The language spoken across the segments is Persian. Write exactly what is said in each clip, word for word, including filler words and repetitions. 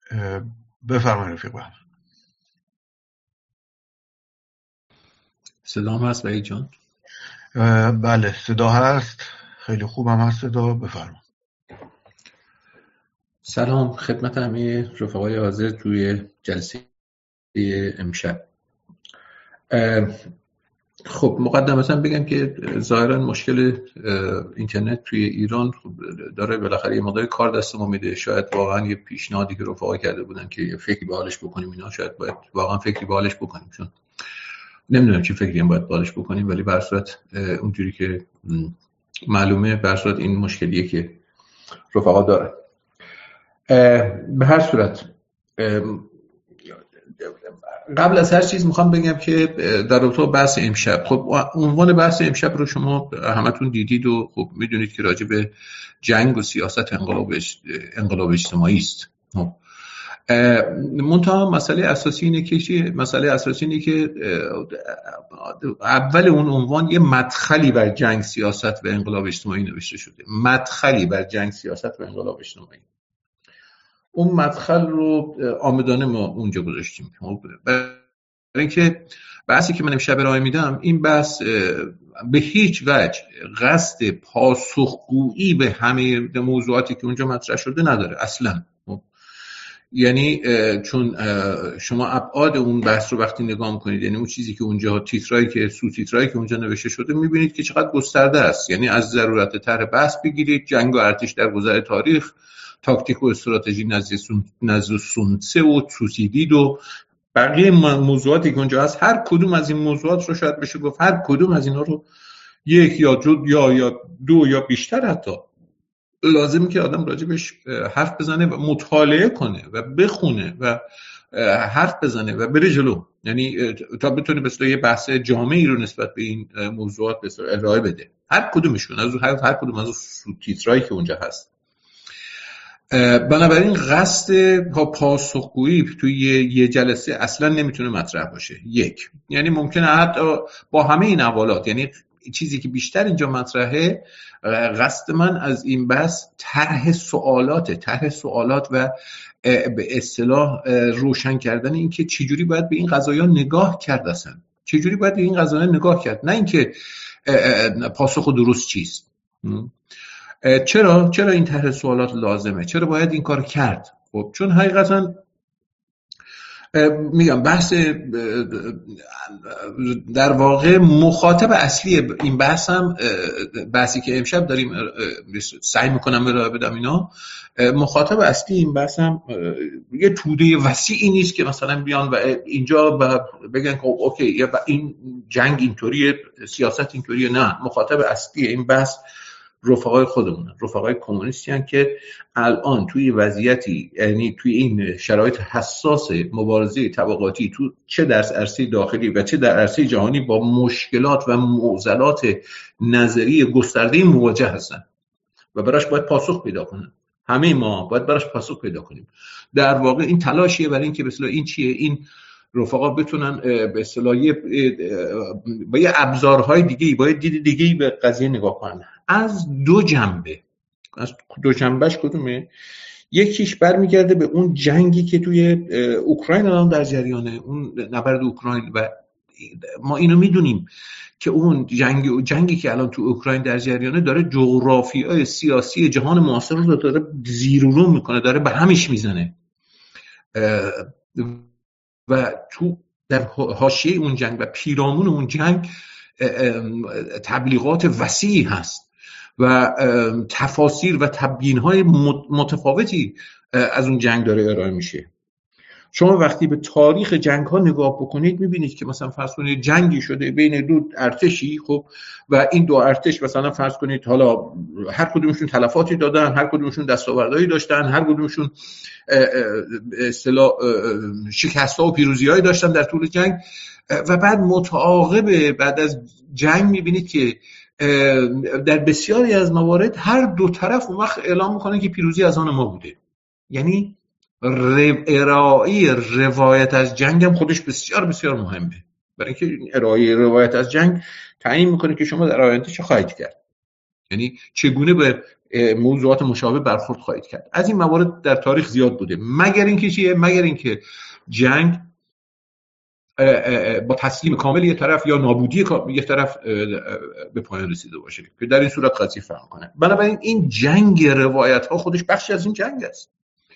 بفرمایید رفیق. صدا هم هست وحید جان؟ بله صدا هست، خیلی خوبم هست صدا. بفرمایید. سلام خدمت همه رفقای حاضر توی جلسه امشب. خب مقدمتاً بگم که ظاهراً مشکل اینترنت توی ایران داره بالاخره یه مقدار کار دست ما میده. شاید واقعاً یه پیشنهادی که رفقا کرده بودن که یه فکری به حالش بکنیم، اینا شاید باید واقعاً فکری به حالش بکنیم، چون نمیدونم چه فکری هم باید به حالش بکنیم، ولی به هر صورت اونجوری که معلومه به هر صورت این مشکلیه که رفقا داره. به هر صورت قبل از هر چیز میخوام بگم که در رابطه با بحث امشب، خب عنوان بحث امشب رو شما همتون دیدید و خب میدونید که راجع به جنگ و سیاست انقلاب انقلاب اجتماعی است. خب منتها مسئله اساسی اینه که مسئله اساسی اینه که اول اون عنوان یه مدخلی بر جنگ سیاست و انقلاب اجتماعی نوشته شده، مدخلی بر جنگ سیاست و انقلاب اجتماعی. اون مدخل رو آمدانه ما اونجا گذاشتیم، برای اینکه بحثی که من امشب ارائه میدم این بحث به هیچ وجه قصد پاسخگویی به همه موضوعاتی که اونجا مطرح شده نداره اصلا. یعنی چون شما ابعاد اون بحث رو وقتی نگاه میکنید، یعنی اون چیزی که اونجا تیترایی که سو تیترایی که اونجا نوشته شده، میبینید که چقدر گسترده است. یعنی از ضرورت طرح بحث بگیرید، جنگ و ارتش در گذر تاریخ، تاکتیک و استراتژی نزد سون نزد سونسه و توسیدید و بقیه موضوعاتی که اونجا هست، هر کدوم از این موضوعات رو شاید بشه گفت هر کدوم از اینا رو یک یا جد یا یا دو یا بیشتر حتی لازمه که آدم راجبش حرف بزنه و مطالعه کنه و بخونه و حرف بزنه و بره جلو، یعنی تا بتونه به اصطلاح یه بحث جامعی رو نسبت به این موضوعات به اصطلاح ارائه بده، هر کدومشون از هر هر کدوم از سوتیترایی که اونجا هست. بنابراین قصد پاسخگویی توی یه جلسه اصلا نمیتونه مطرح باشه. یک، یعنی ممکنه حتی با همه این حوالات، یعنی چیزی که بیشتر اینجا مطرحه، قصد من از این بحث طرح سوالات طرح سوالات و به اصطلاح روشن کردن این که چجوری باید به این قضایا نگاه کرد، اصلا چجوری باید به این قضایا نگاه کرد، نه اینکه پاسخ درست چیست. چرا چرا این طرح سوالات لازمه؟ چرا باید این کار کرد؟ خب چون حقیقتا میگم بحث در واقع مخاطب اصلی این بحث هم بحثی که امشب داریم سعی میکنم ارائه بدم، اینا مخاطب اصلی این بحث هم یه توده وسیعی نیست که مثلا بیان و اینجا بگن که اوکی این جنگ اینطوریه، سیاست اینطوریه. نه، مخاطب اصلی این بحث رفقای خودمون، رفقای کمونیستی هستن که الان توی وضعیتی، یعنی توی این شرایط حساس مبارزه طبقاتی، تو چه در عرصه داخلی و چه در عرصه جهانی، با مشکلات و معضلات نظری گسترده مواجه هستن و براش باید پاسخ پیدا کنن. همه ما باید براش پاسخ پیدا کنیم. در واقع این تلاشیه برای اینکه به اصطلاح این چیه، این رفقا بتونن به اصطلاح با یه ابزارهای دیگه‌ای، با یه دید دیگه‌ای به قضیه نگاه کنن، از دو جنبه. از دو جنبهش کدومه؟ یکیش برمیگرده به اون جنگی که توی اوکراین الان در جریانه، اون نبرد اوکراین، و ما اینو میدونیم که اون جنگی جنگی که الان تو اوکراین در جریانه داره جغرافیای سیاسی جهان معاصر رو داره زیر و رو میکنه، داره به همش میزنه و تو در حاشیه اون جنگ و پیرامون اون جنگ تبلیغات وسیعی هست و تفاسیر و تبیین‌های متفاوتی از اون جنگ داره ارائه میشه. شما وقتی به تاریخ جنگ‌ها نگاه بکنید می‌بینید که مثلا فرض کنید جنگی شده بین دو ارتشی، خب و این دو ارتش مثلا فرض کنید حالا هر کدومشون تلفاتی دادن، هر کدومشون دستاوردهایی داشتن، هر کدومشون اصطلاح شکست‌ها و پیروزی‌هایی داشتن در طول جنگ، و بعد متعاقب بعد از جنگ می‌بینید که در بسیاری از موارد هر دو طرف اون وقت اعلام می‌کنن که پیروزی از آن ما بوده. یعنی ارائه روایت از جنگ هم خودش بسیار بسیار مهمه، برای اینکه ارائه روایت از جنگ تعیین میکنه که شما در آینده چه خواهید کرد، یعنی چگونه به موضوعات مشابه برخورد خواهید کرد. از این موارد در تاریخ زیاد بوده، مگر اینکه چیه؟ مگر اینکه جنگ با تسلیم کامل یک طرف یا نابودی یک طرف به پایان رسیده باشه که در این صورت قضیه فرق کنه. بنابراین این جنگ روایت ها خودش بخشی از این جنگ است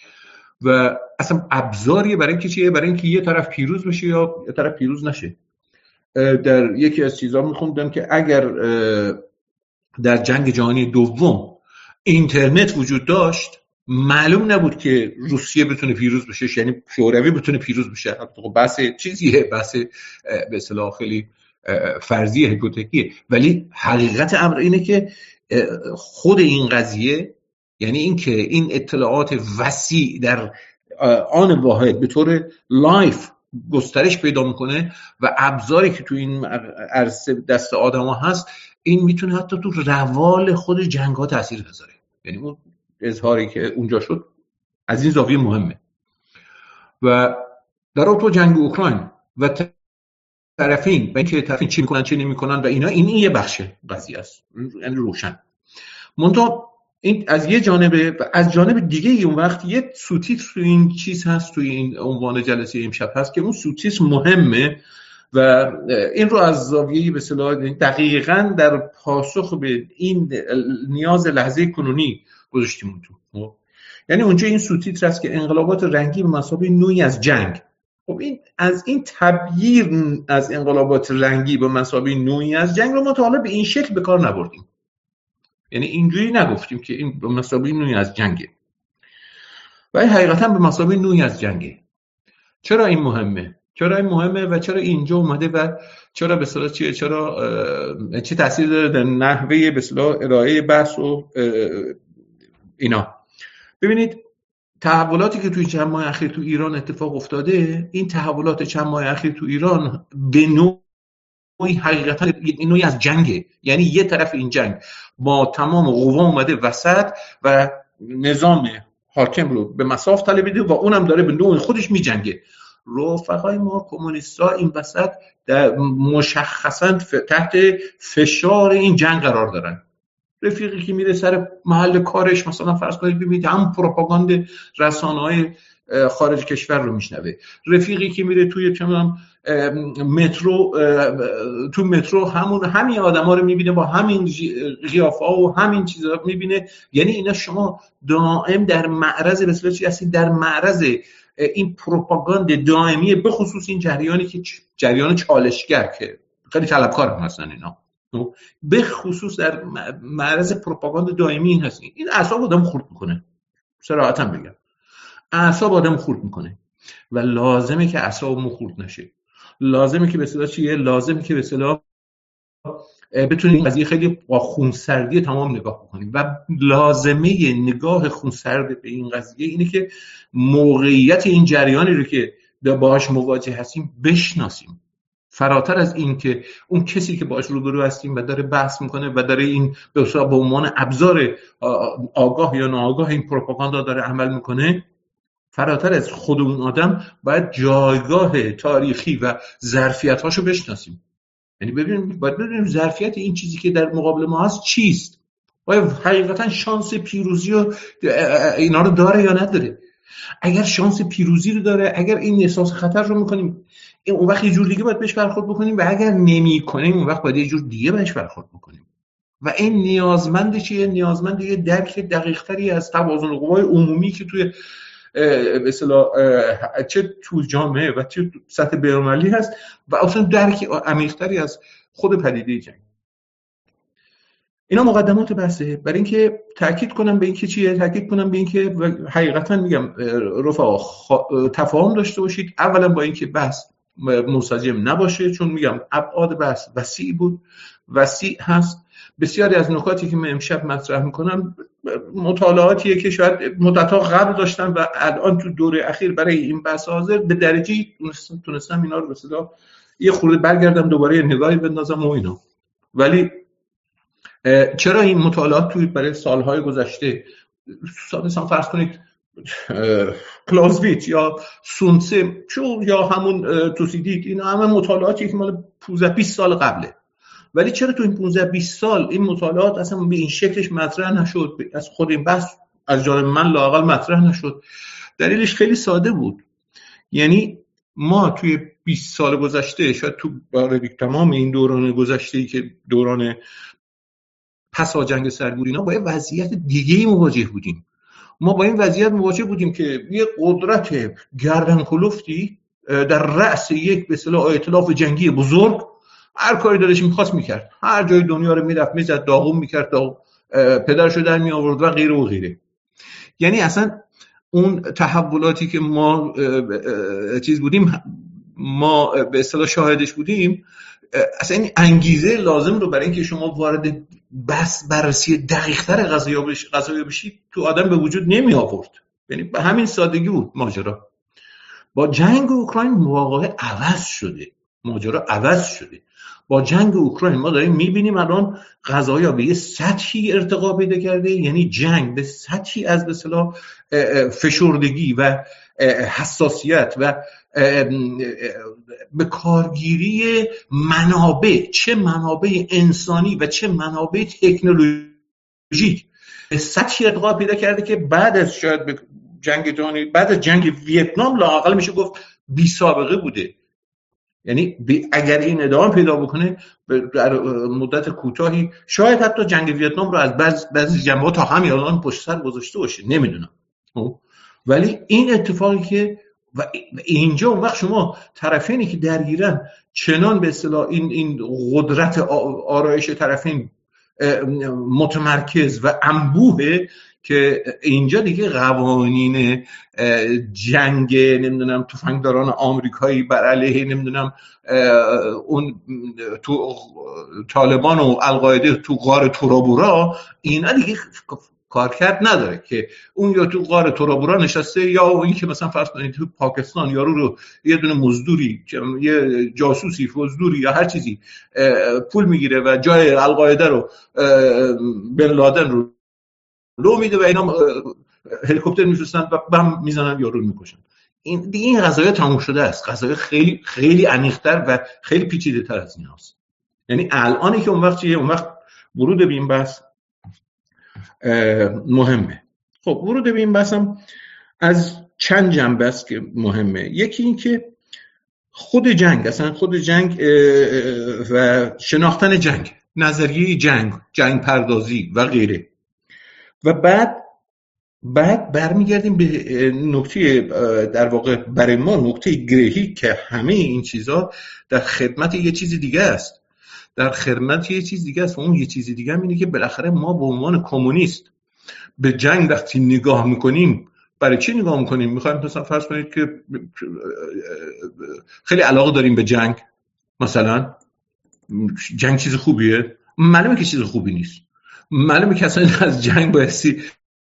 و اصلا ابزاریه برای اینکه چیه؟ برای اینکه یه طرف پیروز بشه یا یه طرف پیروز نشه. در یکی از چیزا میخوندم که اگر در جنگ جهانی دوم اینترنت وجود داشت معلوم نبود که روسیه بتونه پیروز بشه، یعنی شوروی بتونه پیروز بشه. بحث چیزیه، بحث به اصطلاح خیلی فرضی هیپوتتیکیه، ولی حقیقت امر اینه که خود این قضیه، یعنی این که این اطلاعات وسیع در آن واحد به طور لایف گسترش پیدا میکنه و ابزاری که تو این عرصه دست آدما هست، این میتونه حتی تو روال خود جنگ ها تاثیر بذاره. یعنی اون اظهاری که اونجا شد از این زاویه مهمه. و در اون تو جنگ اوکراین و طرفین و اینکه طرفین چی میکنن چی نمیکنن و اینا، این, این یه بخش قضیه است، یعنی روشن. منتها این از یه جانبه، و از جانب دیگه اون وقت یه سوتیتر تو این چیز هست، توی این عنوان جلسه امشب هست که اون سوتیتر مهمه و این رو از زاویه به اصطلاح دقیقاً در پاسخ به این نیاز لحظه کنونی گذاشتیم تو. یعنی اونجا این سوتیتر هست که انقلابات رنگی به مثابه نوعی از جنگ. خب این از این تبییر از انقلابات رنگی به مثابه نوعی از جنگ رو ما تا حالا به این شکل به کار نبردیم. یعنی اینجوری نگفتیم که این به مثابه نوعی از جنگه، ولی حقیقتا به مثابه نوعی از جنگه. چرا این مهمه؟ چرا این مهمه و چرا اینجا اومده و چرا به اصطلاح چیه؟ چرا چه تأثیر داره در نحوه به اصطلاح ارائه بحث و اینا؟ ببینید تحولاتی که توی چند ماه اخیر تو ایران اتفاق افتاده، این تحولات چند ماه اخیر تو ایران به نوعی حقیقتا نوعی از جنگه. یعنی یه طرف این جنگ با تمام قوا اومده وسط و نظام حاکم رو به مصاف طلبیده و اونم داره به نوع خودش میجنگه. رفقای ما کمونیستا این وسط در مشخصا تحت فشار این جنگ قرار دارن. رفیقی که میره سر محل کارش، مثلا فرض کنید ببینید هم پروپاگاند رسانه‌های خارج کشور رو میشنوه، رفیقی که میره توی چمن مترو تو مترو همون همین آدما رو میبینه با همین قیافه‌ها و همین چیزا میبینه. یعنی اینا شما دائم در معرض به اصطلاح چی هستید؟ در معرض این پروپاگاند دائمی، به خصوص این جریانی که جریان چالشگر که خیلی طلبکار هستن اینا، به خصوص در معرض پروپاگاند دائمی این هستین. این اعصاب آدم خورد میکنه، صراحتا بگم اعصاب آدم خورد میکنه و لازمه که اعصابمون خورد نشه. لازمه که به اصطلاح چیه؟ لازمه که به اصطلاح بتونیم این قضیه خیلی با خونسردی تمام نگاه بکنیم و لازمه نگاه خونسرد به این قضیه اینه که موقعیت این جریانی رو که باهاش مواجه هستیم بشناسیم، فراتر از این که اون کسی که باهاش روبرو هستیم و داره بحث میکنه و داره این به اصطلاح به عنوان ابزار آگاه یا ناآگاه این پروپاگاندا داره عمل میکنه، فراتر از خود اون آدم باید جایگاه تاریخی و ظرفیت‌هاشو بشناسیم. یعنی ببینیم، باید ببینیم ظرفیت این چیزی که در مقابل ما هست چیست؟ آیا حقیقتا شانس پیروزی و اینا رو داره یا نداره؟ اگر شانس پیروزی رو داره، اگر این احساس خطر رو میکنیم، این اون وقت یه جور دیگه باید بهش برخورد بکنیم و اگر نمی‌کنیم اون وقت باید یه جور دیگه بهش برخورد بکنیم. و این نیازمند چیه؟ نیازمند یه درک دقیق‌تری از توازن قوای عمومی که توی به اصطلاح چه تو جامعه و چه تو سطح بین‌المللی هست و اصلا درک عمیق‌تری از خود پدیده جنگ. اینا مقدمات بحثه، برای اینکه تاکید کنم به اینکه چیه؟ تاکید کنم به اینکه حقیقتا میگم رفقا تفاهم داشته باشید، اولا با اینکه بحث منسجم نباشه، چون میگم ابعاد بحث وسیع بود، وسیع هست. بسیاری از نکاتی که من امشب مطرح میکنم مطالعاتیه که شاید مدت‌ها قبل داشتم و الان تو دوره اخیر برای این بحث حاضر به درجه‌ای تونستم تونستم اینا رو به اصطلاح یه خورده برگردم دوباره نگاهی بندازم و اینا. ولی چرا این مطالعات توی برای سالهای گذشته، مثلا فرض کنید کلازویت یا سونسه یا همون توسیدیک، اینا همه مطالعاتی که مال پانزده بیست سال قبله ولی چرا تو این پانزده بیست سال این مطالعات اصلا به این شکلش مطرح نشد، از خود این بحث از جانب من لااقل مطرح نشد؟ دلیلش خیلی ساده بود. یعنی ما توی بیست سال گذشته، شاید تو تمام این دوران گذشته‌ای که دوران پس از جنگ سرگورینا، با یه وضعیت دیگه‌ای مواجه بودیم. ما با این وضعیت مواجه بودیم که یه قدرت گردن کلفتی در رأس یک به اصطلاح ائتلاف جنگی بزرگ هر کاری دلش می‌خواست می‌کرد، هر جای دنیا رو می‌رفت می‌زد، داغون می‌کرد تا پدرشو در می‌آورد و غیره و غیره. یعنی اصلا اون تحولاتی که ما چیز بودیم، ما به اصطلاح شاهدش بودیم، اصلا این انگیزه لازم رو برای اینکه شما وارد بس بررسی دقیق‌تر قضایا بشید تو آدم به وجود نمی آورد. یعنی به همین سادگی بود ماجرا. با جنگ اوکراین واقعا عوض شده، ماجرا عوض شده. با جنگ اوکراین ما داریم میبینیم الان قضایا به یه سطحی ارتقا پیدا کرده، یعنی جنگ به سطحی از به اصطلاح فشردگی و حساسیت و به کارگیری منابع، چه منابع انسانی و چه منابع تکنولوژیک، به سطحی ارتقا پیدا کرده که بعد از شاید به جنگ جهانی، بعد از جنگ ویتنام لااقل میشه گفت بی سابقه بوده. یعنی اگر این ادامه پیدا بکنه در مدت کوتاهی شاید حتی جنگ ویتنام رو از بعض بعضی جنبه‌ها تا همین الان پشت سر گذاشته باشه، نمیدونم. ولی این اتفاقی که و اینجا اون وقت شما طرفینی که درگیرن چنان به اصطلاح این این قدرت آرایش طرفین متمرکز و انبوه که اینجا دیگه قوانین جنگ نمیدونم تفنگداران آمریکایی بر علیه نمیدونم اون تو طالبان و القاعده تو غار تورابورا، اینا دیگه کارکرد نداره که اون یا تو غار تورابورا نشسته یا این که مثلا فرض کنید تو پاکستان یارو رو یه دونه مزدوری، یه جاسوسی مزدوری یا هر چیزی پول میگیره و جای القاعده رو بن لادن رو لو میده و اینا هلیکوپتر میفرستن و بم میزنن یارو رو میکشن. این دیگه این قضایا تموم شده است. قضایا خیلی خیلی عمیق‌تر و خیلی پیچیده‌تر از این هست. یعنی الانی که اون وقت چیه، اون وقت ورود به این بحث مهمه. خب ورود به این بحث هم از چند جنبه است که مهمه. یکی این که خود جنگ، اصلا خود جنگ و شناختن جنگ، نظریه جنگ، جنگ پردازی و غیره. و بعد بعد برمیگردیم به نکته در واقع برای ما نکته گرهی که همه این چیزا در خدمت یه چیز دیگه است، در خدمت یه چیز دیگه است و اون یه چیز دیگه هم اینه که بالاخره ما به عنوان کمونیست به جنگ وقتی نگاه میکنیم، برای چی نگاه میکنیم؟ میخوایم مثلا فرض کنید که خیلی علاقه داریم به جنگ، مثلا جنگ چیز خوبیه؟ معلومه که چیز خوبی نیست. معلومه که اصلا از جنگ بایستی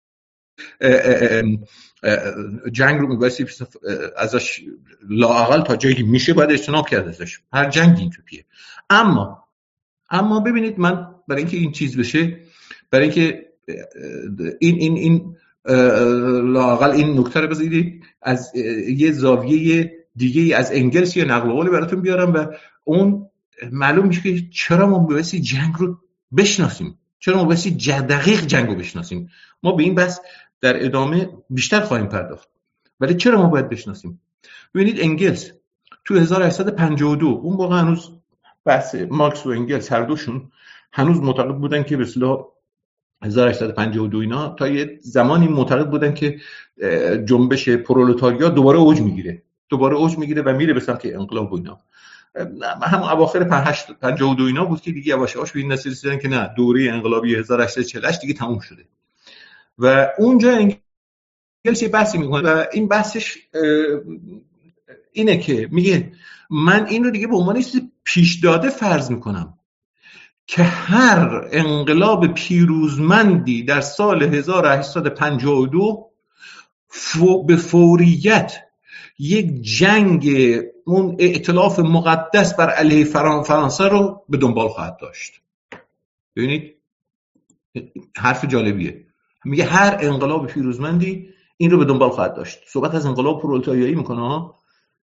جنگ رو میبایستی ازش لااقل تا جایی میشه باید اجتناب کرد ازش. هر جنگ این توپیه. اما اما ببینید، من برای اینکه این چیز بشه، برای اینکه این این این لااقل این نکته رو بذارید از یه زاویه دیگه از انگلس یه نقل قولی براتون بیارم و اون معلوم میشه که چرا ما بایستی جنگ رو بشناسیم، چرا ما بایستی دقیق جنگ رو بشناسیم. ما به این بحث در ادامه بیشتر خواهیم پرداخت، ولی چرا ما باید بشناسیم؟ ببینید انگلس تو هزار و هشتصد و پنجاه و دو، اون موقع هنوز بحث مارکس و انگلس هر دوشون هنوز معتقد بودن که به اصطلاح هزار و هشتصد و پنجاه و دو اینا تا یه زمانی معتقد بودن که جنبش پرولتاریا دوباره اوج میگیره دوباره اوج میگیره و میره به سمت انقلاب و اینا. هم اواخر پنجاه و دو اینا بود که دیگه یواش یواش به این نتیجه رسیدن که نه، دوره انقلابی هزار و هشتصد و چهل و هشت دیگه تموم شده و اونجا انگلس یه بحثی میکنه و این بحثش اینه که میگه من این رو دیگه به عنوان چیز پیش داده فرض میکنم که هر انقلاب پیروزمندی در سال هزار و هشتصد و پنجاه و دو فو به فوریت یک جنگ اون ائتلاف مقدس بر علیه فرانسه رو به دنبال خواهد داشت. ببینید حرف جالبیه. میگه هر انقلاب پیروزمندی این رو به دنبال خواهد داشت. صحبت از انقلاب پرولتاریایی میکنه ها.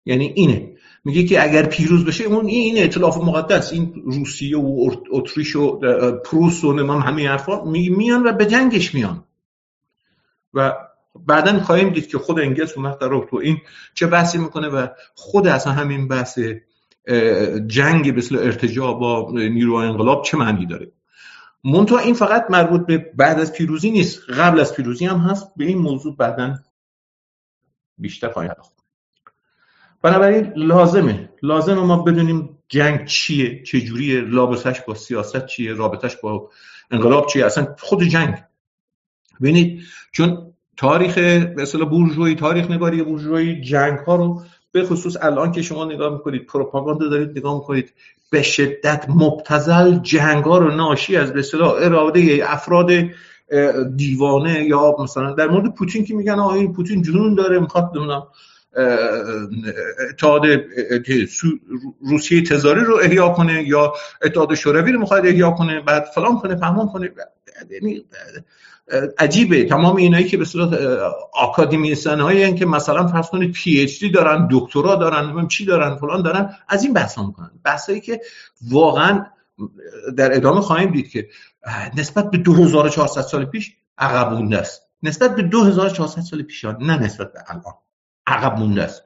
یعنی اینه، میگه که اگر پیروز بشه اون این ائتلاف مقدس، این روسیه و اتریش و پروس و نمام همه حرفا میان و به جنگش میان و بعدن خواهیم دید که خود انگلس اومد در تو این چه بحثی میکنه و خود اصلا همین بحث جنگ به اصطلاح ارتجاع با نیروهای انقلاب چه معنی داره. منتها این فقط مربوط به بعد از پیروزی نیست، قبل از پیروزی هم هست. به این موضوع بعدن بیشتر خواهیم پرداخت. بنابراین لازمه لازمه ما بدونیم جنگ چیه، چه جوریه، رابطش با سیاست چیه، رابطش با انقلاب چیه، اصلا خود جنگ. ببینید چون تاریخ به اصطلاح بورژوایی، تاریخ نگاری بورژوایی جنگ ها رو به خصوص الان که شما نگاه میکنید پروپاگاندا دارید نگاه میکنید، به شدت مبتذل جنگ ها رو ناشی از به اصطلاح اراده افراد دیوانه، یا مثلا در مورد پوتین که میگن آه این پوتین جنون داره میخواد نمیدونم اتحاد روسیه تزاری رو احیا کنه یا اتحاد شوروی رو میخواد احیا کنه، بعد فلان کنه فهمان کنه. یعنی عجیبه تمام اینایی که به صورت آکادمیسن هایی هستن که مثلا فرض کنید پی اچ دی دارن، دکترا دارن، نمیدونم چی دارن فلان دارن، از این بحثا میکنن، بحثایی که واقعا در ادامه خواهیم دید که نسبت به دو هزار و چهارصد سال پیش عقب مونده است، نسبت به دو هزار و چهارصد سال پیش، نه نسبت به الان عقب مونده است.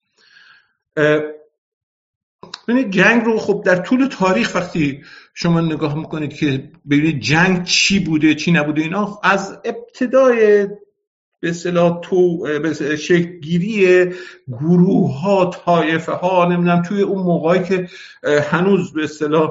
ببینید جنگ رو خب در طول تاریخ وقتی شما نگاه میکنید که ببینید جنگ چی بوده چی نبوده، اینا از ابتدای به اصطلاح تو به شکل گیری گروه ها، طایفه ها، نمیدونم توی اون موقعی که هنوز به اصطلاح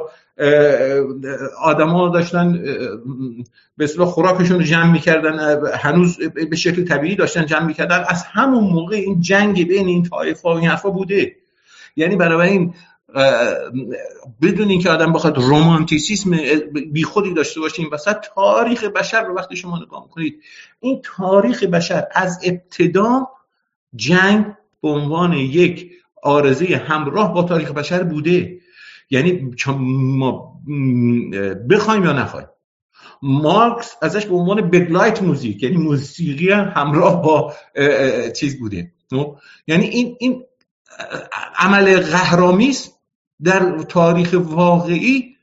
آدما داشتن به اصطلاح خوراکشون رو جمع میکردن، هنوز به شکل طبیعی داشتن جمع میکردن، از همون موقع این جنگ بین این طایفه ها این حرفا بوده. یعنی برای این بدون اینکه آدم بخواد رومانتیسیسم بیخودی داشته باشه این وسط، تاریخ بشر رو وقتی شما نگاه میکنید، این تاریخ بشر از ابتدا جنگ به عنوان یک عارضه همراه با تاریخ بشر بوده. یعنی ما بخوایم یا نخوایم، مارکس ازش به عنوان بگلایت موزیک، یعنی موسیقی همراه با چیز بوده. یعنی این این عمل قهرامیز در تاریخ واقعی،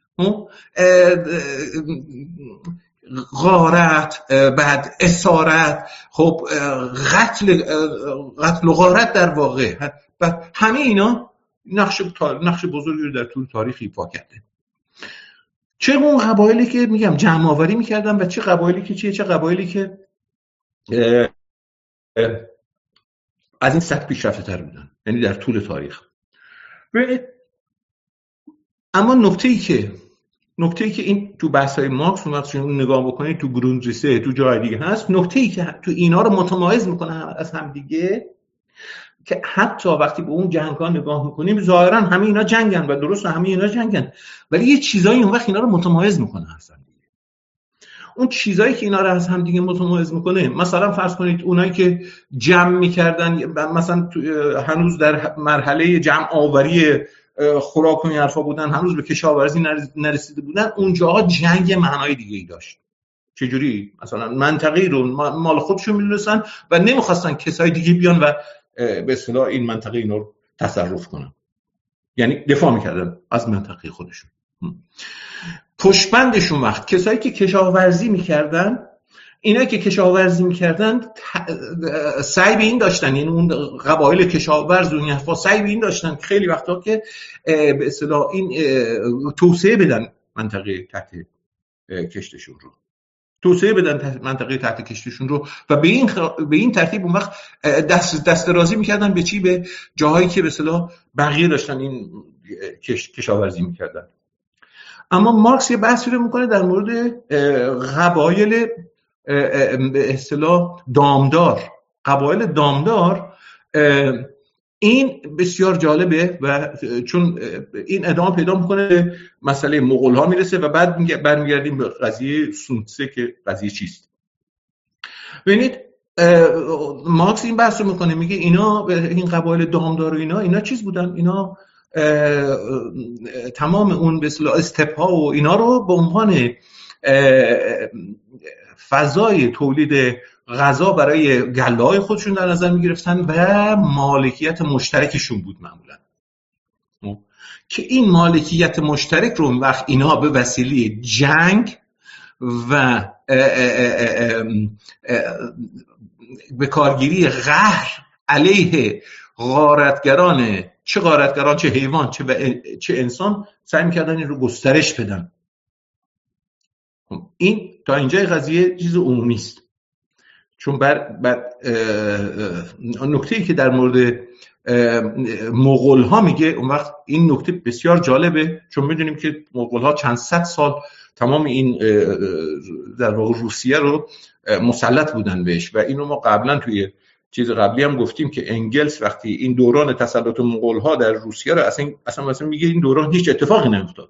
غارت، بعد اسارت، خب قتل قتل و غارت در واقع، بعد همه اینا نقش نقش بزرگی رو در طول تاریخ ایفا کرده. چه اون قبایلی که میگم جمع آوری میکردن و چه قبایلی که چیه، چه قبایلی که اه اه از این سطح پیشرفته تر بودن، یعنی در طول تاریخ. اما نکته‌ای که نکته‌ای که این تو بحث‌های مارکس وقتی نگاه بکنید تو گروندریسه تو جای دیگه هست، نکته‌ای که تو اینا رو متمایز میکنه از هم دیگه، که حتی وقتی به اون جنگ‌ها نگاه میکنیم ظاهراً همه اینا جنگن و درست همه اینا جنگن، ولی یه چیزایی اون وقت اینا رو متمایز میکنه از هم دیگه. اون چیزایی که اینا رو از هم دیگه متمایز میکنه، مثلا فرض کنید اونایی که جمع میکردن، مثلا هنوز در مرحله جمع آوری خوراک و این حرفا بودن، هنوز به کشاورزی نرسیده بودن، اونجاها جنگ معنای دیگه ای داشت. چجوری؟ مثلا منطقی رو مال خودشون میدونستن و نمیخواستن کسای دیگه بیان و به اصطلاح این منطقه اینا رو تصرف کنن، یعنی دفاع میکردن از منطقه خودشون. پشتبندشون وقت کسایی که کشاورزی میکردن، اینا که کشاورزی میکردن سعی به این داشتن، یعنی اون قبایل کشاورز و این حرفا سعی به این داشتن که خیلی وقتا که به اصطلاح این توسعه بدن منطقه تحت کشتشون رو، توسعه بدن منطقه تحت کشتشون رو و به این خ... به این ترتیب اون وقت دست دست درازی میکردن به چی؟ به جاهایی که به اصطلاح بقیه داشتن این کش... کشاورزی میکردن. اما مارکس یه بحثی رو میکنه در مورد قبایل به اصطلاح دامدار. قبایل دامدار این بسیار جالبه و چون این ادامه پیدا میکنه به مسئله مغول ها میرسه و بعد برمیگردیم به قضیه سونتسه که قضیه چیست. ببینید مارکس این بحث رو میکنه، میگه اینا این قبایل دامدار و اینا اینا چیز بودن، اینا تمام اون به اصطلاح استپ ها و اینا رو به عنوان فضای تولید غذا برای گله‌های خودشون در نظر می‌گرفتن و مالکیت مشترکشون بود معمولا، که این مالکیت مشترک رو وقت اینا به وسیله جنگ و به کارگیری قهر علیه غارتگران، چه غارتگران چه حیوان چه, چه انسان، سعی می‌کردن این رو گسترش بدن. این تا اینجای قضیه چیز عمومی است. چون بر, بر نکته‌ای که در مورد مغول ها میگه، اون وقت این نکته بسیار جالبه، چون میدونیم که مغول ها چند صد سال تمام این در واقع روسیه رو مسلط بودن بهش، و اینو ما قبلا توی چیز قبلی هم گفتیم که انگلس وقتی این دوران تسلط مغول ها در روسیه رو اصلا اصلا مثلا میگه این دوران هیچ اتفاقی نیفتاد،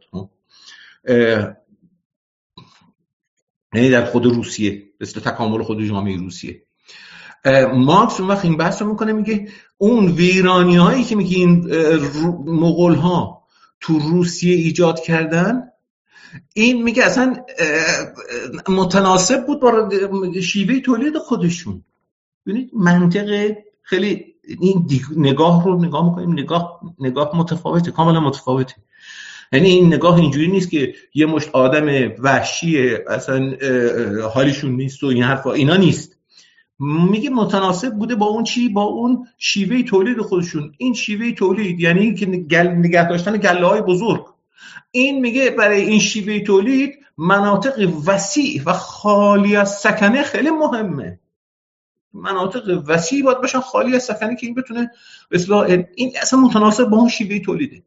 یعنی در خود روسیه، مثل تکامل خود جامعه روسیه. مارکس اون وقت این بحث رو میکنه، میگه اون ویرانی هایی که میگه این مغول ها تو روسیه ایجاد کردن، این میگه اصلا متناسب بود با شیوه تولید خودشون. ببینید منطق خیلی این نگاه رو نگاه میکنیم، نگاه نگاه متفاوته، کاملا متفاوته. یعنی این نگاه اینجوری نیست که یه مشت آدم وحشی اصلا حالیشون نیست و این حرفا، اینا نیست. میگه متناسب بوده با اون چی، با اون شیوه تولید خودشون. این شیوه تولید یعنی که نگه داشتن گله‌های بزرگ. این میگه برای این شیوه تولید مناطق وسیع و خالی از سکنه خیلی مهمه. مناطق وسیع باید باشن خالی از سکنه که این بتونه اصلاح، این اصلا متناسب با اون شیوه تولیده.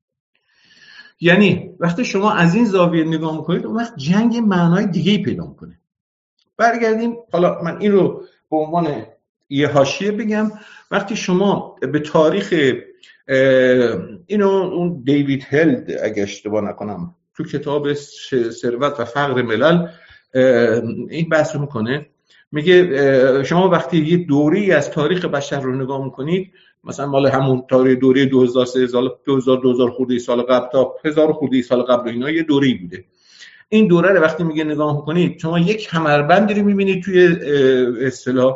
یعنی وقتی شما از این زاویه نگاه میکنید، اون وقت جنگ معنای دیگه‌ای پیدا میکنه. برگردیم، حالا من این رو به عنوان یه حاشیه بگم. وقتی شما به تاریخ اینو اون دیوید هلد اگه اشتباه نکنم تو کتاب ثروت و فقر ملل این بحث رو میکنه، میگه شما وقتی یه دوره‌ای از تاریخ بشر رو نگاه میکنید، مثلا مال همون تاریخ دوره دو هزار سه هزار دو هزار خورده سال قبل تا هزار خورده سال قبل، اینا یه دوره‌ای بوده. این دوره رو وقتی میگه نگاه میکنید، شما یک کمربندی رو میبینید توی اصطلاح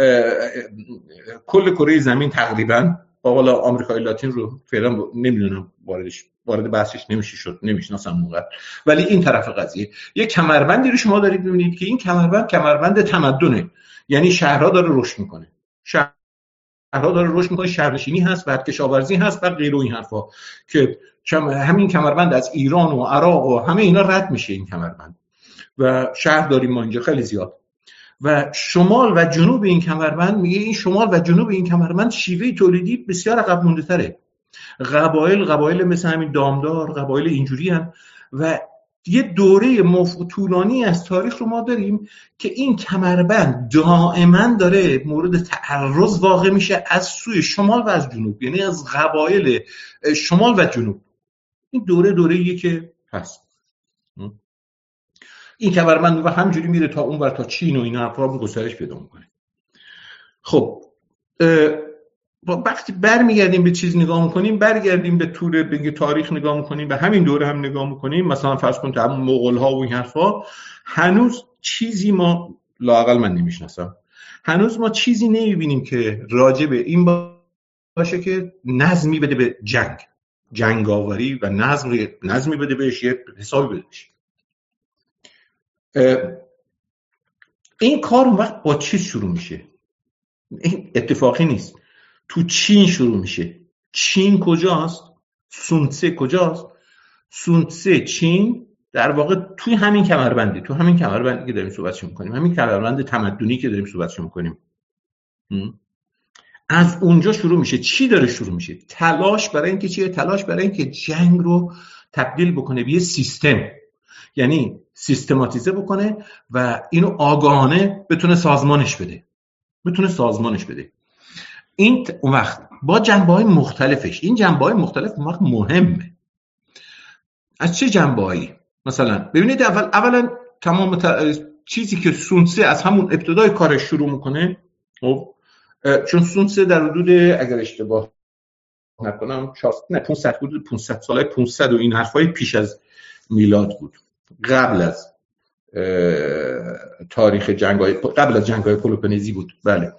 کل کره زمین تقریبا، با حالا آمریکای لاتین رو فعلا نمیدونم واردش وارد بحثش نمیشه شد، نمیشناسم موقع، ولی این طرف قضیه یک کمربندی رو شما دارید میبینید که این کمربند کمربند تمدنه. یعنی شهرها داره رشد میکنه، شهرها داره رشد میکنه، شهرنشینی هست، بعد کشاورزی هست و غیره این حرفا، که همین کمربند از ایران و عراق و همه اینا رد میشه این کمربند، و شهر داریم ما اینجا خیلی زیاد. و شمال و جنوب این کمربند، میگه این شمال و جنوب این کمربند شیوه تولیدی بسیار عقب مونده تره. قبایل قبایل مثل همین دامدار، قبایل اینجوری هم، و یه دوره طولانی از تاریخ رو ما داریم که این کمربند دائما داره مورد تعرض واقع میشه از سوی شمال و از جنوب، یعنی از قبایل شمال و جنوب. این دوره دوره‌ایه که هست. این کمربند و همجوری میره تا اون ور، تا چین و اینا حرفا گسترش پیدا میکنه. خب وقتی برمیگردیم به چیز نگاه میکنیم، برگردیم به طول به تاریخ نگاه میکنیم، به همین دوره هم نگاه میکنیم، مثلا فرض کنید همون مغول ها و این حرفا، هنوز چیزی ما لااقل من نمیشناسم، هنوز ما چیزی نمیبینیم که راجع به این باشه که نظمی بده به جنگ، جنگاوری و نظم نظمی بده بهش، یه حسابی بده بهش. این کار اون وقت با چیز شروع میشه؟ این اتفاقی نیست، تو چین شروع میشه. چین کجاست؟ سونتسه کجاست؟ سونتسه چین در واقع توی همین کمربندی، تو همین کمربندی که داریم صحبتش میکنیم، همین کمربند تمدنی که داریم صحبتش میکنیم، از اونجا شروع میشه. چی داره شروع میشه؟ تلاش برای اینکه چیه؟ تلاش برای اینکه جنگ رو تبدیل بکنه به یه سیستم، یعنی سیستماتیزه بکنه و اینو آگاهانه بتونه سازمانش بده، بتونه سازمانش بده. این اون وقت با جنبه‌های مختلفش، این جنبه‌های مختلف اون وقت مهمه. از چه جنبه‌هایی؟ مثلا ببینید اول اولا تمام ت... چیزی که سونتسه از همون ابتدای کارش شروع میکنه، خب چون سونتسه در حدود اگر اشتباه نکنم نه پانصد حدود پانصد ساله پانصد و این حرفای پیش از میلاد بود، قبل از تاریخ جنگ‌های قبل از جنگ‌های پلوپونزی بود. بله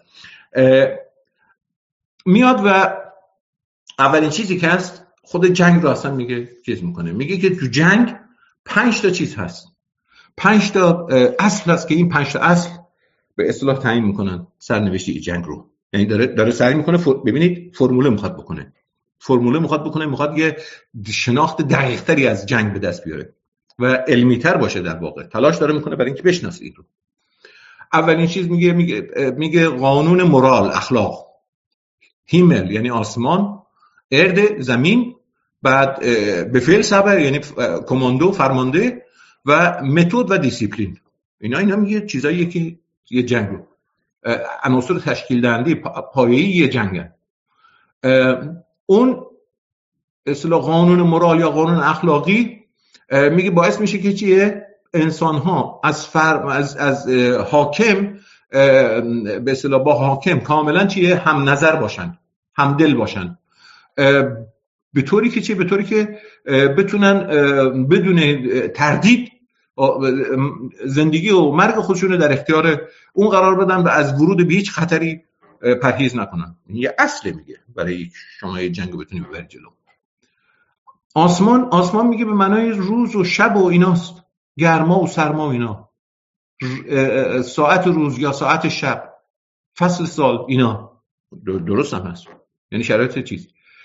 میاد و اولین چیزی که هست خود جنگ رو اصلا میگه چیز میکنه، میگه که تو جنگ پنج تا چیز هست، پنج تا اصل هست که این پنج تا اصل به اصطلاح تعیین میکنن سرنوشت جنگ رو. یعنی داره داره سعی میکنه فر... ببینید فرموله میخواد بکنه فرموله میخواد بکنه میخواد یه شناخت دقیق تری از جنگ به دست بیاره و علمی تر باشه، در واقع تلاش داره میکنه برای اینکه بشناسه این رو. اولین چیز میگه میگه میگه قانون مورال، اخلاق. هیمل یعنی آسمان، ارد زمین، بعد به فعل صبر یعنی کماندو فرمانده، و متد و دیسیپلین. اینا اینا میگه چیزاییه که یه جنگ رو عناصر تشکیل دهنده پایه‌ای یه جنگه. اون اصطلاح قانون مورال یا قانون اخلاقی میگه باعث میشه که چیه انسان ها از فرم از از حاکم به اصطلاح با حاکم کاملا چیه هم نظر باشن، هم دل باشن، به طوری که چیه به طوری که بتونن بدون تردید زندگی و مرگ خودشون در اختیار اون قرار بدن و از ورود به هیچ خطری پرهیز نکنن. یه اصله میگه برای شما جنگ بتونی ببری جلو. آسمان آسمان میگه به معنای روز و شب و ایناست، گرما و سرما و اینا، ساعت روز یا ساعت شب، فصل سال، اینا درست هم هست، یعنی شرایط چیز.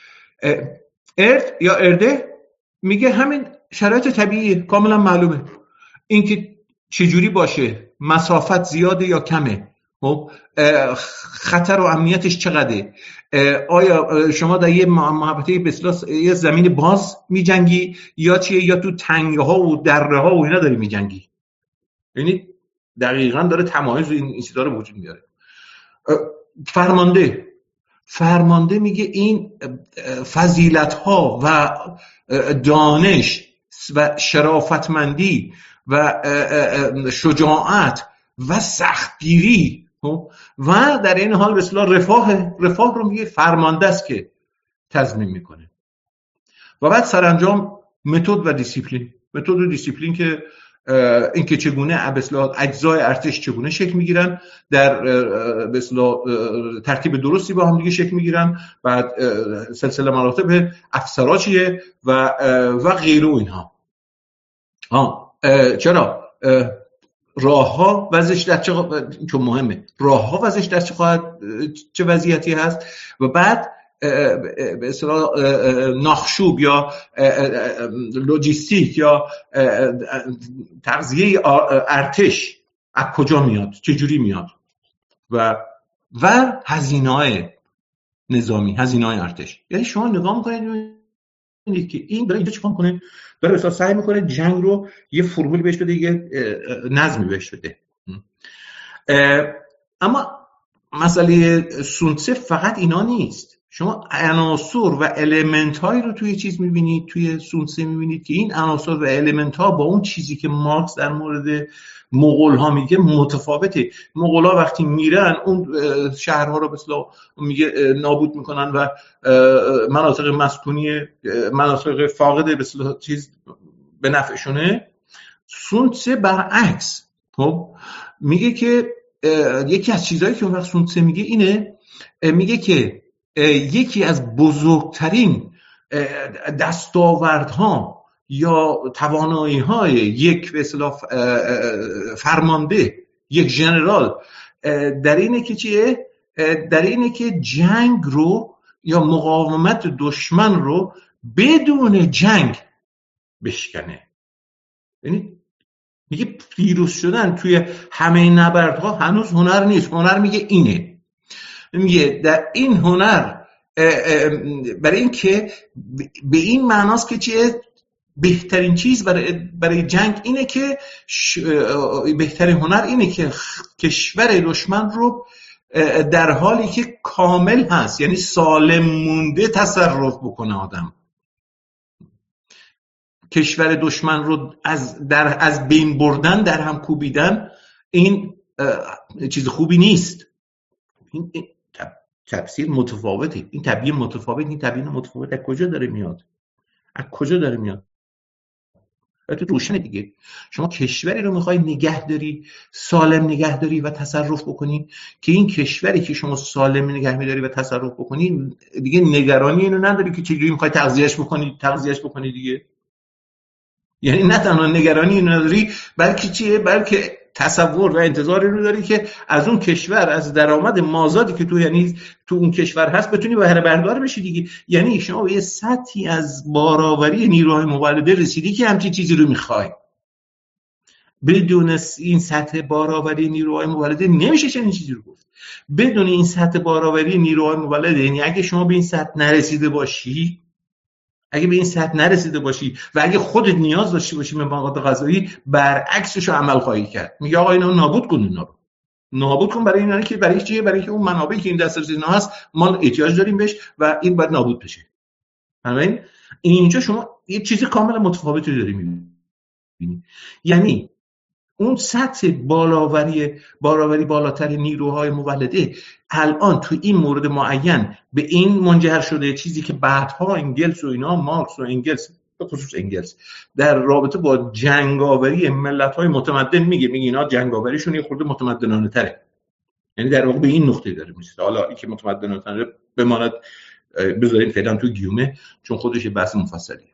ارد یا ارده میگه همین شرایط طبیعی کاملا معلومه، اینکه چجوری باشه، مسافت زیاده یا کمه، خطر و امنیتش چقدره، آیا شما در یه محبته به اصطلاح یه زمین باز میجنگی یا چیه، یا تو تنگه ها و دره ها و اینا داری میجنگی. یعنی دقیقاً داره تمایز این چیزا رو وجود میاره. فرمانده فرمانده میگه این فضیلت ها و دانش و شرافتمندی و شجاعت و سختگیری و در این حال به اصطلاح رفاه رفاه رو میگه فرمانده است که تضمین میکنه. و بعد سرانجام متد و دیسیپلین. متد و دیسیپلین که این که چگونه به اصطلاح اجزای ارتش چگونه شکل میگیرن، در به اصطلاح ترتیب درستی با هم دیگه شکل میگیرن، بعد سلسله مراتب افسرا چیه و و غیره و اینها. ها چرا راهها وضعش در چه چون مهمه، راهها وضعش در چه خواهد چه وضعیتی هست، و بعد به اصطلاح ناخشوب یا لوجیستیک یا تغذیه ارتش از کجا میاد، چجوری میاد، و و هزینه‌های نظامی، هزینه‌های ارتش. یعنی شما نگاه می‌کنید که این داره اینجا چیکار می‌کنه، داره اصلا سعی می‌کنه جنگ رو یه فرمول بهش بده، یه نظمی بهش بده. اما مسئله سونتسه فقط اینا نیست. شما عناصر و المنت هایی رو توی چیز میبینید، توی سونتسه میبینید که این عناصر و المنت ها با اون چیزی که مارکس در مورد مغول ها میگه متفاوته. مغول ها وقتی میرن اون شهرها رو به اصطلاح میگه نابود میکنن و مناطق مسکونی، مناطق فاقد به اصطلاح چیز به نفعشونه. سونتسه برعکس خب میگه که یکی از چیزهایی که وقت سونتسه میگه اینه، میگه که یکی از بزرگترین دستاوردها یا توانایی‌های یک به اصطلاح فرمانده، یک ژنرال، در اینه که چیه؟ در اینه که جنگ رو یا مقاومت دشمن رو بدون جنگ بشکنه. یعنی میگه پیروز شدن توی همه نبردها هنوز هنر نیست. هنر میگه اینه، میگه در این هنر برای این که به این معناست که چیه، بهترین چیز برای برای جنگ اینه که بهترین هنر اینه که کشور دشمن رو در حالی که کامل هست، یعنی سالم مونده، تصرف بکنه آدم. کشور دشمن رو از در از بین بردن، در هم کوبیدن، این چیز خوبی نیست. این تفسیر متفاوته، این تبیین متفاوت، این تبیین متفاوت از کجا داره میاد؟ از کجا داره میاد؟ تو روشنه دیگه. شما کشوری رو میخوای نگهداری، سالم نگهداری و تصرف بکنی که این کشوری که شما سالم نگه میداری و تصرف بکنی دیگه نگرانی اینو نداری که چجوری میخوای تغذیهش بکنی تغذیهش بکنی دیگه. یعنی نه تنها نگرانی اینو نداری، بلکه چیه؟ بلکه تصور و انتظاری رو داری که از اون کشور، از درآمد مازادی که تو یعنی تو اون کشور هست بتونی بهره بردار بشی دیگه. یعنی شما به یه سطحی از بارآوری نیروهای مولده رسیدی که همچین چیزی رو میخوای. بدون این سطح بارآوری نیروهای مولده نمیشه چنین چیزی رو گفت. بدون این سطح بارآوری نیروهای مولده، یعنی اگه شما به این سطح نرسیده باشی اگه به این سطح نرسیده باشی و اگه خودت نیاز داشته باشی به مواد غذایی، برعکسش رو عمل خواهی کرد. میگه آقا اینو نابود کن، اینا رو نابود کن. برای اینا که برای چیه؟ برای اینکه اون منابعی که این دسترسی اینا هست ما احتیاج داریم بهش و این باید نابود بشه. همین اینجا شما یه چیز کاملا متفاوتی داری می‌بینی. یعنی اون سطح بالاوری بالاوری بالاتر نیروهای مولده الان تو این مورد معین به این منجر شده، چیزی که بعدها انگلس و اینا، مارکس و انگلس به خصوص انگلس در رابطه با جنگاوری ملت‌های متمدن میگه میگه اینا جنگاوریشون یه خورده متمدنانه تره. یعنی در واقع به این نقطه داره میرسه. حالا اینکه متمدنانه تره بماند بذارین فعلا تو گیومه، چون خودش یه بحث مفصلیه.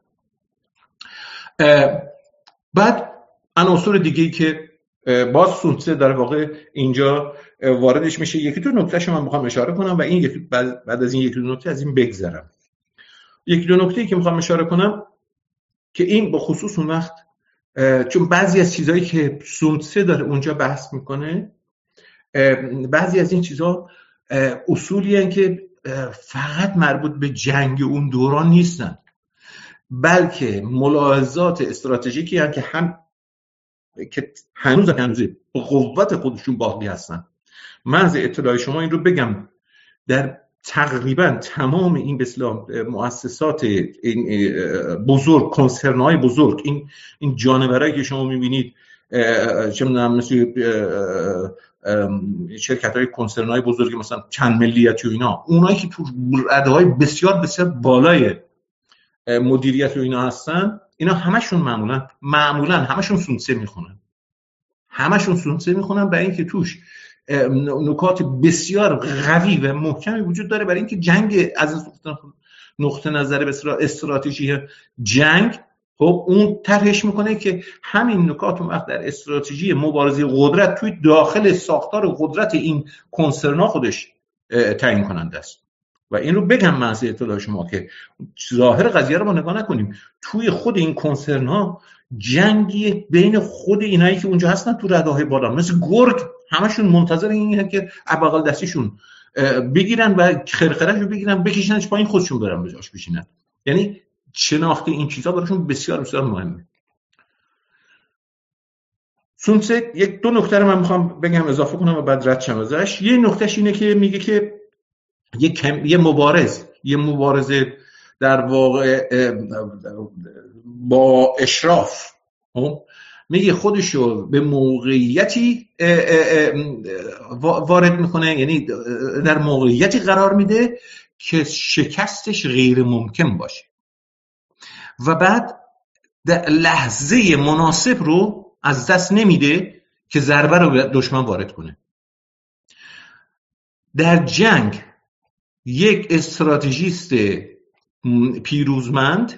بعد عناصر دیگه‌ای که باز سونتزه در واقع اینجا واردش میشه، یکی دو نکتهش من میخوام اشاره کنم و این یکی بعد, بعد از این یکی دو نکته از این بگذرم. یکی دو نکته‌ای که میخوام اشاره کنم که این به خصوص اون وقت، چون بعضی از چیزایی که سونتزه داره اونجا بحث میکنه، بعضی از این چیزا اصولی هستن که فقط مربوط به جنگ اون دوران نیستن، بلکه ملاحظات استراتژیکی هستن که هم که هنوز هنوز به قوت خودشون باقی هستن. من از اطلاع شما این رو بگم، در تقریبا تمام این به اصطلاح مؤسسات این بزرگ، کنسرن‌های بزرگ، این این جانورایی که شما می‌بینید چه می‌دونم مثل شرکت‌های کنسرن‌های بزرگ مثلا چند ملیتی و اینا، اونایی که تو رده‌های بسیار بسیار بالای مدیریت و اینا هستن، اینا همشون معمولا معمولا همشون سونتزه میخونن همشون سونتزه میخونن برای اینکه توش نکات بسیار قوی و محکمی وجود داره برای اینکه جنگ از نقطه نظر به استراتژی جنگ، خب اون طرحش میکنه که همین نکات اون وقت در استراتژی مبارزه قدرت توی داخل ساختار قدرت این کنسرنا خودش تعیین کننده است. و این رو بگم من از اطلاع شما که ظاهر قضیه رو ما نگاه نکنیم، توی خود این کنسرن ها جنگی بین خود اینایی که اونجا هستن تو رده‌های بالا مثل گرگ، همشون منتظر اینه که ابغل دستیشون بگیرن و خرخره‌شو بگیرن بکشنش پایین، خودشون برن به جاش بشینن. یعنی شناخت این چیزا براشون بسیار بسیار مهمه. سونتزه یک دو نکته رو من میخوام بگم اضافه کنم و بعد رد شم ازش. یه نکتهش اینه که میگه که یه کم، یه مبارز یه مبارزه در واقع با اشراف، میگه خودشو به موقعیتی وارد میکنه، یعنی در موقعیتی قرار میده که شکستش غیر ممکن باشه و بعد در لحظه مناسب رو از دست نمیده که ضربه رو به دشمن وارد کنه. در جنگ یک استراتژیست پیروزمند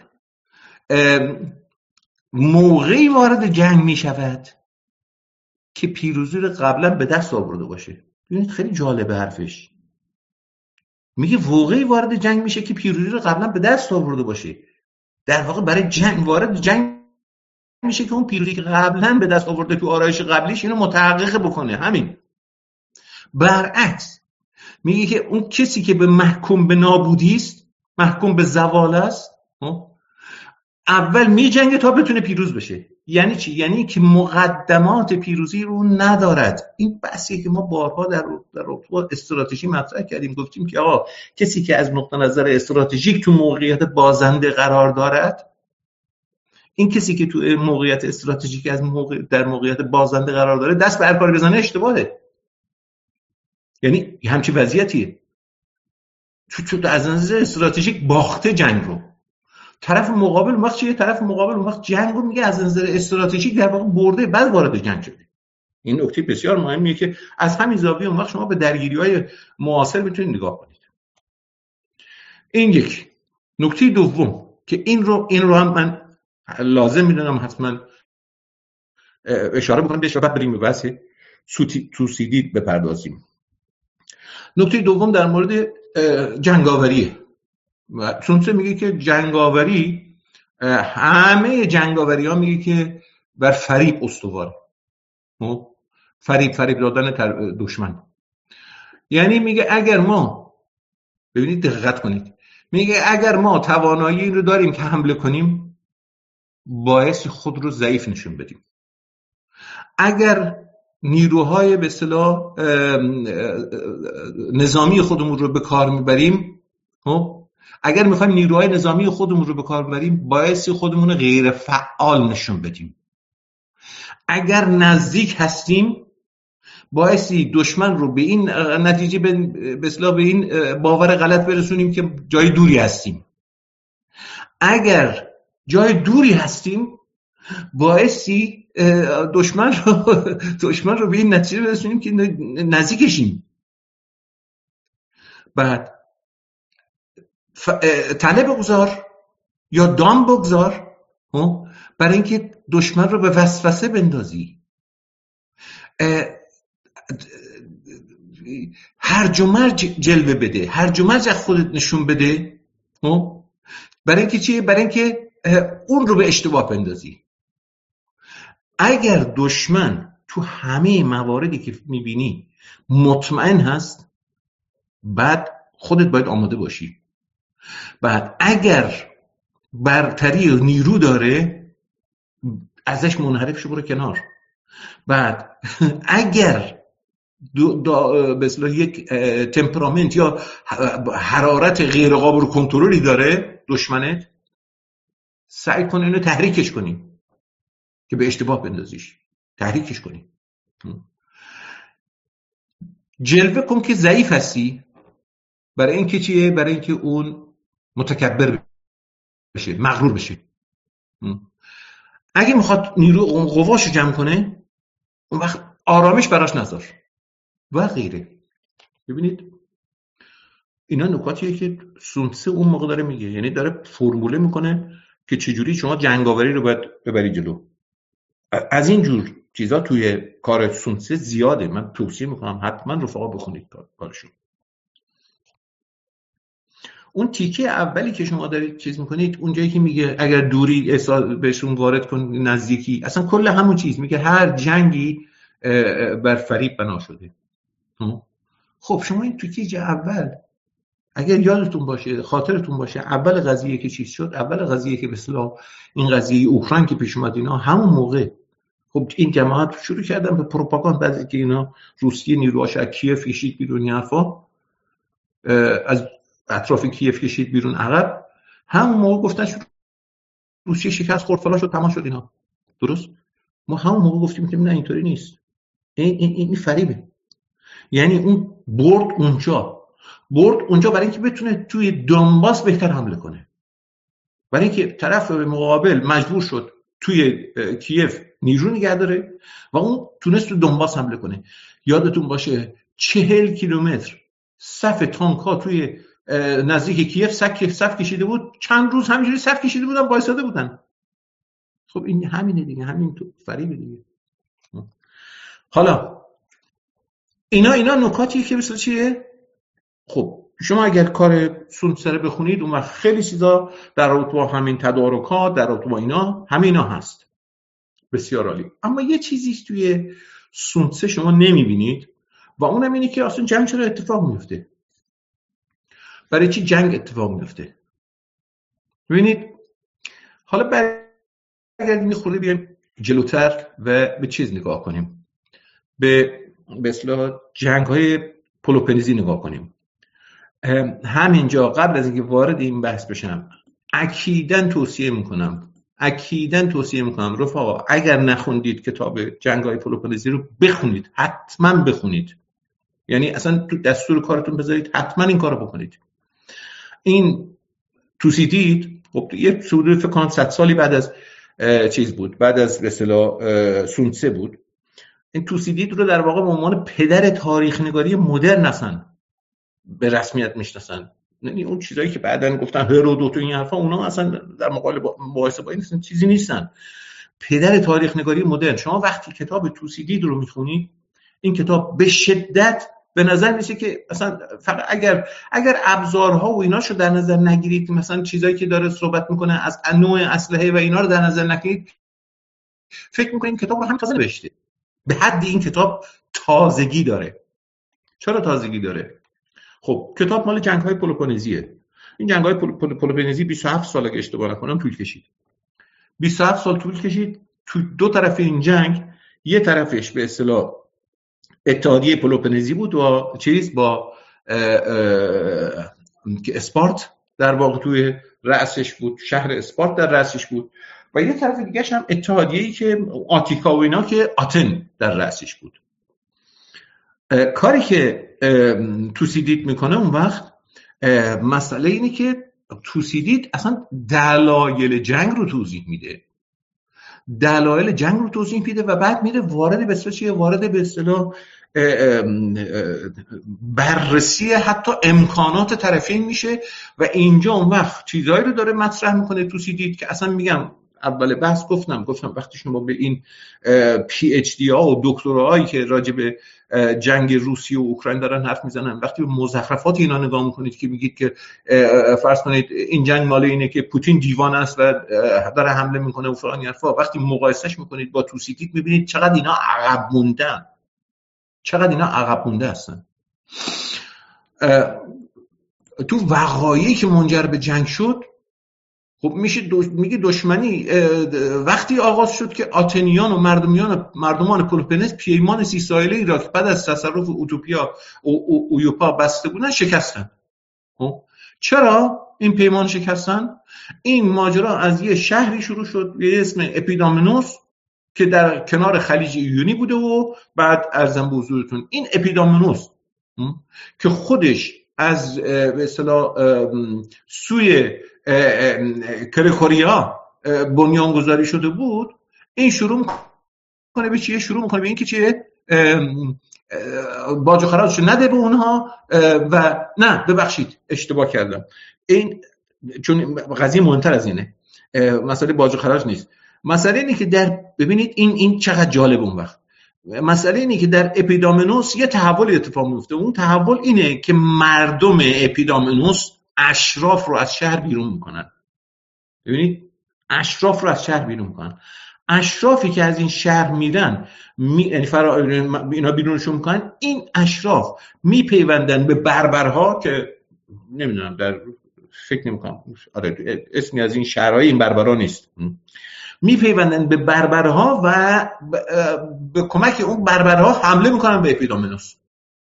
موقعی وارد جنگ می شود که پیروزی رو قبلا به دست آورده باشه. ببینید خیلی جالبه حرفش. میگه موقعی وارد جنگ میشه که پیروزی رو قبلا به دست آورده باشه. در واقع برای جنگ وارد جنگ میشه که اون پیروزی که قبلا به دست آورده تو آرایش قبلیش اینو متحقق بکنه. همین. برعکس میگه که اون کسی که به محکوم به نابودی است، محکوم به زوال است، اول می جنگه تا بتونه پیروز بشه. یعنی چی؟ یعنی که مقدمات پیروزی رو ندارد. این بحثیه که ما بارها در در استراتژی مطرح کردیم، گفتیم که آقا کسی که از نقطه نظر استراتژیک تو موقعیت بازنده قرار دارد، این کسی که تو موقعیت استراتژیک از موقع در موقعیت بازنده قرار داره، دست به هر کاری بزنه اشتباهه. یعنی همچین وضعیتیه. تو تو از نظر استراتژیک باخته جنگ رو. طرف مقابل وقت چیه؟ طرف مقابل وقت جنگ رو میگه از نظر استراتژیک در واقع برده، بعد وارد جنگ شده. این نکته بسیار مهمیه که از همین زاویه اون وقت شما به درگیری‌های معاصر میتونید نگاه کنید. این یک نکته دوم که این رو این رو هم من لازم میدونم حتما اشاره بکنم بهش و بعد بریم به بحث توسیدید بپردازیم. نکته دوم در مورد جنگاوریه. سونسه میگه که جنگاوری، همه جنگاوری ها میگه که بر فریب استواره. فریب فریب دادن دشمن. یعنی میگه اگر ما، ببینید دقت کنید، میگه اگر ما توانایی رو داریم که حمله کنیم، باعث خود رو ضعیف نشون بدیم. اگر نیروهای به اصطلاح نظامی خودمون رو به کار میبریم، اگر میخوایم نیروهای نظامی خودمون رو به کار ببریم، باعث خودمون رو غیر فعال نشون بدیم. اگر نزدیک هستیم، باعثی دشمن رو به این نتیجه به اصطلاح به این باور غلط برسونیم که جای دوری هستیم. اگر جای دوری هستیم، باعثی دشمن رو دشمن رو به این نتیجه برسونیم که نزدیکشیم. بعد طلب بگذار یا دام بگذار برای اینکه دشمن رو به وسوسه بندازی. هرج و مرج جلوه بده، هرج و مرج خودت نشون بده، برای اینکه چیه؟ برای اینکه اون رو به اشتباه بندازی. اگر دشمن تو همه مواردی که میبینی مطمئن هست، بعد خودت باید آماده باشی. بعد اگر برتری نیرو داره، ازش منحرف شو، برو کنار. بعد اگر به اصطلاح یک تمپرامنت یا حرارت غیر قابل کنترلی داره دشمنت، سعی کن اینو تحریکش کنی که به اشتباه بندازیش. تحریکش کنی، جلوه کن که ضعیف هستی، برای اینکه چیه؟ برای اینکه اون متکبر بشه، مغرور بشه. اگه میخواد نیرو اون قواشو جمع کنه، اون وقت آرامش براش نذار و غیره. ببینید اینا نکاتیه که سونسه اون موقع داره میگه، یعنی داره فرموله میکنه که چجوری شما جنگاوری رو باید ببری جلو. از این جور چیزا توی کار سونسه زیاده. من توصیه میکنم حتما رفقا بخونید کارشون. اون تیکه اولی که شما دارید چیز میکنید، اون جایی که میگه اگر دوری بهشون وارد کن، نزدیکی، اصلا کل همون چیز میگه هر جنگی بر فریب بنا شده. خب شما این تیکه اول اگر یادتون باشه، خاطرتون باشه، اول قضیه که چیز شد، اول قضیه که به اصطلاح این قضیه اوکراین که پیش اومد، اینا همون موقع خب این جماعت شروع کردن به پروپاگاند، بعضی که اینا روسیه نیروهاش از کیف کشید بیرون، این حرفا از اطراف کیف کشید بیرون عقب، همون موقع گفتن شروع روسیه شکست خورد، فلان شد، تمام شد اینا. درست؟ ما همون موقع گفتیم که نه اینطوری نیست، این این این فریبه. یعنی اون برد اونجا برد اونجا برای اینکه بتونه توی دونباس بهتر حمله کنه، برای اینکه طرف مقابل مجبور شد توی کیف نیرو نگه داره و اون تونست تو دونباس حمله کنه. یادتون باشه چهل کیلومتر صف تانک‌ها توی نزدیک کیف صف صف کشیده بود، چند روز همینجوری صف کشیده بودن، وایساده بودن. خب این همینه دیگه، همین تو فریبه دیگه. حالا اینا اینا نکاتیه که مثلا چیه؟ خب شما اگر کار سونسه رو بخونید، اون وقت خیلی چیزا در رابطه با همین تدارکات، در رابطه با اینا، همینا هست. بسیار عالی. اما یه چیزی توی سونسه شما نمیبینید و اونم اینه که اصلا جنگ چرا اتفاق میفته؟ برای چی جنگ اتفاق میفته؟ ببینید حالا برگردیم خورده بیایم جلوتر و به چیز نگاه کنیم، به به اصطلاح جنگ‌های پلوپونزی نگاه کنیم. همینجا قبل از اینکه وارد این بحث بشم، اکیداً توصیه میکنم اکیداً توصیه میکنم رفقا، اگر نخوندید کتاب جنگ‌های پلوپونزی رو بخونید، حتما بخونید. یعنی اصلا تو دستور کارتون بذارید، حتما این کارو بکنید. این توسیدید خب یه حدود فکر کنم صد سالی بعد از چیز بود، بعد از به اصطلاح سونسه بود. این توسیدید رو در واقع به عنوان پدر تاریخ نگاری مدرن هستن به رسمیت میشناسن. یعنی اون چیزایی که بعدن گفتن هرودوت و این حرفا، اونا اصلا در مقابل مقایسه با این نیستن، چیزی نیستن. پدر تاریخ نگاری مدرن. شما وقتی کتاب توسیدید رو میخونید، این کتاب به شدت به نظر میسه که اصلا فقط اگر اگر ابزارها و ایناشو در نظر نگیرید، مثلا چیزایی که داره صحبت میکنه از نوع اسلحه و اینا رو در نظر نگیرید، فکر میکنید کتاب رو هم تازه نوشته. به حد این کتاب تازگی داره. چرا تازگی داره؟ خب کتاب مال جنگ‌های پلوپونزیه. این جنگ‌های پلوپونزی بیست و هفت سال اگه اشتباه نکنم طول کشید. بیست و هفت سال طول کشید. تو دو طرف این جنگ، یه طرفش به اصطلاح اتحادیه پلوپونزی بود و چیز با که اسپارت در واقع توی رأسش بود، شهر اسپارت در رأسش بود، و یه طرف دیگه‌ش هم اتحادیه‌ای که آتیکا و اینا که آتن در رأسش بود. کاری که توسیدید میکنه اون وقت، مسئله اینه که توسیدید اصلا دلایل جنگ رو توضیح میده، دلایل جنگ رو توضیح میده و بعد میره وارد به اصطلاح چیه وارد به اصطلاح بررسی حتی امکانات طرفین میشه و اینجا اون وقت چیزایی رو داره مطرح میکنه توسیدید که اصلا میگم اول بحث گفتم گفتم وقتی شما به این پی اچ دی ها و دکتراهایی که راجع به جنگ روسیه و اوکراین دارن حرف میزنن، وقتی به مزخرفات اینا نگاه میکنید که میگید که فرض کنید این جنگ مال اینه که پوتین دیوانه است و داره حمله میکنه و فلان حرفا، وقتی مقایسهش میکنید با توسیدید میبینید چقدر اینا عقب موندن، چقدر اینا عقب مونده هستن. تو وقایعی که منجر به جنگ شد، خب میشه دو... میگه دشمنی وقتی آغاز شد که آتنیان و مردمیان مردمان پلوپونز پیمان سی ساحله ای را که بعد از تصرف اوتوپیا و اویوپا بسته بودن شکستن. خب چرا این پیمان شکستن؟ این ماجرا از یه شهری شروع شد به اسم اپیدامنوس که در کنار خلیج ایونی بوده و بعد ارزم به حضورتون این اپیدامنوس که خودش از به اصطلاح سوی کرکوریا بنیانگذاری شده بود، این شروع میکنه به چیه؟ شروع میکنه به این که چیه؟ باج و خراجشو نده به اونها و نه ببخشید اشتباه کردم، این چون قضیه مهمتر از اینه، مسئله باج و خراج نیست، مسئله اینه که در ببینید این این چقدر جالب اون وقت، مسئله اینه که در اپیدامنوس یه تحول اتفاق میفته. اون تحول اینه که مردم اپیدامنوس اشراف رو از شهر بیرون میکنن. ببینید اشراف رو از شهر بیرون میکنن. اشرافی که از این شهر میرن می... یعنی فرا... اینا بیرونشون میکنن، این اشراف میپیوندن به بربرها که نمیدونم در فکر نمیکنم آره اسمی از این شهرهای این بربرها نیست، میپیوندن به بربرها و به کمک اون بربرها حمله میکنن به اپیدامنوس.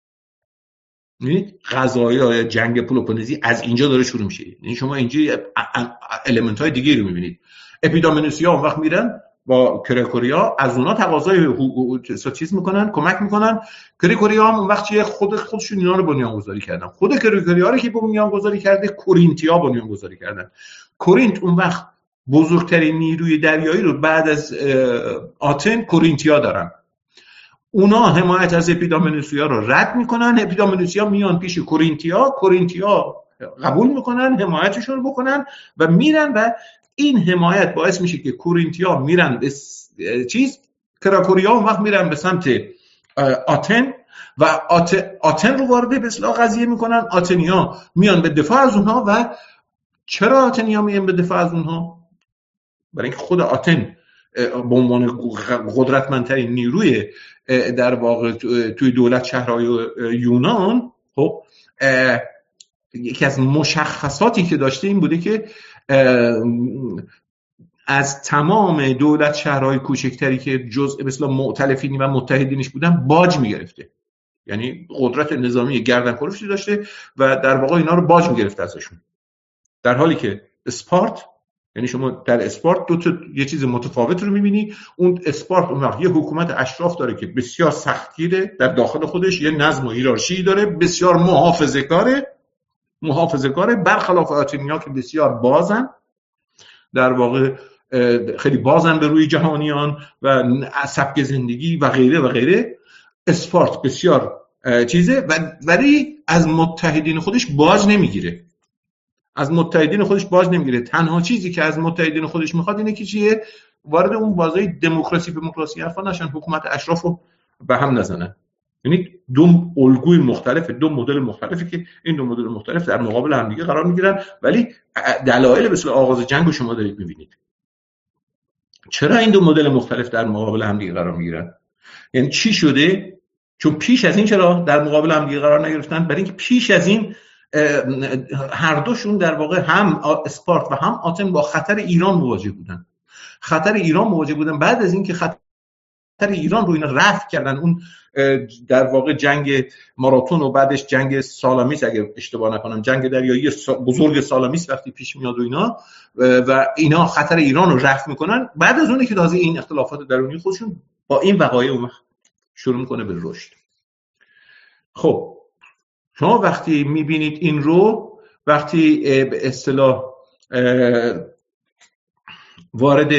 یعنی قضایای جنگ پلوپونزی از اینجا داره شروع میشه. یعنی شما اینجا المنت های دیگه رو میبینید. اپیدامنوسیا اون وقت میرن با کرکوریا از اونا تقاضای چیز میکنن، کمک میکنن. کرکوریا هم اون وقت خود خودشون اینا رو بنیانگذاری کردن. خود کرکوریا رو که بنیانگذاری کرده کورینتیا بنیانگذاری کردن. کورینت اون وقت بزرگترین نیروی دریایی رو بعد از آتن کورینتیا دارن. اونا حمایت از اپیدامنوسیا رو رد میکنن، اپیدامنوسیا میان پیش کورینتیا، کورینتیا قبول میکنن حمایتشون رو بکنن و میرن و این حمایت باعث میشه که کورینتیا میرن به چیز کراکوریا اون وقت میرن به سمت آتن و آت... آتن رو وارد به اصطلاح قضیه میکنن. آتنیا میان به دفاع از اونها. و چرا آتنیا میان به دفاع از اونها؟ برای اینکه خود آتن به عنوان قدرتمندترین نیروی در واقع توی دولت شهرهای یونان، خب یکی از مشخصاتی که داشته این بوده که از تمام دولت شهرهای کوچکتری که جزء به اصطلاح مؤتلفین و متحدینش بودن باج میگرفته. یعنی قدرت نظامی گردن کلفتی داشته و در واقع اینا رو باج میگرفته ازشون. در حالی که اسپارت، یعنی شما در اسپارت دو تا یه چیز متفاوت رو می‌بینی. اون اسپارت اون وقت یه حکومت اشراف داره که بسیار سختگیره، در داخل خودش یه نظم و هیرارشی داره، بسیار محافظه‌کاره محافظه‌کاره برخلاف آتنیا که بسیار بازن در واقع خیلی بازن به روی جهانیان و سبک زندگی و غیره و غیره. اسپارت بسیار چیزه ولی از متحدین خودش باج نمیگیره، از متحدین خودش باج نمیگیره. تنها چیزی که از متحدین خودش میخواد اینه که چیه؟ وارد اون بازی دموکراسی دموکراسی حرفا نشن، حکومت اشرافو به هم نزنن. یعنی دو الگوی مختلف، دو مدل مختلفی که این دو مدل مختلف در مقابل هم دیگه قرار میگیرن، ولی دلایل به اصطلاح آغاز جنگ رو شما دارید میبینید. چرا این دو مدل مختلف در مقابل هم دیگه قرار میگیرن؟ یعنی چی شده؟ چون پیش از این چرا در مقابل هم دیگه قرار نگرفتن؟ برای اینکه پیش از این هر دوشون در واقع هم اسپارت و هم آتن با خطر ایران مواجه بودن. خطر ایران مواجه بودن. بعد از اینکه خطر ایران رو اینا رفع کردن، اون در واقع جنگ ماراتون و بعدش جنگ سالامیس اگه اشتباه نکنم، جنگ دریایی بزرگ سالامیس وقتی پیش میاد و اینا و اینا خطر ایران رو رفع میکنن، بعد از اون که تازه این اختلافات درونی خودشون با این وقایع شروع میکنه به رشد. خب شما وقتی میبینید این رو، وقتی به اصطلاح وارد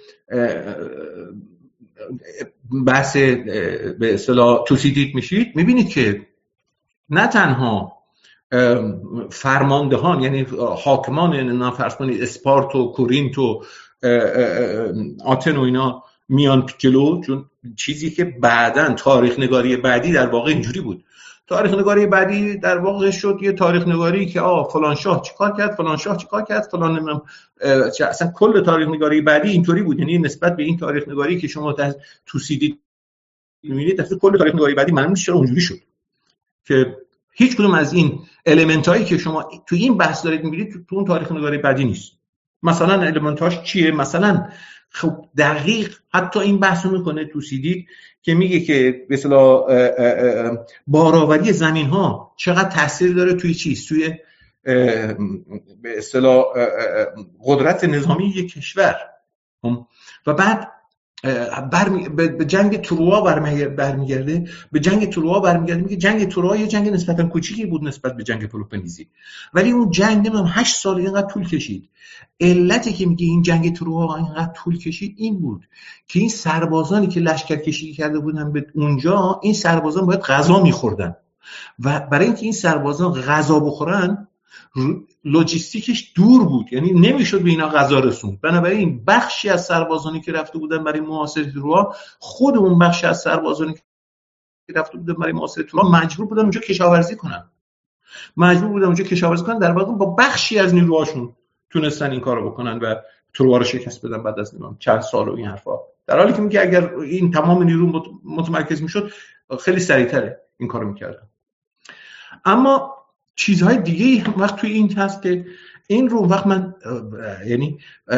بحث به اصطلاح توسیدید میشید، میبینید که نه تنها فرماندهان یعنی حاکمان نه فرض کنید اسپارت و کورینت و آتن و اینا میان جلو، چون چیزی که بعداً تاریخ نگاری بعدی در واقع اینجوری بود. تاریخ نگاری بعدی در واقع شد یه تاریخ نگاری که آ فلان شاه چیکار کرد، فلان شاه چیکار کرد، فلان نمیدونم، اصلا کل تاریخ نگاری بعدی اینطوری بود. یعنی نسبت به این تاریخ نگاری که شما توسیدید می‌بینید، اصلا کل تاریخ نگاری بعدی معلوم نیست چرا اونجوری شد که هیچ کدوم از این المنتایی که شما تو این بحث دارید می‌بینید تو اون تاریخ نگاری بعدی نیست. مثلا المنتاش چیه؟ مثلا خب دقیق حتی این بحث رو میکنه توسیدید که میگه که به اصطلاح بارآوری زمین ها چقدر تاثیر داره توی چیز، توی به اصطلاح قدرت نظامی یک کشور. و بعد برمی... به جنگ تروا برمیگرده به جنگ تروا برمیگرده میگه جنگ تروا یه جنگ نسبتا کوچیکی بود نسبت به جنگ پلوپونیزی، ولی اون جنگ نمیدونم هشت سال اینقدر طول کشید. علتی که میگه این جنگ تروا اینقدر طول کشید این بود که این سربازانی که لشکرکشی کرده بودن به اونجا، این سربازان باید غذا میخوردن و برای اینکه این سربازان غذا بخورن لوجستیکش دور بود، یعنی نمیشد به اینا غذا رسوند. بنابراین بخشی از سربازانی که رفته بودن برای محاصره تروا، خود اون بخشی از سربازانی که رفته بودن برای محاصره تروا مجبور بودن اونجا کشاورزی کنن مجبور بودن اونجا کشاورزی کنن در واقع با بخشی از نیروهاشون تونستن این کارو بکنن و تروا رو شکست بدن بعد از نمیدونم چند سال و این حرفا. در حالی که میگه اگر این تمام نیرو متمرکز میشد خیلی سریعتر این کارو میکردن. اما چیزهای دیگه وقت توی این هست که این رو وقت من یعنی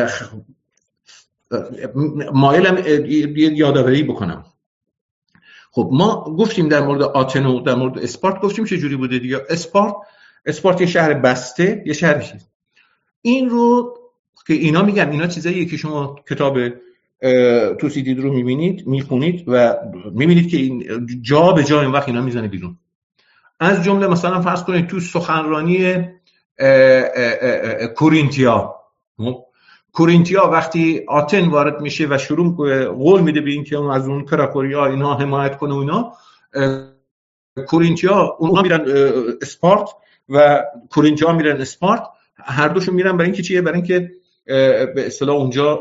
مایلم یادآوری بکنم. خب ما گفتیم در مورد آتن و در مورد اسپارت گفتیم چه جوری بوده دیگه. اسپارت اسپارت یه شهر بسته، یه شهر چیز. این رو که اینا میگن اینا چیزاییه که شما کتاب توسیدید رو میبینید میخونید و میبینید که این جا به جا این وقت اینا میزنه بیرون. از جمله مثلا فرض کنید تو سخنرانی کورینتیا کورینتیا وقتی آتن وارد میشه و شروع قول میده به این که اون از اون کراکوریا اینا حمایت کنه و اینا، کورینتیا اونها میرن اسپارت و کورینتیا میرن اسپارت، هر دوشون میرن برای اینکه چیه؟ برای اینکه به اصطلاح اونجا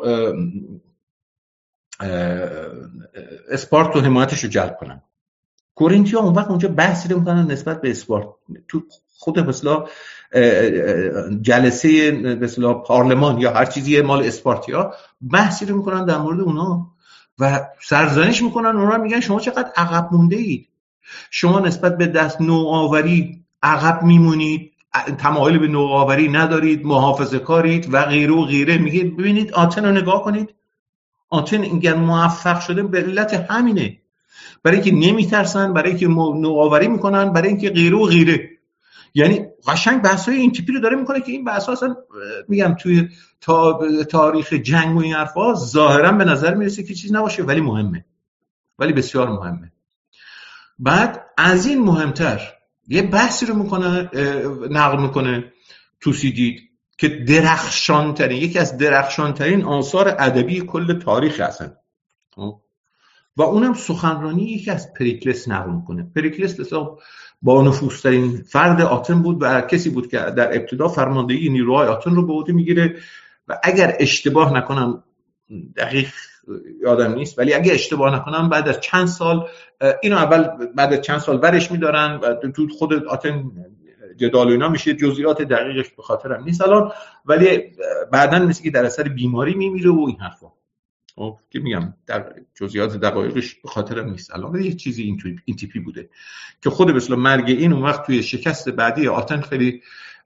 اسپارت و حمایتش رو جلب کنن. کورینتیا اون وقت اونجا بحثی رو میکنن نسبت به اسپارت. تو خود به اصطلاح جلسه به اصطلاح پارلمان یا هر چیزی مال اسپارتیا بحثی رو میکنن در مورد اونا و سرزنش میکنن. اونا میگن شما چقدر عقب مونده اید، شما نسبت به دست نوآوری عقب میمونید، تمایل به نوآوری ندارید، محافظه‌کارید و غیره و غیره. میگه ببینید آتن رو نگاه کنید، آتن اینقدر موفق شده به علت همینه، برای اینکه نمیترسن، برای اینکه نوآوری میکنن، برای اینکه غیره و غیره. یعنی قشنگ بحثای این تیپی رو داره میکنه که این بحثا اصلا میگم توی تاریخ جنگ و این حرفا ظاهرا به نظر میرسه که چیز نباشه ولی مهمه، ولی بسیار مهمه. بعد از این مهمتر یه بحثی رو میکنه نقل میکنه توسیدید که درخشانترین یکی از درخشانترین آثار ادبی کل تاریخ هستن و اونم سخنرانی یکی از پریکلس نقل میکنه. پریکلس حساب با نفوذترین فرد آتن بود و کسی بود که در ابتدا فرماندهی نیروهای آتن رو به عهده میگیره و اگر اشتباه نکنم دقیق یادم نیست ولی اگه اشتباه نکنم بعد از چند سال اینو اول بعد از چند سال ورش میدارن و تو خود آتن جدال و اینا میشه، جزئیات دقیقش به خاطرم نیست الان، ولی بعداً مثل که در اثر بیماری میمیره و این حرفا. خب که میگم در جزئیات دقایقش به خاطرم نیست الان، ولی یه چیزی این توی این تیپی بوده که خود به اصطلاح مرگ این اون وقت توی شکست بعدی آتن خیلی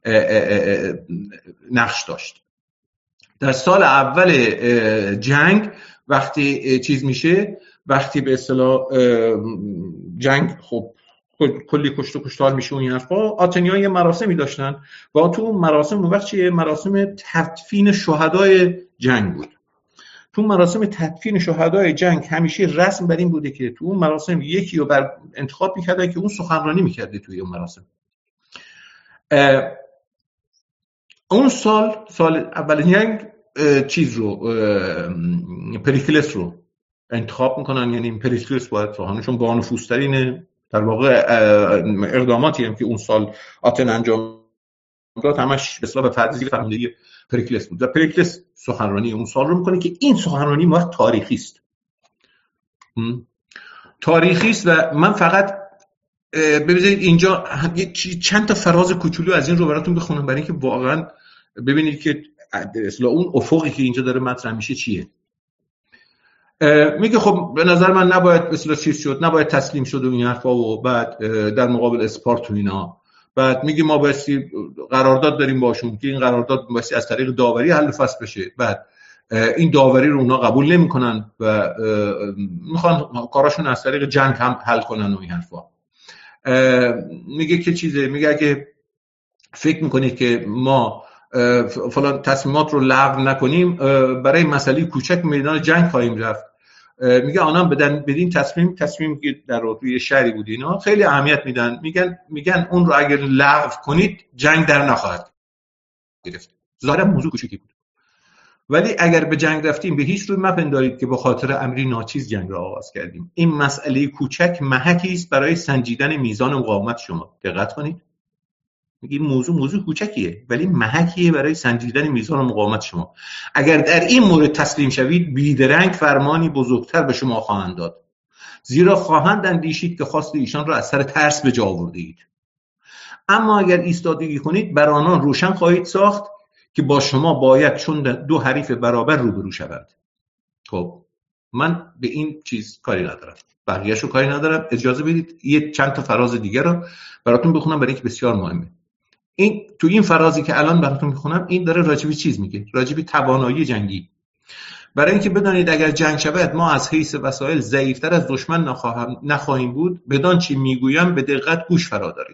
نقش داشت. در سال اول جنگ وقتی چیز میشه، وقتی به اصطلاح جنگ خب کلی کشت و کشتار میشه و این حرفا، آتنی‌ها یه مراسمی داشتن و تو اون مراسم اون وقت چیه مراسم تدفین شهدای جنگ بود. تو مراسم تدفین شهدای جنگ همیشه رسم بر این بوده که تو اون مراسم یکی رو بر انتخاب می‌کردن که اون سخنرانی می‌کرده توی اون مراسم. اون سال سال اول جنگ چیز رو پریکلس رو انتخاب میکنن، یعنی پریکلس باید فهانشون با نفوذترین در واقع اقداماتی هم که اون سال آتن انجام داد همش به اصطلاح فرضی فرماندهی پریکلس بود و پریکلس سخنرانی اون سال رو میکنه که این سخنرانی ما تاریخی است تاریخی است و من فقط ببینید اینجا چند تا فراز کوچولو از این رو براتون بخونم برای اینکه واقعا ببینید که اصلا اون افقی که اینجا داره مطرح میشه چیه. میگه خب به نظر من نباید اصلا چیز شد، نباید تسلیم شد و این حرفا و بعد در مقابل اسپارت و اینا. بعد میگه ما بایستی قرارداد داریم باشون که این قرارداد بایستی از طریق داوری حل فصل بشه. بعد این داوری رو اونا قبول نمیکنن و میخوان کاراشون از طریق جنگ هم حل کنن و این حرفا. میگه که چیزه، میگه اگه فکر میکنید که ما فلان تصمیمات رو لغو نکنیم برای مسئله کوچک میدان جنگ خواهیم رفت. میگه آنها بدن بدین تصمیم تصمیم که در روی شهری بود اینا خیلی اهمیت میدن، میگن میگن اون رو اگر لغو کنید جنگ در نخواهد گرفت. ظاهرا موضوع کوچیکی بود ولی اگر به جنگ رفتیم به هیچ روی مپندارید که به خاطر امری ناچیز جنگ را آغاز کردیم. این مسئله کوچک محکی است برای سنجیدن میزان مقاومت شما. دقت کنید، میگه موضوع موضوع کوچکیه ولی محکیه برای سنجیدن میزان مقاومت شما. اگر در این مورد تسلیم شوید بیدرنگ فرمانی بزرگتر به شما خواهند داد، زیرا خواهند اندیشید که خواست ایشان را از سر ترس به جا آوردید. اما اگر ایستادگی کنید بر آنان روشن خواهید ساخت که با شما باید چون دو حریف برابر روبرو شوند. خب من به این چیز کاری ندارم، بقیه‌شو کاری ندارم. اجازه بدید یه چند تا فراز دیگه رو براتون بخونم برای اینکه بسیار مهمه. این تو این فرازی که الان براتون میخونم این داره راجبی چیز میگه، راجبی توانایی جنگی. برای اینکه بدانید اگر جنگ شود ما از حیث وسایل ضعیفتر از دشمن نخواهم نخواهیم بود، بدان چی میگویم به دقت گوش فرا دارید.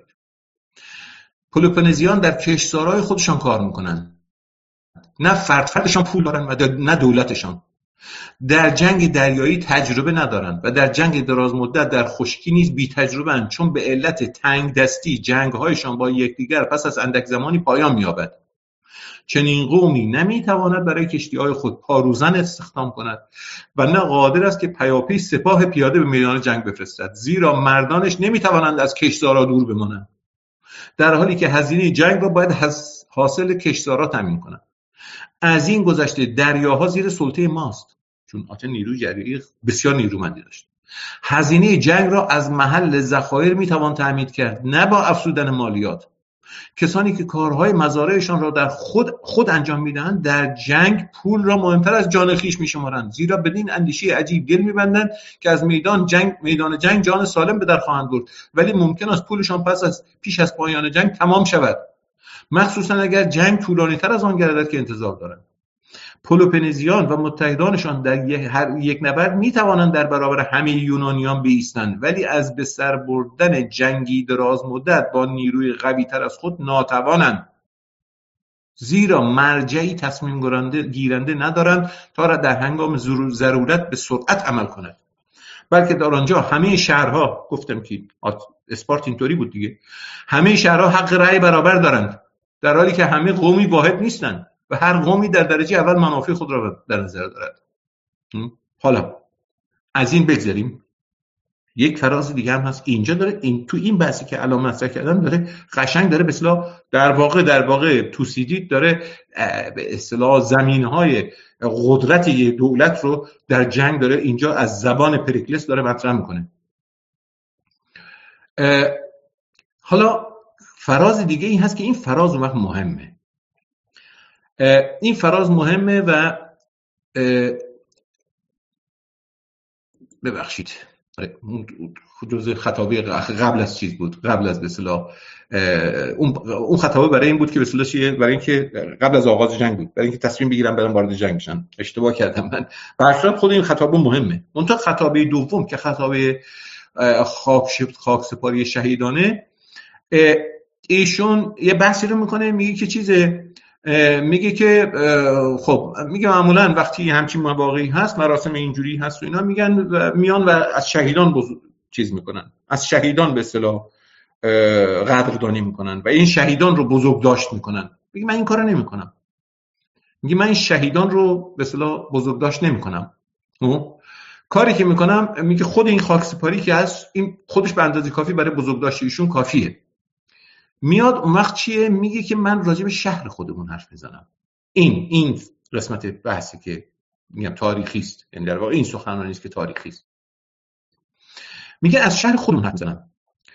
پلوپونزیان در کشتزارهای خودشان کار میکنن، نه فرد فردشان پول دارن و نه دولتشان. در جنگ دریایی تجربه ندارند و در جنگ دراز مدت در خشکی نیز بی تجربه اند، چون به علت تنگ دستی جنگ‌هایشان با یکدیگر پس از اندک زمانی پایان می‌یابد. چنین قومی نمی‌تواند برای کشتی‌های خود پاروزن استخدام کند و نه قادر است که پیاپی سپاه پیاده به میدان جنگ بفرستد، زیرا مردانش نمی‌توانند از کشتزارها دور بمانند، در حالی که هزینه جنگ را باید حاصل کشتزارها تامین کنند. از این گذشته دریاها زیر سلطه ماست، چون آتن نیروی دریایی بسیار نیرومندی داشت. هزینه جنگ را از محل ذخایر میتوان تامین کرد، نه با افزودن مالیات. کسانی که کارهای مزارعشان را در خود خود انجام میدهند در جنگ پول را مهمتر از جان خویش میشمارند، زیرا بدین اندیشه عجیب دل میبندند که از میدان جنگ میدان جنگ جان سالم به در خواهند برد، ولی ممکن است پولشان پس از پیش از پایان جنگ تمام شود، مخصوصا اگر جنگ طولانی تر از آن گردد که انتظار دارند. پلوپونزیان و متحدانشان در هر یک نبرد می توانند در برابر همه یونانیان بایستند، ولی از به سر بردن جنگی دراز مدت با نیروی قوی تر از خود ناتوانند، زیرا مرجعی تصمیم گیرنده ندارند تا در هنگام ضرورت به سرعت عمل کند، بلکه در آنجا همه شهرها، گفتم که اسپارت اینطوری بود دیگه، همه شهرها حق رأی برابر دارند. در حالی که همه قومی واحد نیستن و هر قومی در درجه اول منافع خود را در نظر دارد. حالا از این بگذاریم، یک فراز دیگه هم هست اینجا داره، این تو این بحثی که الان مطرح کردم داره قشنگ داره به اصطلاح در واقع در واقع توسیدید داره به اصطلاح زمینهای قدرت یک دولت رو در جنگ داره اینجا از زبان پریکلس داره مطرح میکنه. حالا فراز دیگه این هست که این فراز اون وقت مهمه. این فراز مهمه و ببخشید جزء خطابه قبل از چیز بود، قبل از به اصطلاح اون اون خطابه برای این بود که به اصطلاح چیه، برای اینکه قبل از آغاز جنگ بود، برای اینکه تصمیم بگیرن برن وارد جنگ بشن. اشتباه کردم من. به هر صورت خود این خطابه مهمه. اون تا خطابه دوم که خطابه خاک خاک سپاری شهیدانه، ایشون یه بحثی رو میکنه، میگه که چیزه، میگه که خب میگه معمولا وقتی همچین مواقعی هست مراسم اینجوری هست و اینا میگن میان و از شهیدان بزرگ چیز میکنن، از شهیدان به اصطلاح قدردانی میکنن و این شهیدان رو بزرگ داشت میکنن. میگه من این کارو نمیکنم. میگه من این شهیدان رو به اصطلاح بزرگ داشت نمیکنم. کاری که میکنم میگه خود این خاک سپاری که هست این خودش به اندازه کافی برای بزرگ داشت ایشون کافیه. میاد اون وقت چیه، میگه که من راجع به شهر خودمون حرف میزنم. این این قسمت بحثی که میگم تاریخی است، یعنی در واقع این سخنرانی است که تاریخی است. میگه از شهر خودمون حرف میزنم،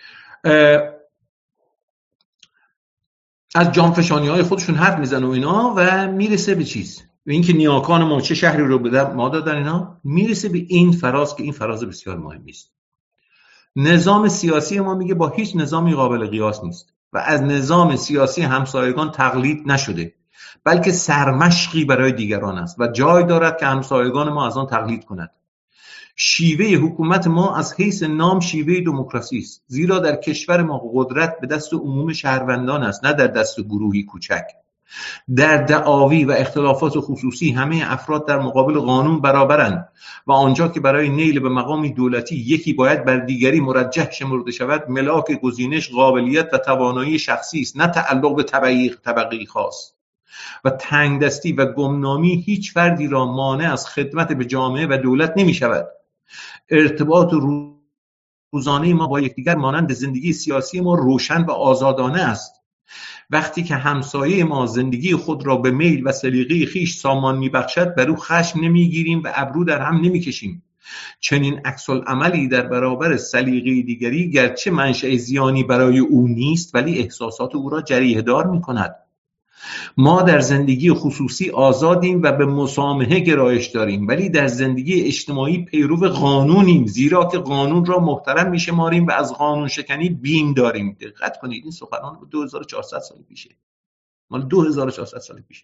از جانفشانی‌های خودشون حرف میزنه و اینا و میرسه به چیز، به اینکه نیاکان ما چه شهری رو به ما دادن اینا، میرسه به این فراز که این فراز بسیار مهمی است. نظام سیاسی ما میگه با هیچ نظامی قابل قیاس نیست و از نظام سیاسی همسایگان تقلید نشده، بلکه سرمشقی برای دیگران است و جای دارد که همسایگان ما از آن تقلید کند. شیوه حکومت ما از حیث نام شیوه دموکراسی است، زیرا در کشور ما قدرت به دست عموم شهروندان است، نه در دست گروهی کوچک. در دعاوی و اختلافات خصوصی همه افراد در مقابل قانون برابرند و آنجا که برای نیل به مقامی دولتی یکی باید بر دیگری مرجح شمرده شود، ملاک گزینش قابلیت و توانایی شخصی است، نه تعلق به طبقه طبقه خاص. و تنگ دستی و گمنامی هیچ فردی را مانع از خدمت به جامعه و دولت نمی شود. ارتباط روزانه ما با یکدیگر مانند زندگی سیاسی ما روشن و آزادانه است. وقتی که همسایه ما زندگی خود را به میل و سلیقه خیش سامان میبخشد، بر او خشم نمیگیریم و ابرو در هم نمیکشیم. چنین عکس العملی در برابر سلیقه دیگری گرچه منشأ زیانی برای او نیست، ولی احساسات او را جریحه دار میکند. ما در زندگی خصوصی آزادیم و به مسامحه گرایش داریم، ولی در زندگی اجتماعی پیرو قانونیم، زیرا که قانون را محترم میشماریم و از قانون شکنی بیم داریم. دقت کنید این سخنان دو هزار و چهارصد سال پیشه، مال دو هزار و چهارصد سال پیشه.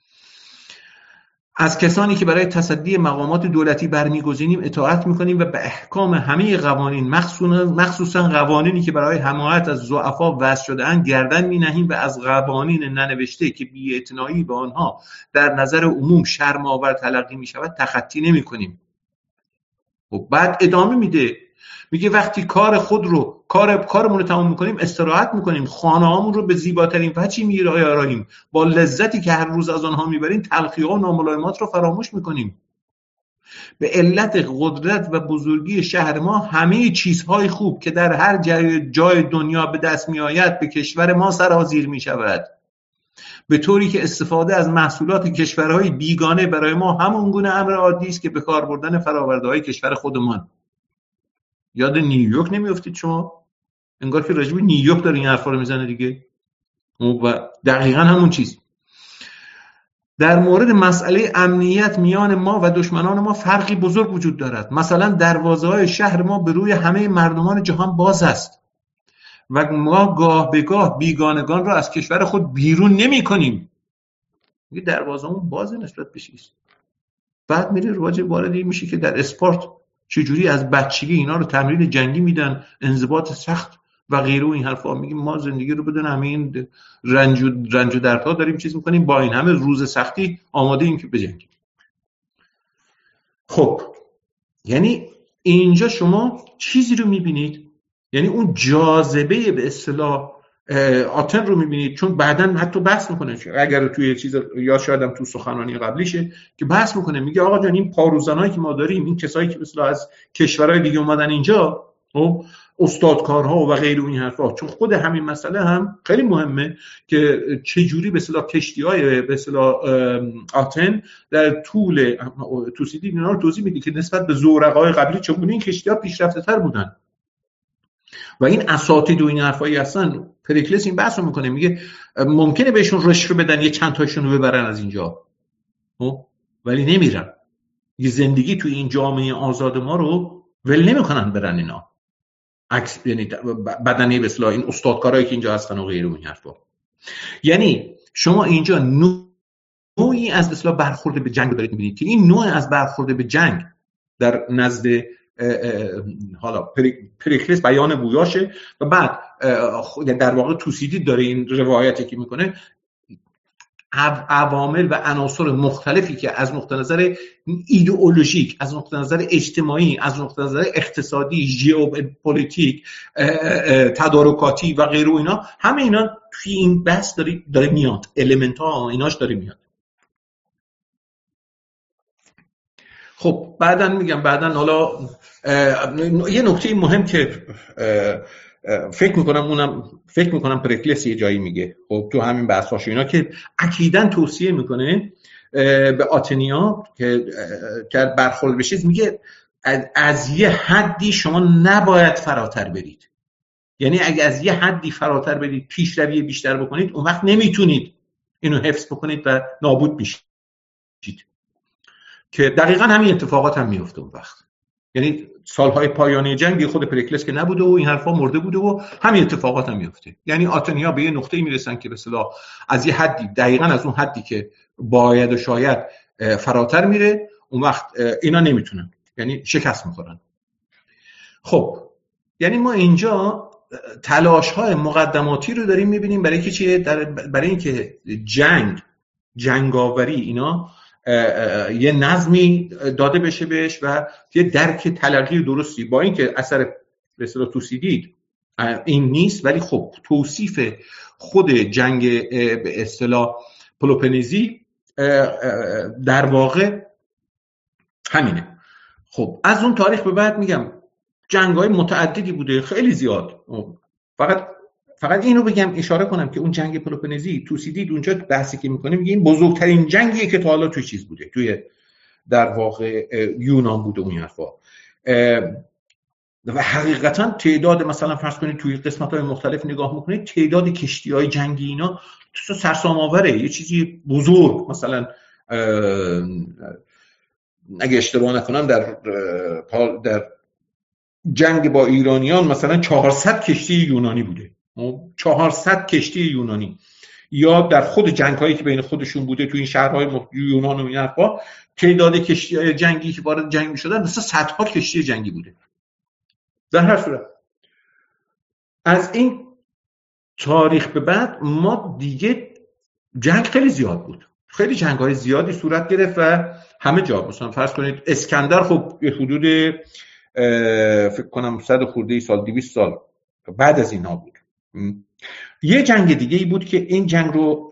از کسانی که برای تصدی مقامات دولتی برمیگزینیم اطاعت میکنیم و به احکام همه قوانین، مخصوصا قوانینی که برای حمایت از ضعفا وضع شده‌اند گردن مینهیم و از قوانین ننوشته که بی‌اعتنایی به آنها در نظر عموم شرم‌آور تلقی میشود تخطی نمیکنیم. و بعد ادامه میده، میگه وقتی کار خود رو کار کارمون رو تمام میکنیم استراحت میکنیم، خانه‌هامون رو به زیباترین وجهی میآراییم، با لذتی که هر روز از آنها میبریم تلخی‌ها و ناملایمات رو فراموش میکنیم. به علت قدرت و بزرگی شهر ما همه چیزهای خوب که در هر جای, جای دنیا به دست میآید به کشور ما سرازیر میشود، به طوری که استفاده از محصولات کشورهای بیگانه برای ما همون گونه امر عادی است که به کار بردن فرآورده‌های کشور خودمان. یاد نیویورک نمیافتید شما؟ انگار که راجب نیویورک داره این حرفا رو میزنه دیگه. و دقیقاً همون چیز. در مورد مسئله امنیت میان ما و دشمنان ما فرقی بزرگ وجود دارد. مثلا دروازه‌های شهر ما به روی همه مردمان جهان باز است و ما گاه به گاه بیگانگان را از کشور خود بیرون نمی‌کنیم. میگه دروازه‌مون باز نسبت به چیز. بعد میره رواج واردی میشه که در اسپورت چجوری از بچگی اینا رو تمرین جنگی میدن، انضباط سخت و غیره و این حرفا. میگیم ما زندگی رو بدون همه این رنج و رنج و دردها داریم چیز میکنیم، با این همه روز سختی آماده ایم که بجنگیم. خب یعنی اینجا شما چیزی رو میبینید، یعنی اون جاذبه به اصطلاح آتن رو میبینید، چون بعداً حتی بحث میکنه، اگر توی چیز یا شاید هم تو سخنرانی قبلیشه که بحث میکنه، میگه آقا جان این پاروزنایی که ما داریم، این کسایی که مثلا از کشورهای دیگه اومدن اینجا، خب استادکارها و غیره این حرفا، چون خود همین مسئله هم خیلی مهمه که چه جوری به اصطلاح کشتی‌های به اصطلاح آتن در طول توسیدید اینا رو توضیح میده که نسبت به زورق‌های قبلی چگونه این کشتی‌ها پیشرفته‌تر بودن و این اساطید و این حرفایی هستن. پریکلس این بحث رو میکنه، میگه ممکنه بهشون رشوه بدن یه چند تاشون رو ببرن از اینجا، ولی نمیرن. یه زندگی توی این جامعه آزاد ما رو ول نمیکنن برن اینا، عکس یعنی بدنه به اصطلاح این استادکارایی که اینجا هستن و غیره این حرفا. یعنی شما اینجا نوعی از به اصطلاح برخورد به جنگ دارید میبینید که این نوع از برخورد به جنگ در نزد حالا پریکلس بیان بویاشه و بعد در واقع توسیدید داره این روایتی که میکنه عوامل و عناصر مختلفی که از نقطه نظر ایدئولوژیک، از نقطه نظر اجتماعی، از نقطه نظر اقتصادی، ژئوپلیتیک، تدارکاتی و غیره اینا، همه اینا توی این بحث داره داره میاد، المنت ها ایناش داره میاد. خب بعدن میگم بعدن حالا یه نکته مهم که فکر میکنم اونم فکر میکنم پریکلس یه جایی میگه، خب تو همین بحثاش اینا که اکیداً توصیه میکنه به آتنیا که که برخورد بشید، میگه از یه حدی شما نباید فراتر برید. یعنی اگه از یه حدی فراتر برید، پیشروی بیشتر بکنید، اون وقت نمیتونید اینو حفظ بکنید و نابود بشید. که دقیقاً همین اتفاقات هم میفته اون وقت. یعنی سالهای پایانی جنگ خود پریکلس که نبوده و این حرفا مرده بوده و همین اتفاقات هم میفته. یعنی آتنیا به یه نقطه‌ای میرسن که به اصطلاح از یه حدی، دقیقاً از اون حدی که باید و شاید فراتر میره، اون وقت اینا نمیتونن، یعنی شکست میخورن. خب یعنی ما اینجا تلاش‌های مقدماتی رو داریم میبینیم برای اینکه چیه، برای اینکه جنگ جنگاوری اینا یه نظمی داده بشه بهش و یه درک تلقی درستی، با اینکه اثر به اصطلاح توسیدید این نیست، ولی خب توصیف خود جنگ به اصطلاح پلوپونزی در واقع همینه. خب از اون تاریخ به بعد میگم جنگ‌های متعددی بوده، خیلی زیاد. فقط فقط اینو بگم، اشاره کنم که اون جنگ پلوپونزی توسیدید اونجا بحثی که میکنه، میگه این بزرگترین جنگیه که تا حالا توی چیز بوده، توی در واقع یونان بوده اون حرفا. و حقیقتا تعداد مثلا فرض کنید توی قسمت‌های مختلف نگاه میکنید، تعداد کشتی‌های جنگی اینا تو سرسام آوره، یه چیزی بزرگ. مثلا اگه اشتباه نکنم در در جنگ با ایرانیان مثلا چهارصد کشتی یونانی بوده، چهارصد کشتی یونانی. یا در خود جنگ‌هایی که بین خودشون بوده تو این شهرهای یونان و این حرفا، تعداد کشتی جنگی که وارد جنگ می‌شدن مثلا صدها کشتی جنگی بوده. در هر صورت از این تاریخ به بعد ما دیگه جنگ خیلی زیاد بود، خیلی جنگ‌های زیادی صورت گرفت و همه جا. مثلا فرض کنید اسکندر خب حدود فکر کنم صد خورده سال، دویست سال بعد از اینا بود. یه جنگ دیگه ای بود که این جنگ رو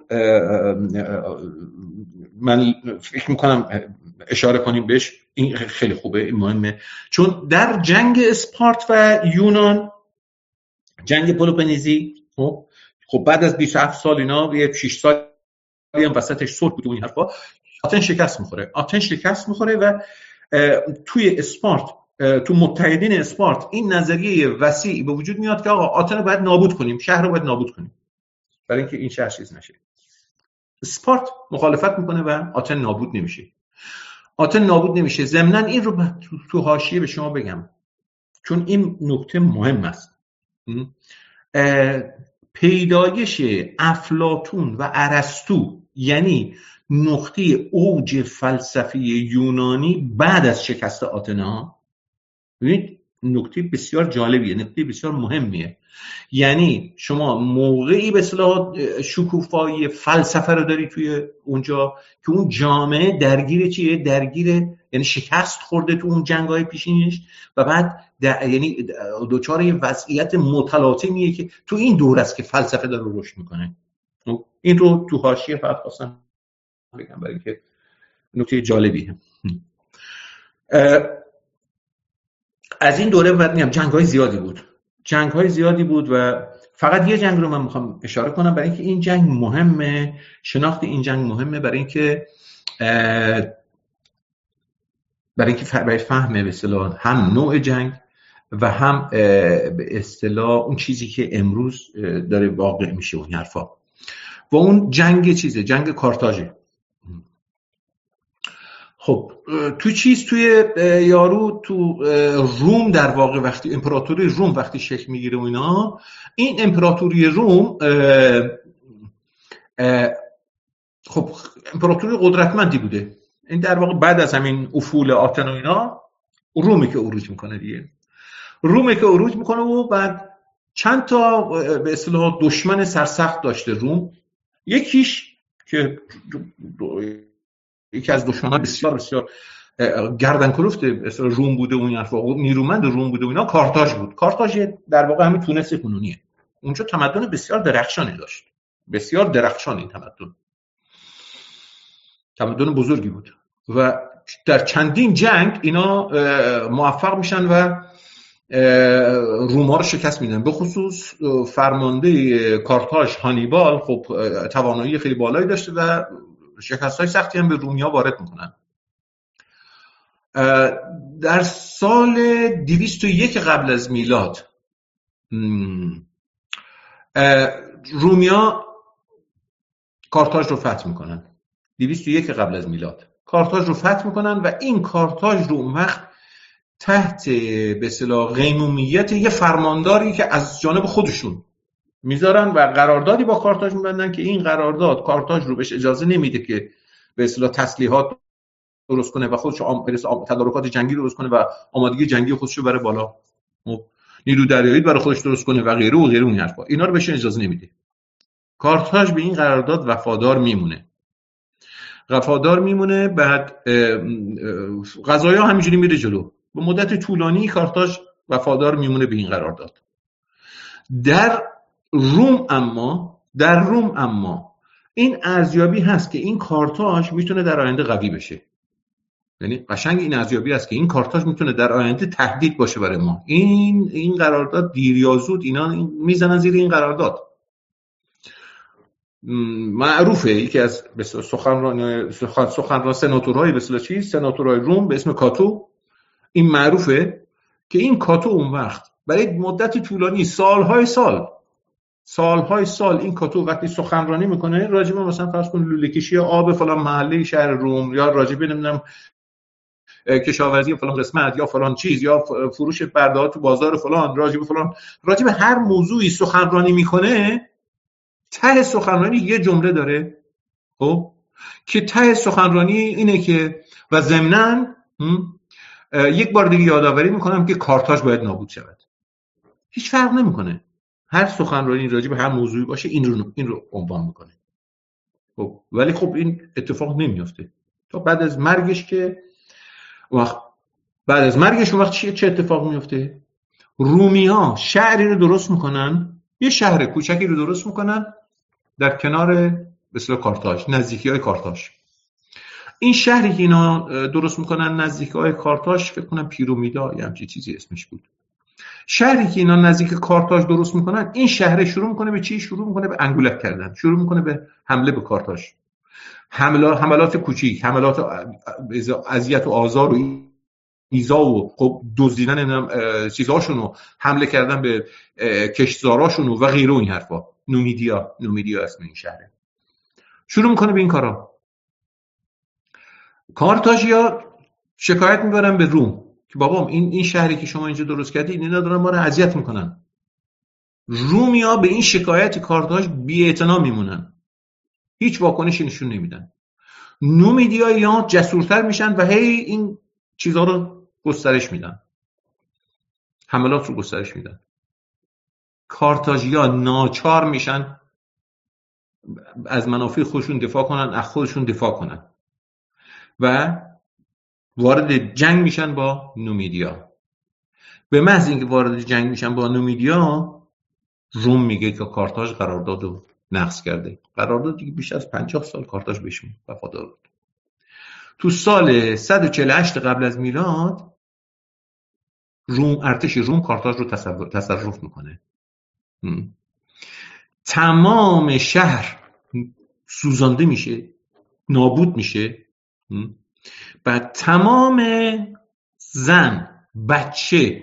من فکر میکنم اشاره کنیم بهش، این خیلی خوبه، این مهمه، چون در جنگ اسپارت و یونان، جنگ پلوپونزی، خب بعد از بیست و هفت سال اینا، یه شش سال هم وسطش صلح بود و این حرفا، آتن شکست میخوره. آتن شکست میخوره و توی اسپارت، تو متحدین اسپارت این نظریه وسیع به وجود میاد که آقا آتن رو باید نابود کنیم، شهر رو باید نابود کنیم برای اینکه این شهر چیز نشه. اسپارت مخالفت میکنه و آتن نابود نمیشه. آتن نابود نمیشه. ضمناً این رو تو, تو حاشیه به شما بگم چون این نکته مهم است. پیدایش افلاطون و ارسطو، یعنی نقطه اوج فلسفه یونانی بعد از شکست آتنا، ببینید نکته بسیار جالبیه، نکته بسیار مهمیه. یعنی شما موقعی به اصطلاح شکوفایی فلسفه رو داری توی اونجا که اون جامعه درگیر چیه؟ درگیر یعنی شکست خورده تو اون جنگ‌های پیشینش و بعد یعنی دوچار یه وضعیت متلاطمیه که تو این دور است که فلسفه داره رشد میکنه. این رو تو حاشیه فقط خواستم بگم برای اینکه نکته جالبیه. از این دوره بعد میگم جنگ‌های زیادی بود جنگ‌های زیادی بود و فقط یه جنگ رو من میخوام اشاره کنم برای اینکه این جنگ مهمه، شناخت این جنگ مهمه برای اینکه برای اینکه برای فهم به اصطلاح هم نوع جنگ و هم به اصطلاح اون چیزی که امروز داره واقع میشه اون حرفا. و اون جنگ چیزه، جنگ کارتاژه. خب تو چیز توی یارو تو روم در واقع وقتی امپراتوری روم وقتی شکل میگیره و اینا، این امپراتوری روم اه اه خب امپراتوری قدرتمندی بوده. این در واقع بعد از همین افول آتن و اینا رومی که عروج میکنه دیگه، رومی که عروج میکنه و بعد چند تا به اصطلاح دشمن سرسخت داشته روم. یکیش که یکی از دشمنان بسیار بسیار گردن کلفت روم بوده اون حرفا، نیرومند روم بوده و اینا، کارتاژ بود. کارتاژ در واقع همین تونس کنونیه. اونجا تمدن بسیار درخشانی داشت، بسیار درخشان. این تمدن تمدن بزرگی بود و در چندین جنگ اینا موفق میشن و روما رو شکست میدن. به خصوص فرمانده کارتاژ هانیبال خب توانایی خیلی بالایی داشته و شکست‌های سختی هم به رومیا وارد میکنن. در سال دویست و یک قبل از میلاد رومیا کارتاژ رو فتح میکنن. دویست و یک قبل از میلاد کارتاژ رو فتح میکنن و این کارتاژ رو اون وقت تحت به اصطلاح قیمومیت یه فرمانداری که از جانب خودشون میذارن و قراردادی با کارتاژ میبندن که این قرارداد کارتاژ رو بهش اجازه نمیده که به اصطلاح تسلیحات درست کنه و خودش تدارکات جنگی درست کنه و آمادگی جنگی خودش رو بره بالا، نیرو دریایی برای خودش درست کنه و غیره و غیره. اون حرفا اینا رو بهش اجازه نمیده. کارتاژ به این قرارداد وفادار میمونه وفادار میمونه بعد قضایا همینجوری میره جلو. به مدت طولانی کارتاژ وفادار میمونه به این قرارداد. در روم اما در روم اما این ارزیابی هست که این کارتاژ میتونه در آینده قوی بشه. یعنی قشنگ این ارزیابی هست که این کارتاژ میتونه در آینده تهدید باشه برای ما. این این قرارداد دیر یا زود اینا میزنن زیر این قرارداد. معروفه یکی از سخنران سخن سخنران سناتورهای به اصطلاح چیز سناتورهای روم به اسم کاتو، این معروفه که این کاتو اون وقت برای مدت طولانی سالهای سال سالهای سال این کاتو وقتی سخنرانی میکنه راجب مثلا فرض کن لوله کشی آب فلان محله شهر روم یا راجب نمیدونم کشاورزی فلان قسمت یا فلان چیز یا فروش برده‌ها تو بازار فلان، راجب فلان راجب هر موضوعی سخنرانی میکنه، ته سخنرانی یه جمله داره خب که ته سخنرانی اینه که و ضمناً یک بار دیگه یادآوری میکنم که کارتاژ باید نابود شود. هیچ فرق نمیکنه، هر سخنرانی راجع به هر موضوعی باشه این رو این رو عنوان میکنه. خب ولی خب این اتفاق نمیافته تا بعد از مرگش که وقت بعد از مرگش وقت چه چه اتفاق میفته؟ رومی‌ها شهری رو درست میکنن، یه شهر کوچکی رو درست میکنن در کنار به اصطلاح کارتاژ، نزدیکی‌های کارتاژ. این شهری که اینا درست میکنن نزدیکی‌های کارتاژ فکر کنم پیرومیدا یا همچین چیزی اسمش بود. شهری که اینا نزدیک کارتاژ درست میکنن، این شهر شروع میکنه به چی؟ شروع میکنه به انگولک کردن، شروع میکنه به حمله به کارتاژ. حملات حملات کوچیک، حملات اذیت و آزار و ایذا و خب دزدیدن نمیدونم چیزاشون رو حمله کردن به کشتزاراشون و غیره این حرفا. نومیدیا نومیدیا اسم این شهره. شروع میکنه به این کارا. کارتاژیا شکایت میبرن به روم که بابام این این شهری که شما اینجا درست کردید اینا دارن ما رو اذیت میکنن. رومیا به این شکایت کارتاژ بی‌اعتنا میمونن، هیچ واکنشی نشون نمیدن. نومیدیایی‌ها جسورتر میشن و هی این چیزها رو گسترش میدن. حملات رو گسترش میدن. کارتاژیا ناچار میشن از منافع خودشون دفاع کنن، از خودشون دفاع کنن و وارد جنگ میشن با نومیدیا. به محض اینکه وارد جنگ میشن با نومیدیا، روم میگه که کارتاژ قرارداد رو نقض کرده. قرارداد دیگه بیش از پنجاه سال کارتاژ بهش وفادار بود. تو سال صد و چهل و هشت قبل از میلاد روم، ارتش روم کارتاژ رو تصرف میکنه. تمام شهر سوزانده میشه، نابود میشه. بعد تمام زن، بچه،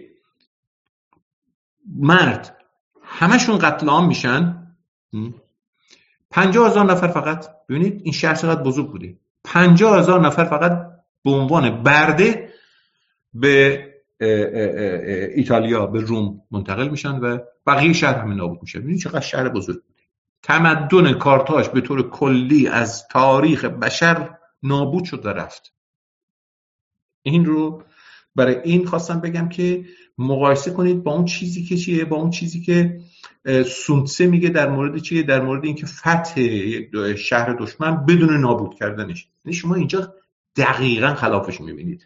مرد همشون قتل عام میشن. پنجاه هزار نفر فقط، ببینید این شهر چقدر بزرگ بوده، پنجاه هزار نفر فقط به عنوان برده به ایتالیا، به روم منتقل میشن و بقیه شهر همه نابود میشه. ببینید چقدر شهر بزرگ بوده. تمدن کارتاژ به طور کلی از تاریخ بشر نابود شد و رفت. این رو برای این خواستم بگم که مقایسه کنید با اون چیزی که چیه، با اون چیزی که سونتسه میگه در مورد چیه، در مورد اینکه فتح یک شهر دشمن بدون نابود کردنش. یعنی شما اینجا دقیقاً خلافش میبینید.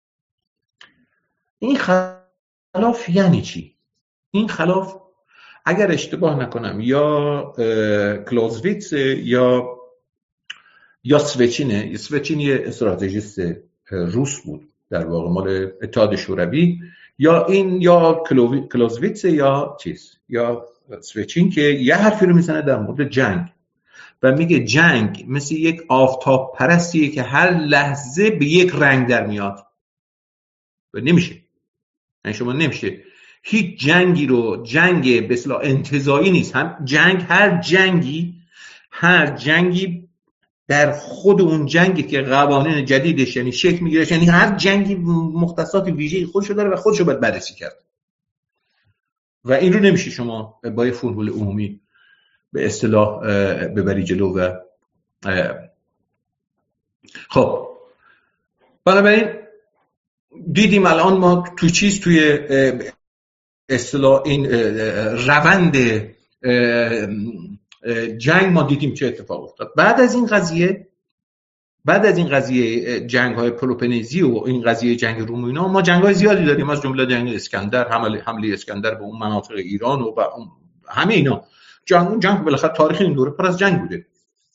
این خلاف یعنی چی؟ این خلاف اگر اشتباه نکنم یا کلوزویتس یا یا سوچینه. سوچین یه استراتژیست روس بود در واقع، مال اتحاد شوروی، یا این یا کلوزویتس یا چیز یا سوچین که یه حرفی رو میزنه در مورد جنگ و میگه جنگ مثل یک آفتاب پرستیه که هر لحظه به یک رنگ در میاد و نمیشه. یعنی شما نمیشه هیچ جنگی رو، جنگ به اصطلاح انتزاعی نیست، هم جنگ، هر جنگی هر جنگی در خود اون جنگی که قوانین جدیدش یعنی شکل میگیره، یعنی هر جنگی مختصات ویژه‌ای خودشو داره و خودشو باید بررسی کرد و این رو نمیشه شما با یه فرمول عمومی به اصطلاح ببری جلو. و خب بنابراین دیدیم الان ما تو چیز توی اصطلاح این روند جنگ ما دیدیم چه اتفاق افتاد. بعد از این قضیه بعد از این قضیه جنگ های پلوپونزی و این قضیه جنگ روم و اینا، ما جنگ های زیادی داریم، از جمله جنگ اسکندر، حمله حمله اسکندر به اون مناطق ایران و همه اینا. جنگ جنگ بالاخره تاریخ این دوره پر از جنگ بوده.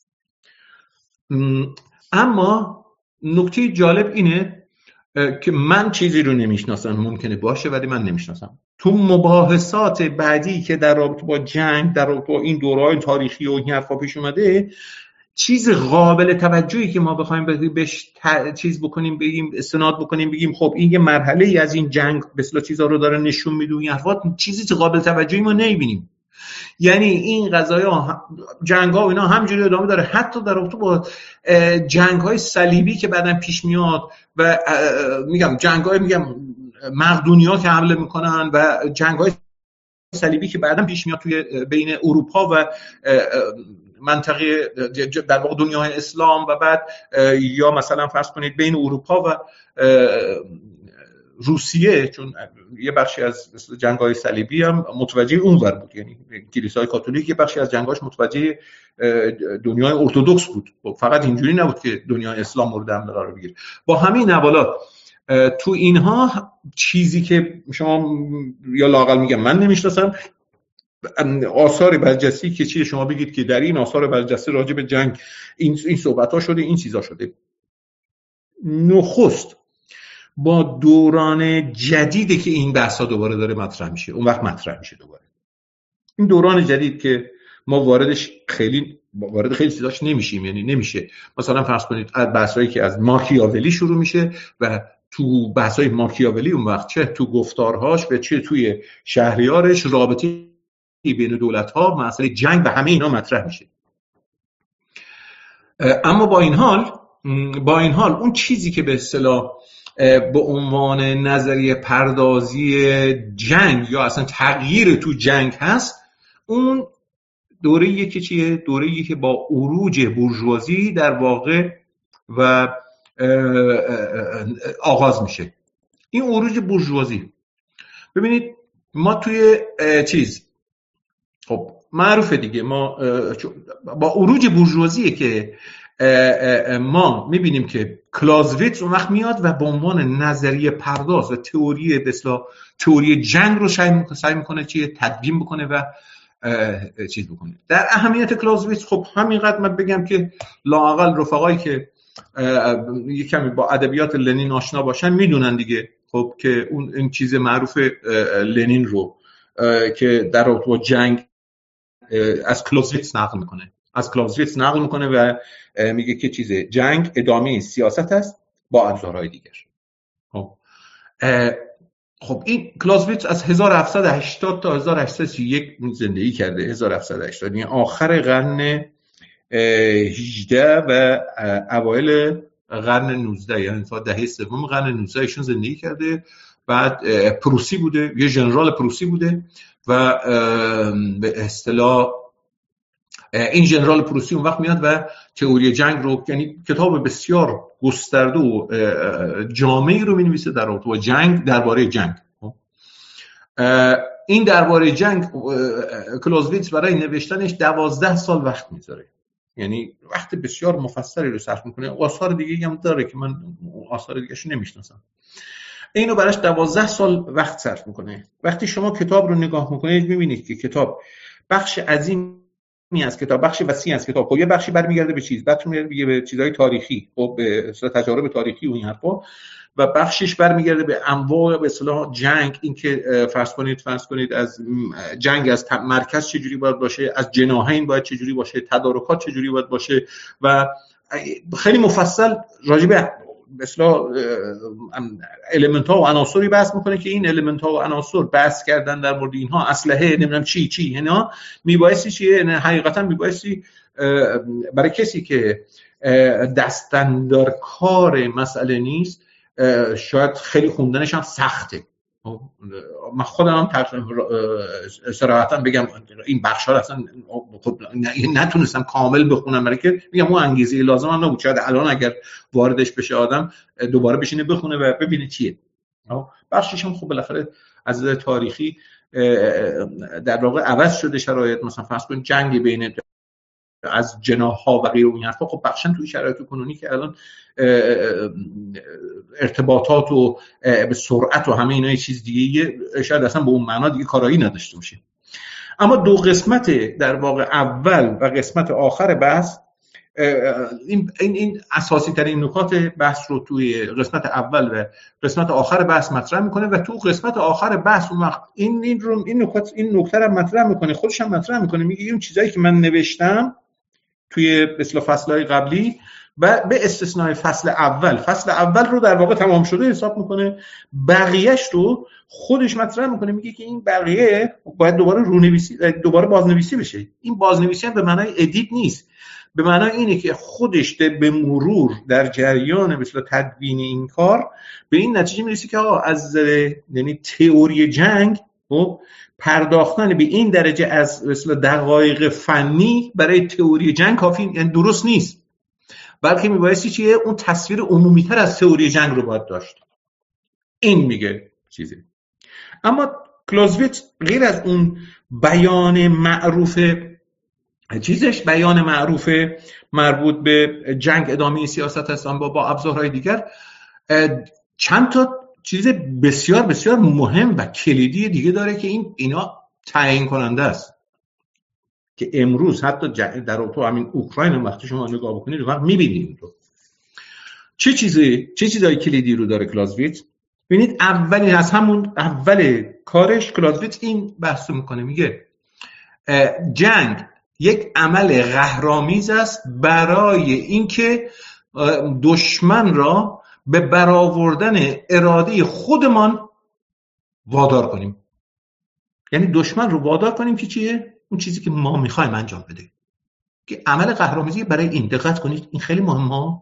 اما نکته جالب اینه که من چیزی رو نمیشناسم، ممکنه باشه ولی من نمیشناسم. تو مباحثات بعدی که در رابطه با جنگ، در رابطه با این دوره‌های تاریخی و این حرفا پیش اومده، چیز قابل توجهی که ما بخوایم بهش چیز بکنیم، بگیم استناد بکنیم، بگیم خب این یه مرحله از این جنگ مثلا چیزا رو داره نشون میده، این حرفات چیزی قابل توجهی ما نمیبینیم. یعنی این قضایا، جنگ‌ها و اینا همجوری ادامه داره، حتی در رابطه با جنگ‌های صلیبی که بعداً پیش میاد و میگم جنگ‌های میگم مقدونی‌ها که حمله میکنن و جنگ‌های صلیبی که بعداً پیش میاد توی بین اروپا و منطقه در واقع دنیای اسلام و بعد یا مثلا فرض کنید بین اروپا و روسیه، چون یه بخشی از جنگ‌های صلیبی هم متوجه اونور بود، یعنی کلیسای کاتولیک یه بخشی از جنگاش متوجه دنیای ارتدوکس بود، فقط اینجوری نبود که دنیای اسلام مورد حمله قرار بگیره. با همین نوالات تو اینها چیزی که شما یا لااقل میگم من نمیشناسم، آثار برجسته که چیه شما بگید که در این آثار برجسته راجع به جنگ این این صحبت‌ها شده، این چیزا شده. نخست با دوران جدیده که این بحثا دوباره داره مطرح میشه، اون وقت مطرح میشه دوباره. این دوران جدید که ما واردش خیلی وارد خیلی چیزاش نمیشیم، یعنی نمیشه مثلا فرض کنید بحثایی که از ماکیاولی شروع میشه و تو بحثای ماکیاولی اون وقت چه تو گفتارهاش و چه توی شهریارش رابطه بین دولت‌ها، مسئله جنگ و همه اینا مطرح میشه. اما با این حال با این حال اون چیزی که به اصطلاح به عنوان نظریه پردازی جنگ یا اصلا تغییر تو جنگ هست، اون دوره‌ایه که چیه؟ دوره‌ایه که با عروج بورژوازی در واقع و آغاز میشه. این عروج بورژوازی، ببینید ما توی چیز خب معروفه دیگه، ما با عروج بورژوازیه که ما میبینیم که کلازویتز اون وقت میاد و به عنوان نظریه پرداز و تئوری به اصطلاح تئوری جنگ رو سعی میکنه چیه تدوین بکنه و چیز بکنه. در اهمیت کلازویتز خب همینقدر من بگم که لااقل رفقایی که یه کمی با ادبیات لنین آشنا باشن میدونن دیگه، خب که اون این چیز معروف لنین رو که در رابطه با جنگ از کلازویتز نقل میکنه از کلازویتز نقل میکنه و میگه که چیز جنگ ادامه سیاست است با ابزارهای دیگر. خب خب این کلازویتز از هزار و هفتصد و هشتاد تا هزار و هشتصد و سی و یک زندگی کرده. هزار و هفتصد و هشتاد یعنی آخر قرن هجده و اوایل قرن نوزده، یعنی تا دهه سوم قرن نوزده ایشون زندگی کرده. بعد پروسی بوده، یه ژنرال پروسی بوده و به اصطلاح این ژنرال پروسی اون وقت میاد و تئوری جنگ رو، یعنی کتاب بسیار گسترده و جامعی رو می‌نویسه در رابطه با جنگ، درباره جنگ. این درباره جنگ کلازویتز برای نوشتنش دوازده سال وقت میذاره، یعنی وقت بسیار مفصلی رو صرف میکنه. آثار دیگه هم داره که من آثار دیگه‌اش نمیشناسم. اینو براش دوازده سال وقت صرف میکنه. وقتی شما کتاب رو نگاه میکنید میبینید که کتاب بخش عظیمی از کتاب، بخش وسیعی از کتاب، خب یه بخشی برمیگرده به چیز، بخشی برمیگرده به چیزهای تاریخی، خب به تجارب تاریخی و این حرفا، و بخشش برمیگرده به انواع به اصطلاح جنگ، این که فرض کنید فرض کنید از جنگ از مرکز چجوری باید باشه، از جناحین باید چجوری باشه، تدارکات چجوری باید باشه و خیلی مفصل راجع به به اصطلاح المنت ها و عناصری بحث میکنه که این المنت ها و عناصر بحث کردن در مورد اینها اسلحه نمیدونم چی چی اینا میبایستی چیه، حقیقتا میبایستی برای کسی که دستاندار کار مسئله نیست شاید خیلی خوندنش هم سخته. من خودم هم صراحتا بگم این بخشا رو اصلا نتونستم کامل بخونم، برای که میگم اون انگیزه لازم هم نبود. شاید الان اگر واردش بشه آدم دوباره بشینه بخونه و ببینه چیه. بخشش هم خب بالاخره از نظر تاریخی در واقع عوض شده شرایط، مثلا فرض کن جنگ بین از جناح‌ها و غیر اون حرفا، خب بخشن توی شرایط کنونی که الان ارتباطات و به سرعت و همه اینا چیز دیگه شاید اصلا به اون معنا دیگه کارایی نداشته باشه. اما دو قسمت در واقع اول و قسمت آخر بحث این این اساسی ترین نکات بحث رو توی قسمت اول و قسمت آخر بحث مطرح میکنه و تو قسمت آخر بحث اون وقت این این رو این نکات این نکته رو مطرح میکنه، خودش هم مطرح میکنه، میگه این چیزایی که من نوشتم توی به اصطلاح فصل‌های قبلی و به استثنای فصل اول فصل اول رو در واقع تمام شده حساب میکنه، بقیه‌اش رو خودش مطرح میکنه، میگه که این بقیه باید دوباره رونویسی دوباره بازنویسی بشه. این بازنویسی هم به معنای ادیت نیست، به معنای اینه که خودش به مرور در جریان به اصطلاح تدوین این کار به این نتیجه میرسه که آقا از یعنی تئوری جنگ و پرداختن به این درجه از به اصطلاح دقایق فنی برای تئوری جنگ کافی، یعنی درست نیست، بلکه میبایستی چیه اون تصویر عمومی‌تر از تئوری جنگ رو باید داشت. این میگه چیزی. اما کلازویتز غیر از اون بیان معروف چیزش، بیان معروف مربوط به جنگ ادامه سیاست هستن با با ابزارهای دیگر، چند تا چیز بسیار بسیار مهم و کلیدی دیگه داره که این اینا تعیین کننده است که امروز حتی در تو همین اوکراین هم وقتی شما نگاه بکنید وقت می‌بینید رو چه چیزی چه چیزای کلیدی رو داره کلازویتز. ببینید اولی از همون اول کارش کلازویتز این بحث میکنه، میگه جنگ یک عمل قهرآمیز است برای اینکه دشمن را به برآوردن اراده خودمان وادار کنیم. یعنی دشمن رو وادار کنیم که چیه؟ اون چیزی که ما میخوایم انجام بده. که عمل قهرآمیزی برای این، دقت کنید این خیلی مهمه.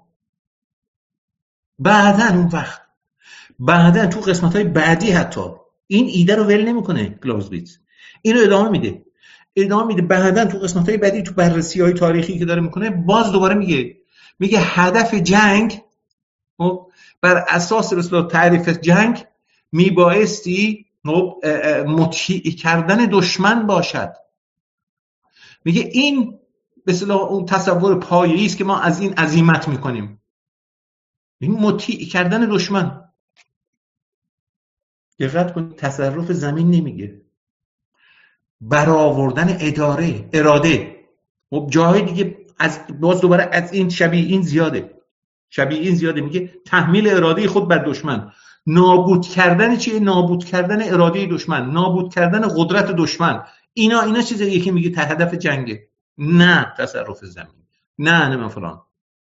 بعدن اون وقت بعدن تو قسمت‌های بعدی حتی این ایده رو ول نمی‌کنه کلازویتز، اینو ادامه میده ادامه میده بعدن تو قسمت‌های بعدی تو بررسی‌های تاریخی که داره میکنه باز دوباره میگه میگه هدف جنگ بر اساس به اصطلاح تعریف جنگ میبایستی مطیع کردن دشمن باشد. میگه این به اصطلاح اون تصور پایه‌ای است که ما از این عزیمت میکنیم، این مطیع کردن دشمن. دقت کنید تصرف زمین نمیگه، برآوردن اداره اراده. خب جاهای دیگه از باز دوباره از این شبیه این زیاده، شبیه این زیاده. میگه تحمیل اراده خود بر دشمن، نابود کردن چیه؟ نابود کردن اراده دشمن، نابود کردن قدرت دشمن. اینا اینا چیزاییه که میگه هدف جنگه، نه تصرف زمین، نه نه من فلان.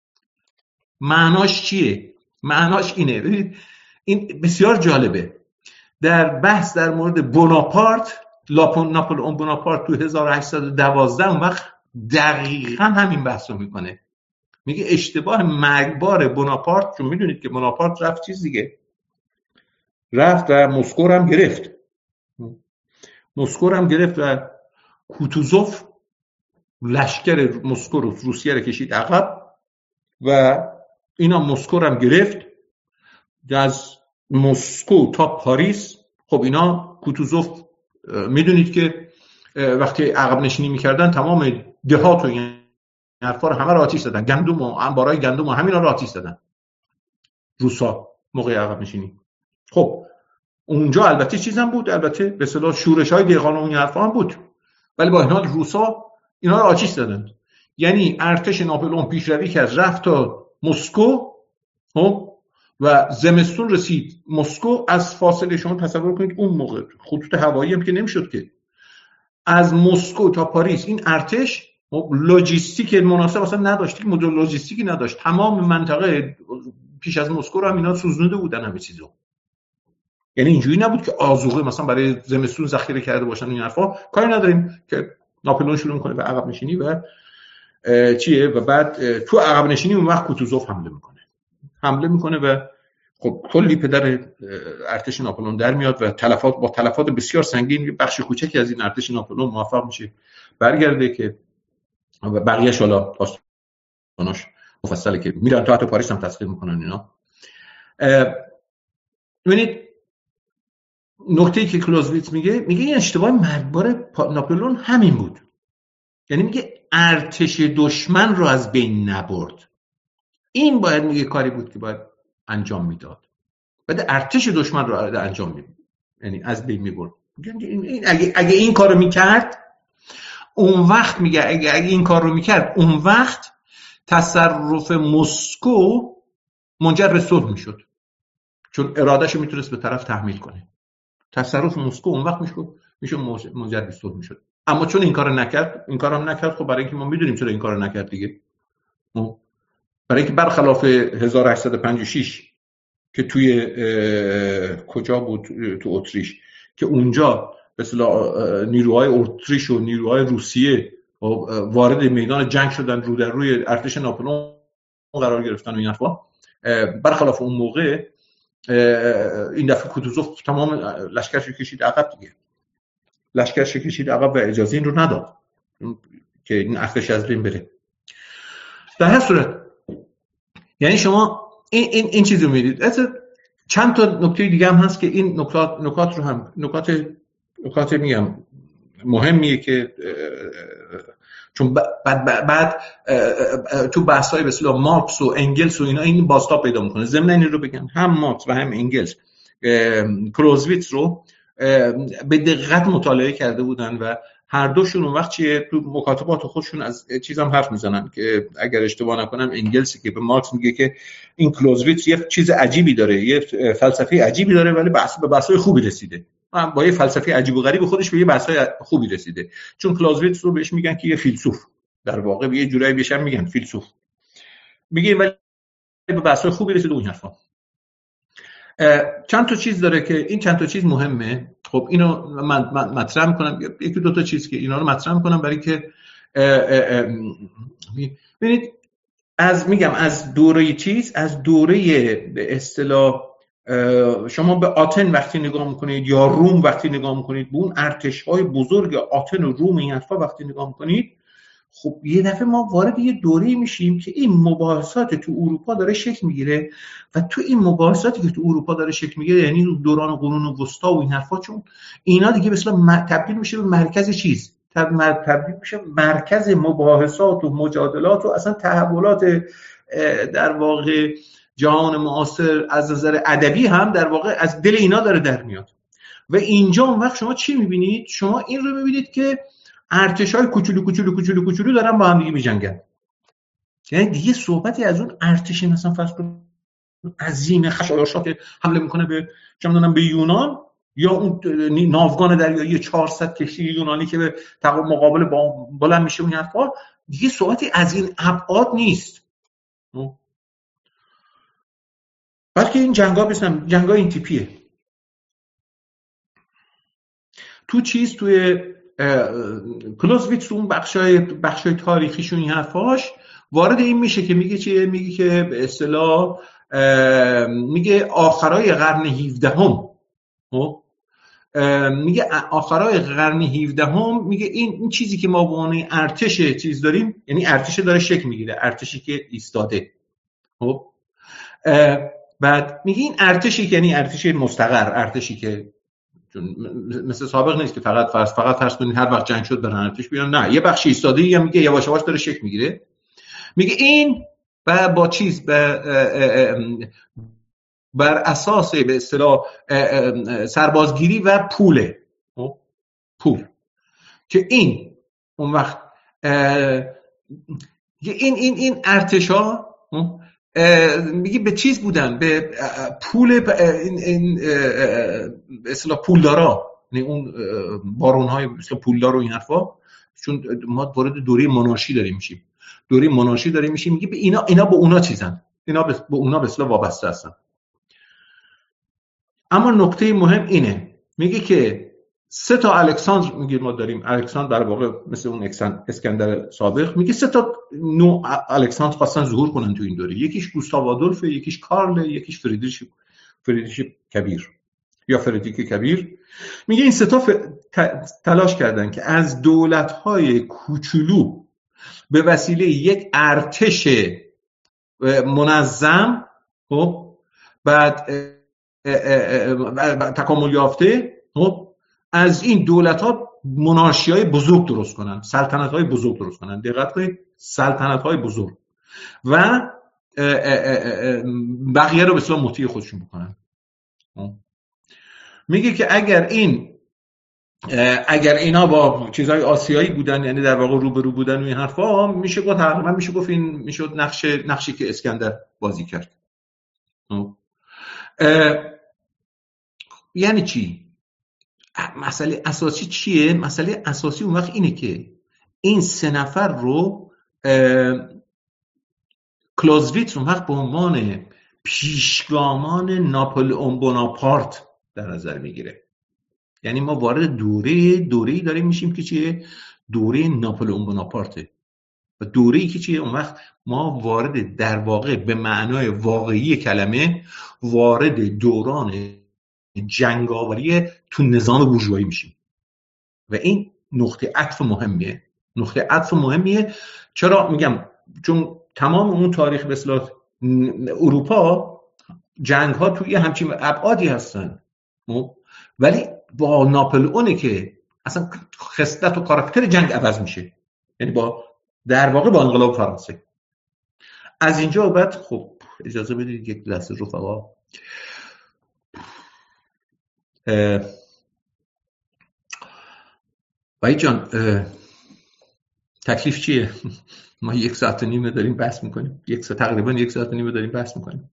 معناش چیه؟ معناش اینه. ببینید این بسیار جالبه. در بحث در مورد بوناپارت، ناپلئون بوناپارت تو هزار و هشتصد و دوازده اون وقت دقیقاً همین بحث رو میکنه. میگه اشتباه مرگبار بوناپارت، چون میدونید که بوناپارت رفت چیز دیگه، رفت و مسکو هم گرفت، مسکو هم گرفت و کوتوزوف لشکر مسکو رو روسیه رو کشید عقب و اینا مسکو هم گرفت. از مسکو تا پاریس، خب اینا کوتوزوف میدونید که وقتی عقب نشینی میکردن تمام دهات و این حرفا رو همه رو آتیش دادن، گندم و انبارای گندم و همینا رو آتیش دادن روسا موقع عقب نشینی. خب اونجا البته چیزم بود، البته به اصطلاح شورش‌های دهقان و این حرفا هم بود، ولی با این حال روسا اینا رو آتیش دادن. یعنی ارتش ناپلئون پیشروی کرد رفت تا مسکو، خب و زمستون رسید مسکو. از فاصله شما تصور کنید اون موقع خطوط هوایی هم که نمیشد که، از مسکو تا پاریس این ارتش لوجستیک مناسب اصلا نداشت، مدل لوجستیکی نداشت. تمام منطقه پیش از مسکو رو هم اینا سوزونده بودن همه چیزو. یعنی اینجوری نبود که آذوقه مثلا برای زمستون ذخیره کرده باشن این حرفا. کاری نداریم که ناپلئون شروع میکنه به عقب نشینی و چیه و بعد تو عقب نشینی اون وقت کوتوزوف حمله میکنه حمله میکنه و خب کلی پدر ارتش ناپلئون در میاد و تلفات با تلفات بسیار سنگین بخش کوچکی از این ارتش ناپلئون موفق میشه برگرده که بقیه‌اش حالا داستانش مفصله که میرن تا حتی پاریس هم تسلیم میکنن اینا. ببینید نکته‌ای که کلوزویتز میگه میگه این اشتباه مرگبار ناپلئون همین بود. یعنی میگه ارتش دشمن رو از بین نبرد. این باید میگه کاری بود که باید انجام میداد. بعد ارتش دشمن رو انجام میداد، یعنی از بین میبرد. این اگه اگه این کارو میکرد اون وقت میگه اگه اگه این کار رو میکرد اون وقت تصرف مسکو منجر به صلح میشد، چون ارادهشو میتونست به طرف تحمیل کنه. تصرف مسکو اون وقت میشه میشه منجر به صلح میشد. اما چون این کارو نکرد، این کارو هم نکرد، خب برای اینکه ما میدونیم چرا این کارو نکرد دیگه. برای اینکه برخلاف هزار و هشتصد و پنجاه و شش که توی کجا بود، تو اتریش، که اونجا به اصطلاح نیروهای اتریش و نیروهای روسیه وارد میدان جنگ شدن، رو در روی ارتش ناپلئون قرار گرفتن و این حرفا. برخلاف اون موقع این دفعه کوتوزوف تمام لشکرش کشید عقب دیگه، لشکرش کشید عقب و اجازه این رو نداد که این ارتش از بین بره. در هر صورت یعنی شما این این این چیزو میدید. چند تا نکته دیگه هم هست که این نکات نکات رو هم نکات نکات میگم مهمیه که چون بعد بعد تو بحث‌های به اصطلاح مارکس و انگلس و اینا این بازتاب پیدا میکنه. ضمن این رو بگم هم مارکس و هم انگلس کلوزویتز رو به دقت مطالعه کرده بودن و هر دوشون اون وقت چیه تو مکاتبات خودشون از چیزام حرف میزنن که اگر اشتباه نکنم انگلسی که به مارکس میگه که این کلوزویتز یه چیز عجیبی داره، یه فلسفه عجیبی داره، ولی بحث به بحث‌های خوبی رسیده. با یه فلسفه عجیب و غریب خودش به یه بحث‌های خوبی رسیده. چون کلوزویتز رو بهش میگن که یه فیلسوف، در واقع یه جورایی بهش هم میگن فیلسوف. میگه ولی به بحث‌های خوبی رسیده اون حرفا. چند تا چیز داره که این چند تا چیز مهمه. خب اینو من مطرح میکنم، یکی دو تا چیز که اینا رو مطرح میکنم برای که ببینید از میگم از دوره چیز از دوره به اصطلاح شما به آتن وقتی نگاه میکنید یا روم وقتی نگاه میکنید، به اون ارتش‌های بزرگ آتن و روم این حرفا وقتی نگاه میکنید، خب یه دفعه ما وارد یه دوره‌ای میشیم که این مباحثات تو اروپا داره شکل میگیره و تو این مباحثاتی که تو اروپا داره شکل میگیره، یعنی دوران قرون وسطا و این حرفا، چون اینا دیگه به اصطلاح تبدیل میشه به مرکز چیز، تبدیل میشه مرکز مباحثات و مجادلات و اصلا تحولات در واقع جهان معاصر از نظر ادبی هم در واقع از دل اینا داره در میاد. و اینجا اون وقت شما چی میبینید؟ شما این رو میبینید که ارتشای کوچولو کوچولو کوچولو کوچولو دارن با هم دیگه میجنگن. یعنی دیگه صحبتی از اون ارتش مثلا فرض کن عظیم خشایارشا که حمله میکنه به چه میدونم به یونان، یا اون ناوگان دریایی چهارصد کشتی یونانی که به مقابل با بلند میشه اون حرفا، دیگه صحبتی از این ابعاد نیست. بلکه این جنگا بسن جنگا این تیپیه. تو چیز توی کلوزویتس اون بخشای بخشای تاریخیشون این حرفاش وارد این میشه که میگه چیه؟ میگه که به اصطلاح میگه آخرای قرن هفدهم، میگه آخرای قرن هفدهم، میگه این این چیزی که ما به عنوان ارتش چیز داریم، یعنی ارتش داره شکل میگیره، ارتشی که ایستاده. خب بعد میگه این ارتشی که یعنی ارتش مستقر، ارتشی که مثل سابق نیست که فقط فرض فقط فرض کنید هر وقت جنگ شد برن ارتش بیان، نه، یه بخش ایستاده یا میگه یواش یواش داره شکل میگیره. میگه این با با چیز بر اساس به اصطلاح سربازگیری و پوله، پول که این اون وقت این این این ارتشا میگه به چیز بودن، به پول این این به اصطلاح پولدارا، یعنی اون بارون‌های مثل پولدار و این حرفا، چون ما وارد دوره مونارشی داریم میشیم دوره مونارشی داریم میشیم میگه به اینا اینا با اونا چیزن، اینا به اونا به اصطلاح وابسته هستن. اما نکته مهم اینه، میگه که سه تا الکساندر، میگه ما داریم الکساندر در واقع مثل اون اسکندر سابق، میگه سه تا نوع الکساندر خواستن ظهور کنن تو این دوره، یکیش گوستاو آدولف، یکیش کارل، یکیش فریدریش فریدریش کبیر یا فریدریک کبیر. میگه این سه تا ف... تلاش کردن که از دولت‌های کوچولو به وسیله یک ارتش منظم، خب بعد تکامل یافته، خب از این دولت‌ها مونارشی‌های بزرگ درست کنن، سلطنت‌های بزرگ درست کنن. دقت کنید، سلطنت‌های بزرگ، و بقیه رو به اصطلاح مطیع خودشون بکنن. میگه که اگر این اگر اینا با چیزهای آسیایی بودن، یعنی در واقع رو به رو بودن و این حرفا، میشه گفت تقریبا میشه گفت این میشد نقش نقشی که اسکندر بازی کرد. یعنی چی؟ مسئله اساسی چیه؟ مسئله اساسی اون وقت اینه که این سه نفر رو کلوزویتس اون وقت به عنوان پیشگامان ناپلئون بوناپارت در نظر میگیره. یعنی ما وارد دوره دوره‌ای داریم میشیم که چیه؟ دوره ناپلئون بوناپارت. و دوره‌ای که چیه؟ اون وقت ما وارد در واقع به معنای واقعی کلمه وارد دوران جنگاوری تو نظام بورژوایی میشیم. و این نقطه عطف مهمیه. نقطه عطف مهمیه. چرا میگم؟ چون تمام اون تاریخ به اصطلاح اروپا جنگ ها توی همچین ابعادی هستن، ولی با ناپلئونه که اصلا خصلت و کاراکتر جنگ عوض میشه. یعنی با در واقع با انقلاب فرانسه. از اینجا بعد خب اجازه بدید یک لحظه رفقا، وای جان تکلیف چیه؟ ما یک ساعت و نیمه داریم بحث میکنیم، یک ساعت تقریبا یک ساعت و نیمه داریم بحث میکنیم.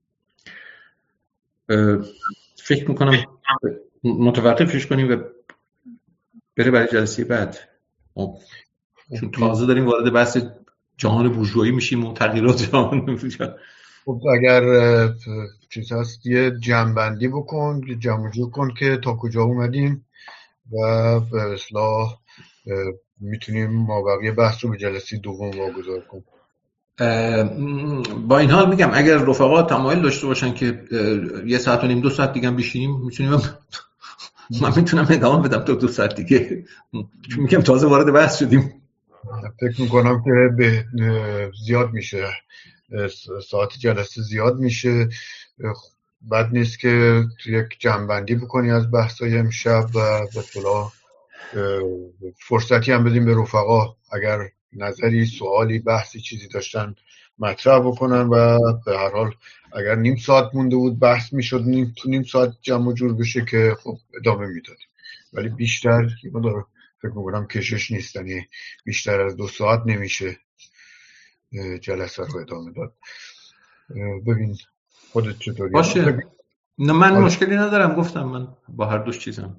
فکر میکنم متوقفش کنیم و بره برای جلسه بعد، چون تازه داریم وارد بحث جهان بورژوایی میشیم و تغییرات جهان. خب اگر چیز هست یه جمع‌بندی بکن، جمع جور کن که تا کجا اومدیم و به اصلاح میتونیم ما بقیه بحث رو به جلسه دوم واگذار کنیم. با این حال میگم اگر رفقا تمایل داشته باشن که یه ساعت و نیم دو ساعت دیگه بشینیم، میتونیم من میتونم ادامه بدم تا دو ساعت دیگه، چون میگم تازه وارد بحث شدیم. فکر میکنم که به زیاد میشه، ساعت جلسه زیاد میشه. بد نیست که یک جمع‌بندی بکنی از بحثای امشب و به اصطلاح فرصتی هم بدیم به رفقا اگر نظری، سوالی، بحثی، چیزی داشتن مطرح بکنن و به هر حال اگر نیم ساعت مونده بود بحث میشد نیم تو نیم ساعت جمع جور بشه که خب ادامه میدادیم، ولی بیشتر اینا داره فکر میکنم کشش نیست، یعنی بیشتر از دو ساعت نمیشه جلسه رو ادامه داد. ببین خودت چطوری؟ باشه، نه من حالا مشکلی ندارم، گفتم من با هر دوش چیزم.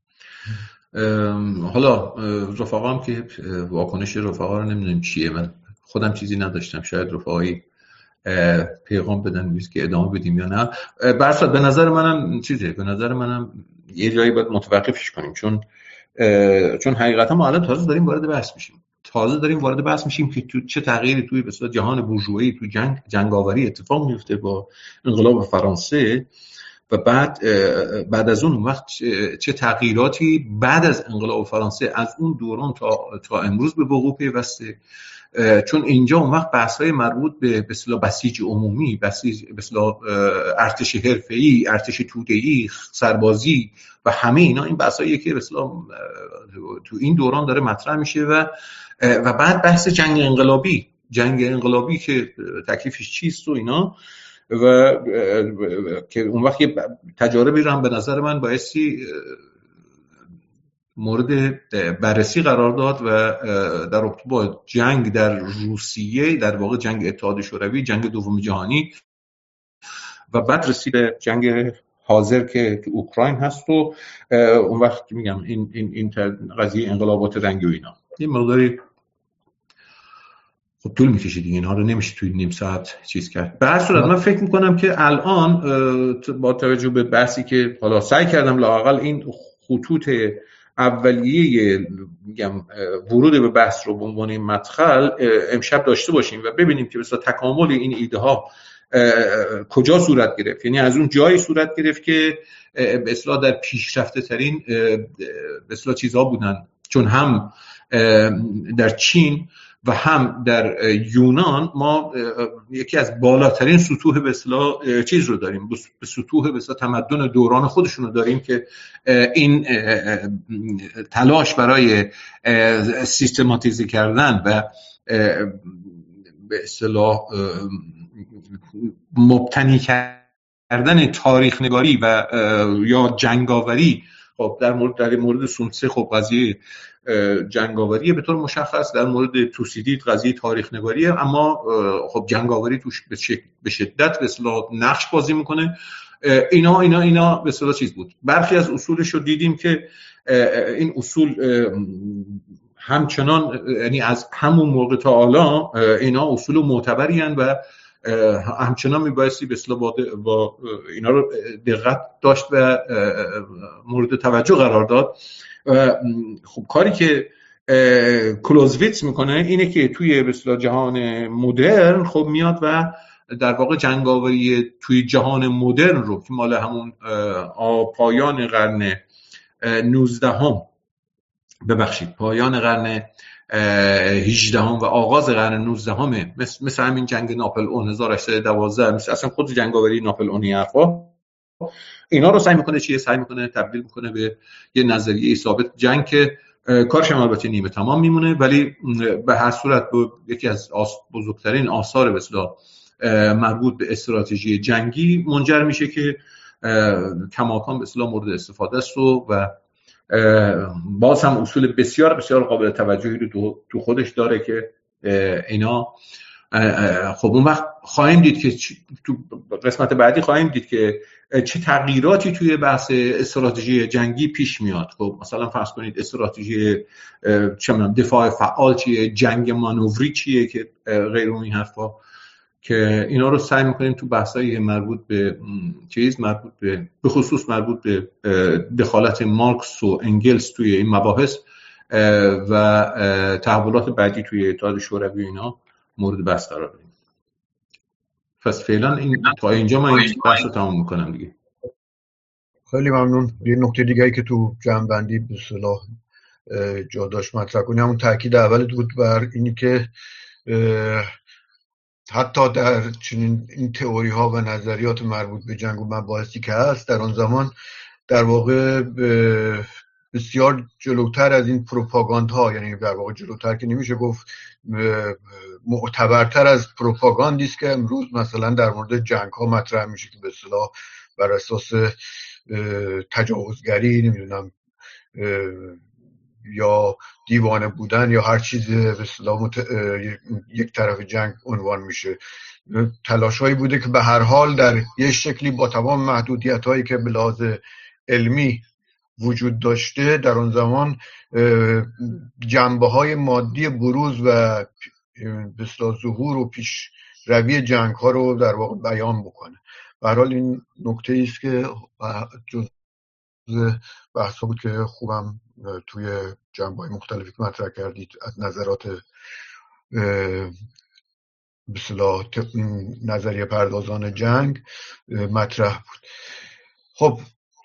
حالا رفقام که واکنش رفقا رو نمیدونیم چیه، من خودم چیزی نداشتم، شاید رفقایی پیغام بدن میز که ادامه بدیم یا نه. برصد به نظر منم چیزه، به نظر منم یه جایی باید متوقفش کنیم، چون چون حقیقتا ما الان تازه داریم وارد بحث میشیم تازه داریم وارد بحث میشیم که تو چه تغییری توی به اصطلاح جهان بورژوایی، تو جنگ جنگاوری اتفاق میفته با انقلاب فرانسه، و بعد بعد از اون وقت چه تغییراتی بعد از انقلاب فرانسه از اون دوران تا تا امروز به وقوع پیوسته. چون اینجا اون وقت بحث‌های مربوط به به اصطلاح بسیج عمومی، بسیج به اصطلاح ارتش حرفه‌ای، ارتش توده‌ای، سربازی و همه اینا، این بحثایی که به اصطلاح تو این دوران داره مطرح میشه و و بعد بحث جنگ انقلابی جنگ انقلابی که تکلیفش چیست و اینا، و که اون وقت یه تجاربی رو هم به نظر من بایستی مورد بررسی قرار داد و در رابطه با جنگ در روسیه، در واقع جنگ اتحاد شوروی، جنگ دوم جهانی، و بعد رسید به جنگ حاضر که تو اوکراین هست و اون وقت میگم این این این قضیه انقلابات رنگی و اینا این مقداری خب طول میکشه دیگه، اینها رو نمیشه توی نیم ساعت چیز کرد. به هر صورت من فکر میکنم که الان با توجه به بحثی که حالا سعی کردم لااقل این خطوط اولیه میگم ورود به بحث رو به عنوان مدخل امشب داشته باشیم و ببینیم که مثلا تکامل این ایده ها کجا صورت گرفت، یعنی از اون جایی صورت گرفت که به اصطلاح در پیشرفته ترین به اصطلاح چیزها بودن، چون هم در چین و هم در یونان ما یکی از بالاترین سطوح به اصطلاح چیز رو داریم، به سطوح به اصطلاح تمدن دوران خودشون رو داریم که این تلاش برای سیستماتیزه کردن و به اصطلاح مبتنی کردن تاریخ نگاری و یا جنگاوری، خب در مورد در مورد سونسه خب قضیه جنگاوری به طور مشخص، در مورد توسیدید قضیه تاریخ نگاریه، اما خب جنگاوری توش به شدت به اصطلاح نقش بازی میکنه. اینا اینا اینا به اصطلاح چیز بود. برخی از اصولش رو دیدیم که این اصول همچنان، یعنی از همون موقع تا حالا اینا اصول معتبری هستند و همچنان میبایستی به اصطلاح با, با اینا رو دقت داشت و مورد توجه قرار داد. خب کاری که کلوزویتس میکنه اینه که توی به اصطلاح جهان مدرن خب میاد و در واقع جنگاوری توی جهان مدرن رو که مال همون پایان قرن نوزدهم ببخشید پایان قرن هجدهم و آغاز قرن نوزدهم، مثل مثل همین جنگ ناپلئون هزار و هشتصد و دوازده، مثل اصلا خود جنگاوری ناپلئونی حرفا، اینا رو سعی میکنه چیه سعی میکنه تبدیل میکنه به یه نظریه ثابت جنگ که کارش هم البته نیمه تمام میمونه، ولی به هر صورت به یکی از بزرگترین آثار به اصطلاح مربوط به استراتژی جنگی منجر میشه که کماکان به اصطلاح مورد استفاده است و باز هم اصول بسیار بسیار قابل توجهی رو تو خودش داره که اینا خب اون وقت خواهیم دید که تو قسمت بعدی خواهیم دید که چه تغییراتی توی بحث استراتژی جنگی پیش میاد. خب مثلا فرض کنید استراتژی چه می‌دونم دفاع فعال چیه، جنگ مانوری چیه که غیر اون حرفا، که اینا رو سعی می‌کنیم تو بحث‌های مربوط به چیز مربوط به به خصوص مربوط به دخالت مارکس و انگلس توی این مباحث و تحولات بعدی توی اتحاد شوروی اینا مورد بحث قرار بدیم. پس فعلا این تا اینجا من این بحث رو تمام میکنم دیگه. خیلی ممنون. یه نکته دیگه‌ای که تو جمع‌بندی به اصطلاح جا داشت مطرح کنی. همون تاکید اول بود بر اینی که حتی در چنین این تئوری ها و نظریات مربوط به جنگ و مباحثی که هست در آن زمان در واقع بسیار جلوتر از این پروپاگاندها، یعنی در واقع جلوتر که نمیشه گفت، معتبرتر از پروپاگاندی است که امروز مثلا در مورد جنگ ها مطرح میشه که به اصطلاح بر اساس تجاوزگری نمیدونم یا دیوانه بودن یا هر چیز به اصطلاح مت... یک طرف جنگ عنوان میشه. تلاش‌هایی بوده که به هر حال در یک شکلی با تمام محدودیت‌هایی که به لحاظ علمی وجود داشته در آن زمان جنبه‌های مادی بروز و به اصطلاح ظهور و پیش روی جنگ‌ها رو در واقع بیان بکنه. به هر حال این نکته است که جزء بحثا بود که خوبم توی جنبه‌های مختلفی که مطرح کردید از نظرات به اصطلاح نظریه پردازان جنگ مطرح بود. خب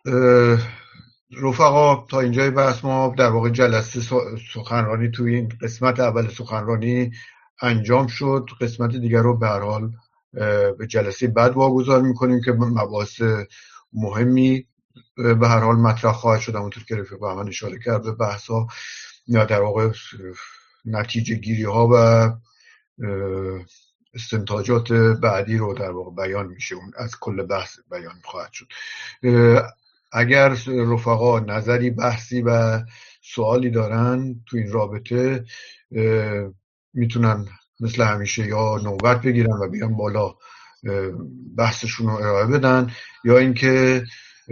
رفقا تا اینجای بحث ما در واقع جلسه سخنرانی توی این قسمت اول سخنرانی انجام شد. قسمت دیگر رو به هر حال به جلسه بعد واگذار میکنیم که مباحث مهمی به هر حال مطرح خواهد شد. همونطور که رفیق بهمن اشاره کرد به بحث‌ها یا در واقع نتیجه گیری ها و استنتاجات بعدی رو در واقع بیان میشه، اون از کل بحث بیان خواهد شد. اگر رفقا نظری، بحثی و سوالی دارن تو این رابطه میتونن مثل همیشه یا نوبت بگیرن و بیان بالا بحثشون رو ارائه بدن، یا اینکه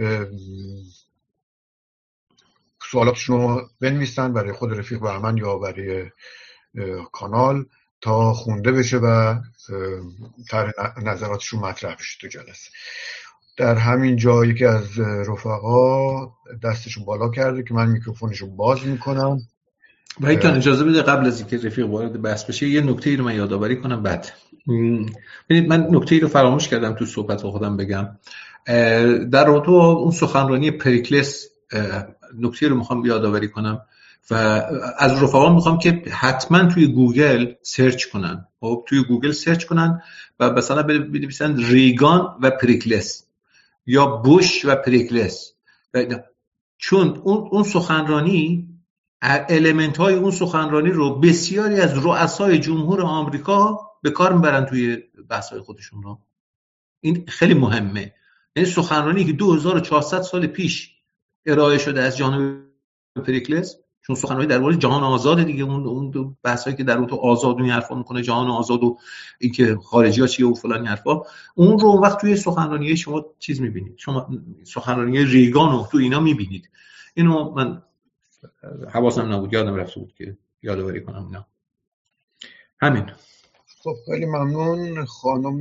سوالاتشون رو بنویسن برای خود رفیق بهمن یا برای کانال تا خونده بشه و طرح نظراتشون مطرح بشه تو جلسه. در همین جایی که از رفقا دستشون بالا کرده که من میکروفونشو باز میکنم. ولی تا اجازه بده قبل از اینکه رفیق وارد بحث بشه یه نکته‌ای رو من یادآوری کنم. بعد ببینید من نکته‌ای رو فراموش کردم تو صحبت خودم بگم. در رابطه با اون سخنرانی پریکلس نکته رو میخوام یادآوری کنم و از رفقا میخوام که حتما توی گوگل سرچ کنن. خب توی گوگل سرچ کنن و مثلا بنویسن ریگان و پریکلس یا بوش و پریکلس، چون اون اون سخنرانی المنت های اون سخنرانی رو بسیاری از رؤسای جمهور آمریکا به کار میبرن توی بحث های خودشون رو. این خیلی مهمه. این سخنرانی که دو هزار و چهارصد سال پیش ارائه شده از جانب پریکلس، چون سخنرانی در مورد جهان آزاد دیگه، اون اون بحثایی که در اون تو آزاد و این حرفا میکنه، جهان آزاد و اینکه خارجی‌ها چیه و فلان حرفا، اون رو اون وقت توی سخنرانی شما چیز می‌بینید، شما سخنرانی ریگان رو تو اینا می‌بینید. اینو من حواسم نبود، یادم رفته بود که یادآوری کنم اینا. همین. خب خیلی ممنون خانم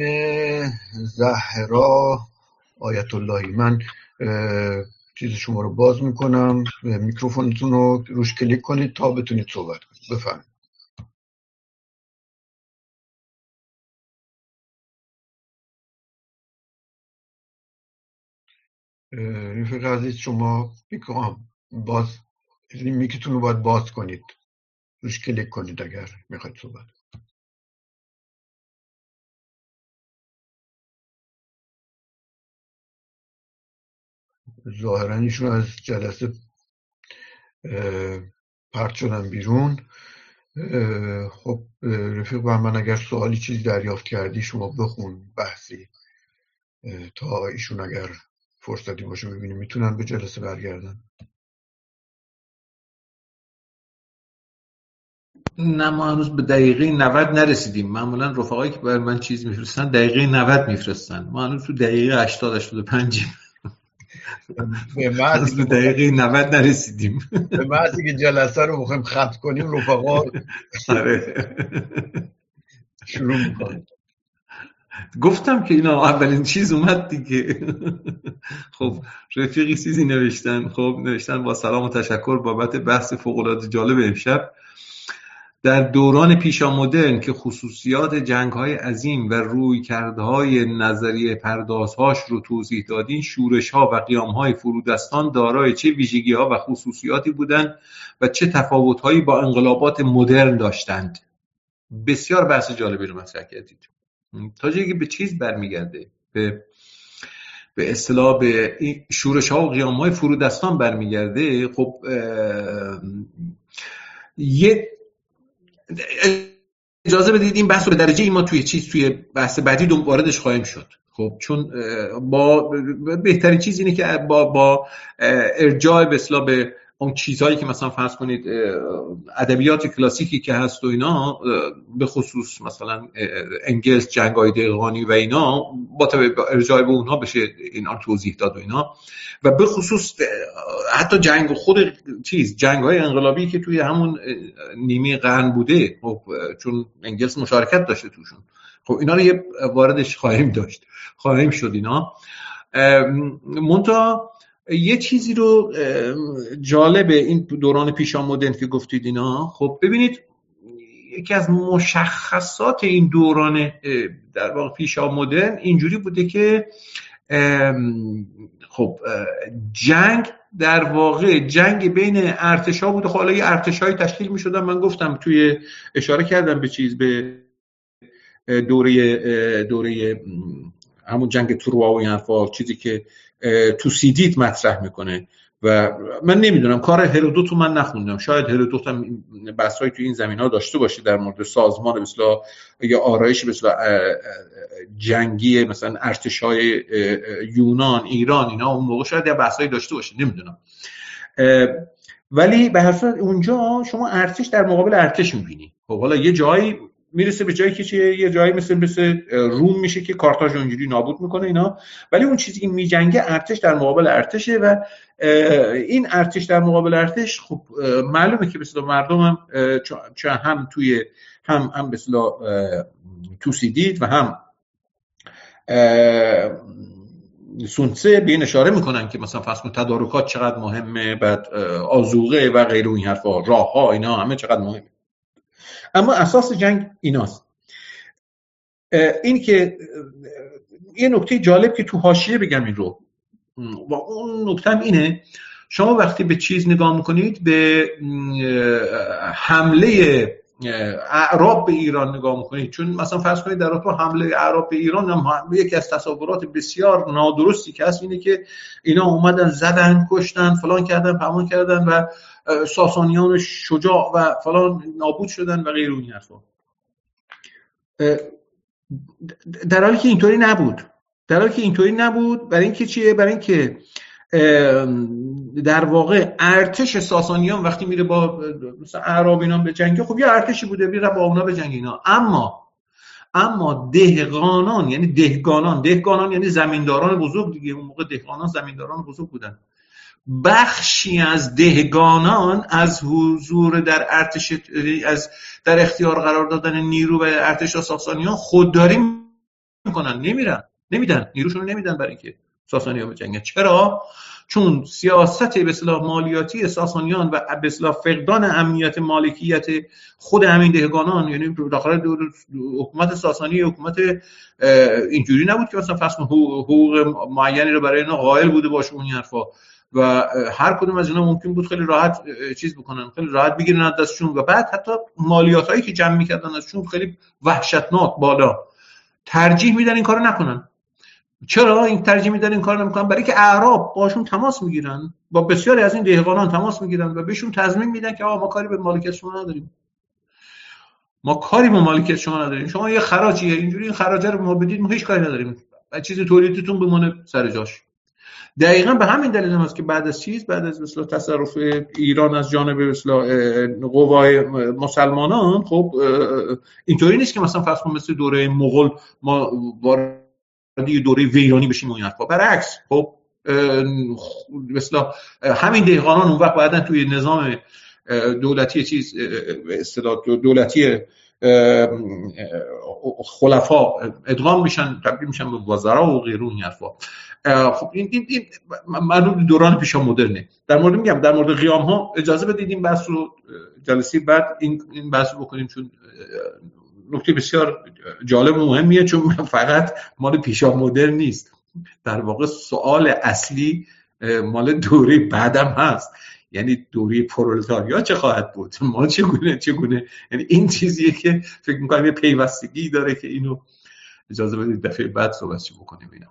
زهرا آیت اللهی. من چیز شما رو باز میکنم، میکروفونتون رو روش کلیک کنید تا بتونید صحبت کنید. بفرمایید. رفیق عزیز شما میکروفون باز میکتون رو باید باز کنید، روش کلیک کنید اگر میخواید صحبت کنید. ظاهرا ایشون از جلسه پرت شدن بیرون. خب رفیق بهمن اگر سوالی چیزی دریافت کردی شما بخون بحثی تا ایشون اگر فرصتی باشه ببینیم میتونن به جلسه برگردن. نه ما هنوز به دقیقه نود نرسیدیم. معمولا رفقایی که برای من چیز میفرستن دقیقه نود میفرستن، ما هنوز تو دقیقه هشتاد هشتاد و پنج به محض به دقیقه نود نرسیدیم. به محضی که جلسه رو بخوایم ختم کنیم رفقا شروع میکنیم. گفتم که اینا اولین چیز اومد دیگه. خب رفیقی چیزی نوشتن، خب نوشتن با سلام و تشکر بابت بحث فوق العاده جالب امشب. در دوران پیشامدرن که خصوصیات جنگ‌های عظیم و رویکردهای نظریه پردازهاش رو توضیح دادین، شورش‌ها و قیام‌های فرودستان دارای چه ویژگی‌ها و خصوصیاتی بودند و چه تفاوت‌هایی با انقلابات مدرن داشتند. بسیار بحث جالبی رو مطرح کردید. تا جایی که به چیز برمیگرده، به به اصطلاح به شورش‌ها و قیام‌های فرودستان برمیگرده. خب یه اجازه بدید این بحث رو به درجه ای ما توی چیز توی بحث بعدی دوم واردش خواهیم شد. خب چون با بهترین چیز اینه که با با ارجاع به اصطلاح به اون چیزهایی که مثلا فرض کنید ادبیات کلاسیکی که هست و اینا، به خصوص مثلا انگلس، جنگ‌های دهقانی و اینا، با ارجاع به اونها بشه اینا توضیح داد و اینا، و به خصوص حتی جنگ خود چیز جنگ‌های انقلابی که توی همون نیمه قرن بوده، خب چون انگلس مشارکت داشته توشون، خب اینا رو یه واردش خواهیم داشت خواهیم شد اینا. منتها یه چیزی رو جالبه این دوران پیشامدرن که گفتید اینا، خب ببینید یکی از مشخصات این دوران در واقع پیشامدرن اینجوری بوده که خب جنگ در واقع جنگ بین ارتش‌ها بوده. خب حالا یه ارتش‌های تشکیل می‌شدن، من گفتم توی اشاره کردم به چیز به دوره دوره همون جنگ تروا و این حرفا، چیزی که توسیدید مطرح میکنه و من نمیدونم، کار هرودوت رو من نخوندم، شاید هرودوت هم بحثایی تو این زمینه‌ها داشته باشه در مورد سازمان مثلا یا آرایش مثلا جنگی مثلا ارتش‌های یونان، ایران، اینا اون موقع شاید بحثایی داشته باشه، نمیدونم. ولی به هر صورت اونجا شما ارتش در مقابل ارتش می‌بینی. خب حالا یه جایی میرسه به جایی که چیه، یه جایی مثل مثل روم میشه که کارتاژ اونجوری نابود میکنه اینا، ولی اون چیزی که میجنگه ارتش در مقابل ارتشه و این ارتش در مقابل ارتش خب معلومه که مثلا مردم هم چون هم توی هم هم مثلا توسیدید و هم سونسه به این اشاره میکنن که مثلا فرض کن تدارکات چقدر مهمه، بعد آذوقه و غیره و این حرفا، راهها، اینا همه چقدر مهمه. اما اساس جنگ ایناست. این که یه نکته جالب که تو حاشیه بگم این رو، و اون نکته هم اینه، شما وقتی به چیز نگاه میکنید، به حمله اعراب به ایران نگاه میکنید، چون مثلا فرض کنید در تو حمله اعراب به ایران هم یکی از تصورات بسیار نادرستی که هست اینه که اینا اومدن زدن، کشتن، فلان کردن، پهمان کردن و ساسانیان شجاع و فلان نابود شدن و غیره این حرفا، در حالی که اینطوری نبود. در حالی که اینطوری نبود برای اینکه چیه؟ برای اینکه در واقع ارتش ساسانیان وقتی میره با مثلا اعرابیان به جنگ، خب یه ارتشی بوده میره با اونا به جنگ اینا، اما اما دهقانان، یعنی دهقانان دهقانان یعنی زمینداران بزرگ دیگه، اون موقع دهقانان زمینداران بزرگ بودن، بخشی از دهقانان از حضور در ارتش، از در اختیار قرار دادن نیرو به ارتش ساسانیان خودداری میکنن، نمیرن، نمیدن نیروشون رو نمیدن برای اینکه ساسانیان به جنگ. چرا؟ چون سیاست به اصطلاح مالیاتی ساسانیان و به اصطلاح فقدان امنیت مالکیت خود همین دهقانان، یعنی داخل حکومت ساسانی حکومت اینجوری نبود که مثلا فرض حقوق معینی رو برای اینا قائل بوده باشه اون حرفا، و هر کدوم از اینا ممکن بود خیلی راحت چیز بکنن، خیلی راحت بگیرن از دستشون، و بعد حتی مالیاتایی که جمع می‌کردن ازشون خیلی وحشتناک بالا. ترجیح میدن این کارو نکنن. چرا این ترجیح میدن این کارو نمیکنن؟ برای که اعراب باشون تماس میگیرن، با بسیاری از این دهقانان تماس میگیرن و بهشون تضمین میدن که آقا ما کاری به مالکیت شما نداریم، ما کاری به مالکیت شما نداریم، شما یه خراجیه اینجوری این خراجه رو ما بدید، ما هیچ کاری نداریم، چیزی تولیدتون بمونه سر جاش. دقیقاً به همین دلیل هست که بعد از چیز بعد از مثلا تصرف ایران از جانب مثلا قوای مسلمانان، خب اینطوری نیست که مثلا فرض کن مثل دوره مغول ما وارد دوره ویرانی بشیم اون حرفا، برعکس. خب مثلا همین دهقانان اون وقت بعدن توی نظام دولتی چیز اصطلاح دولتی خلفا ادغام میشن، تبدیل میشن به وزرا و غیره این حرفا. خب این این, این مربوط به دوران پیشا مدرنه. در مورد میگم در مورد قیام ها اجازه بدید این بحث رو جلسه بعد این این بحث رو بکنیم، چون نکته بسیار جالب و مهمیه، چون فقط مال پیشا مدرن نیست، در واقع سوال اصلی مال دوره بعدم هست، یعنی دوره پرولتاریا چه خواهد بود، ما چگونه چگونه یعنی این چیزیه که فکر می‌کنم یه پیوستگی داره که اینو اجازه بدید دفعه بعد صحبتش بکنیم. اینا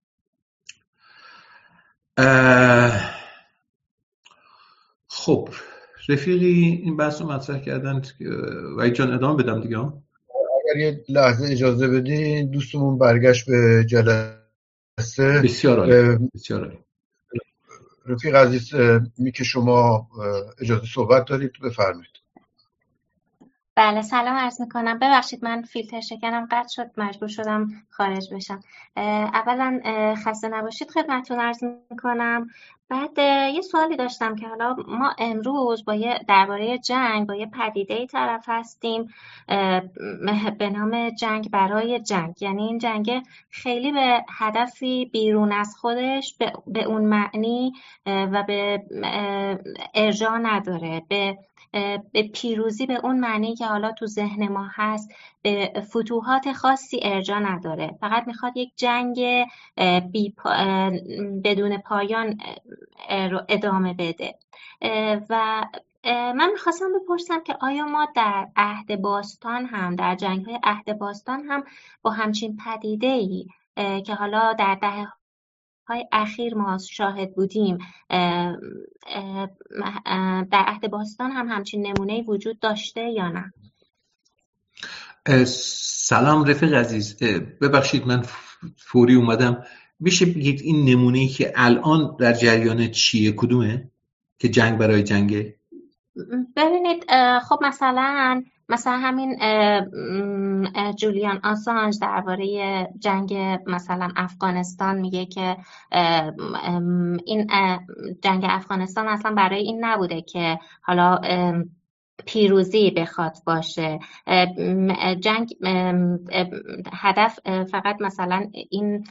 خب رفیقی این بحث رو مطرح کردن و جان ادامه بدم دیگه. اگر یه لحظه اجازه بدین دوستمون برگشت به جلسه. بسیار عالی بسیار عالی. رفیق عزیز می که شما اجازه صحبت دارید بفرمایید. بله سلام عرض میکنم. ببخشید من فیلتر شکنم قطع شد، مجبور شدم خارج بشم. اولا خسته نباشید خدمتتون عرض میکنم. بعد یه سوالی داشتم که حالا ما امروز با یه درباره جنگ با یه پدیده‌ای طرف هستیم به نام جنگ برای جنگ، یعنی این جنگ خیلی به هدفی بیرون از خودش به, به اون معنی و به ارجاع نداره، به به پیروزی به اون معنی که حالا تو ذهن ما هست، به فتوحات خاصی ارجاع نداره، فقط میخواد یک جنگ بی پا... بدون پایان ادامه بده. و من میخواستم بپرسم که آیا ما در عهد باستان هم در جنگ‌های عهد باستان هم با همچین پدیده‌ای که حالا در دهه های اخیر ما شاهد بودیم در عهد باستان هم همچین نمونه‌ای وجود داشته یا نه؟ سلام رفیق عزیز، ببخشید من فوری اومدم، میشه بگید این نمونه‌ای که الان در جریان چیه کدومه که جنگ برای جنگه؟ ببینید خب مثلا مثلا همین جولیان آسانج درباره جنگ مثلا افغانستان میگه که این جنگ افغانستان اصلا برای این نبوده که حالا پیروزی بخواد باشه، جنگ هدف فقط مثلا این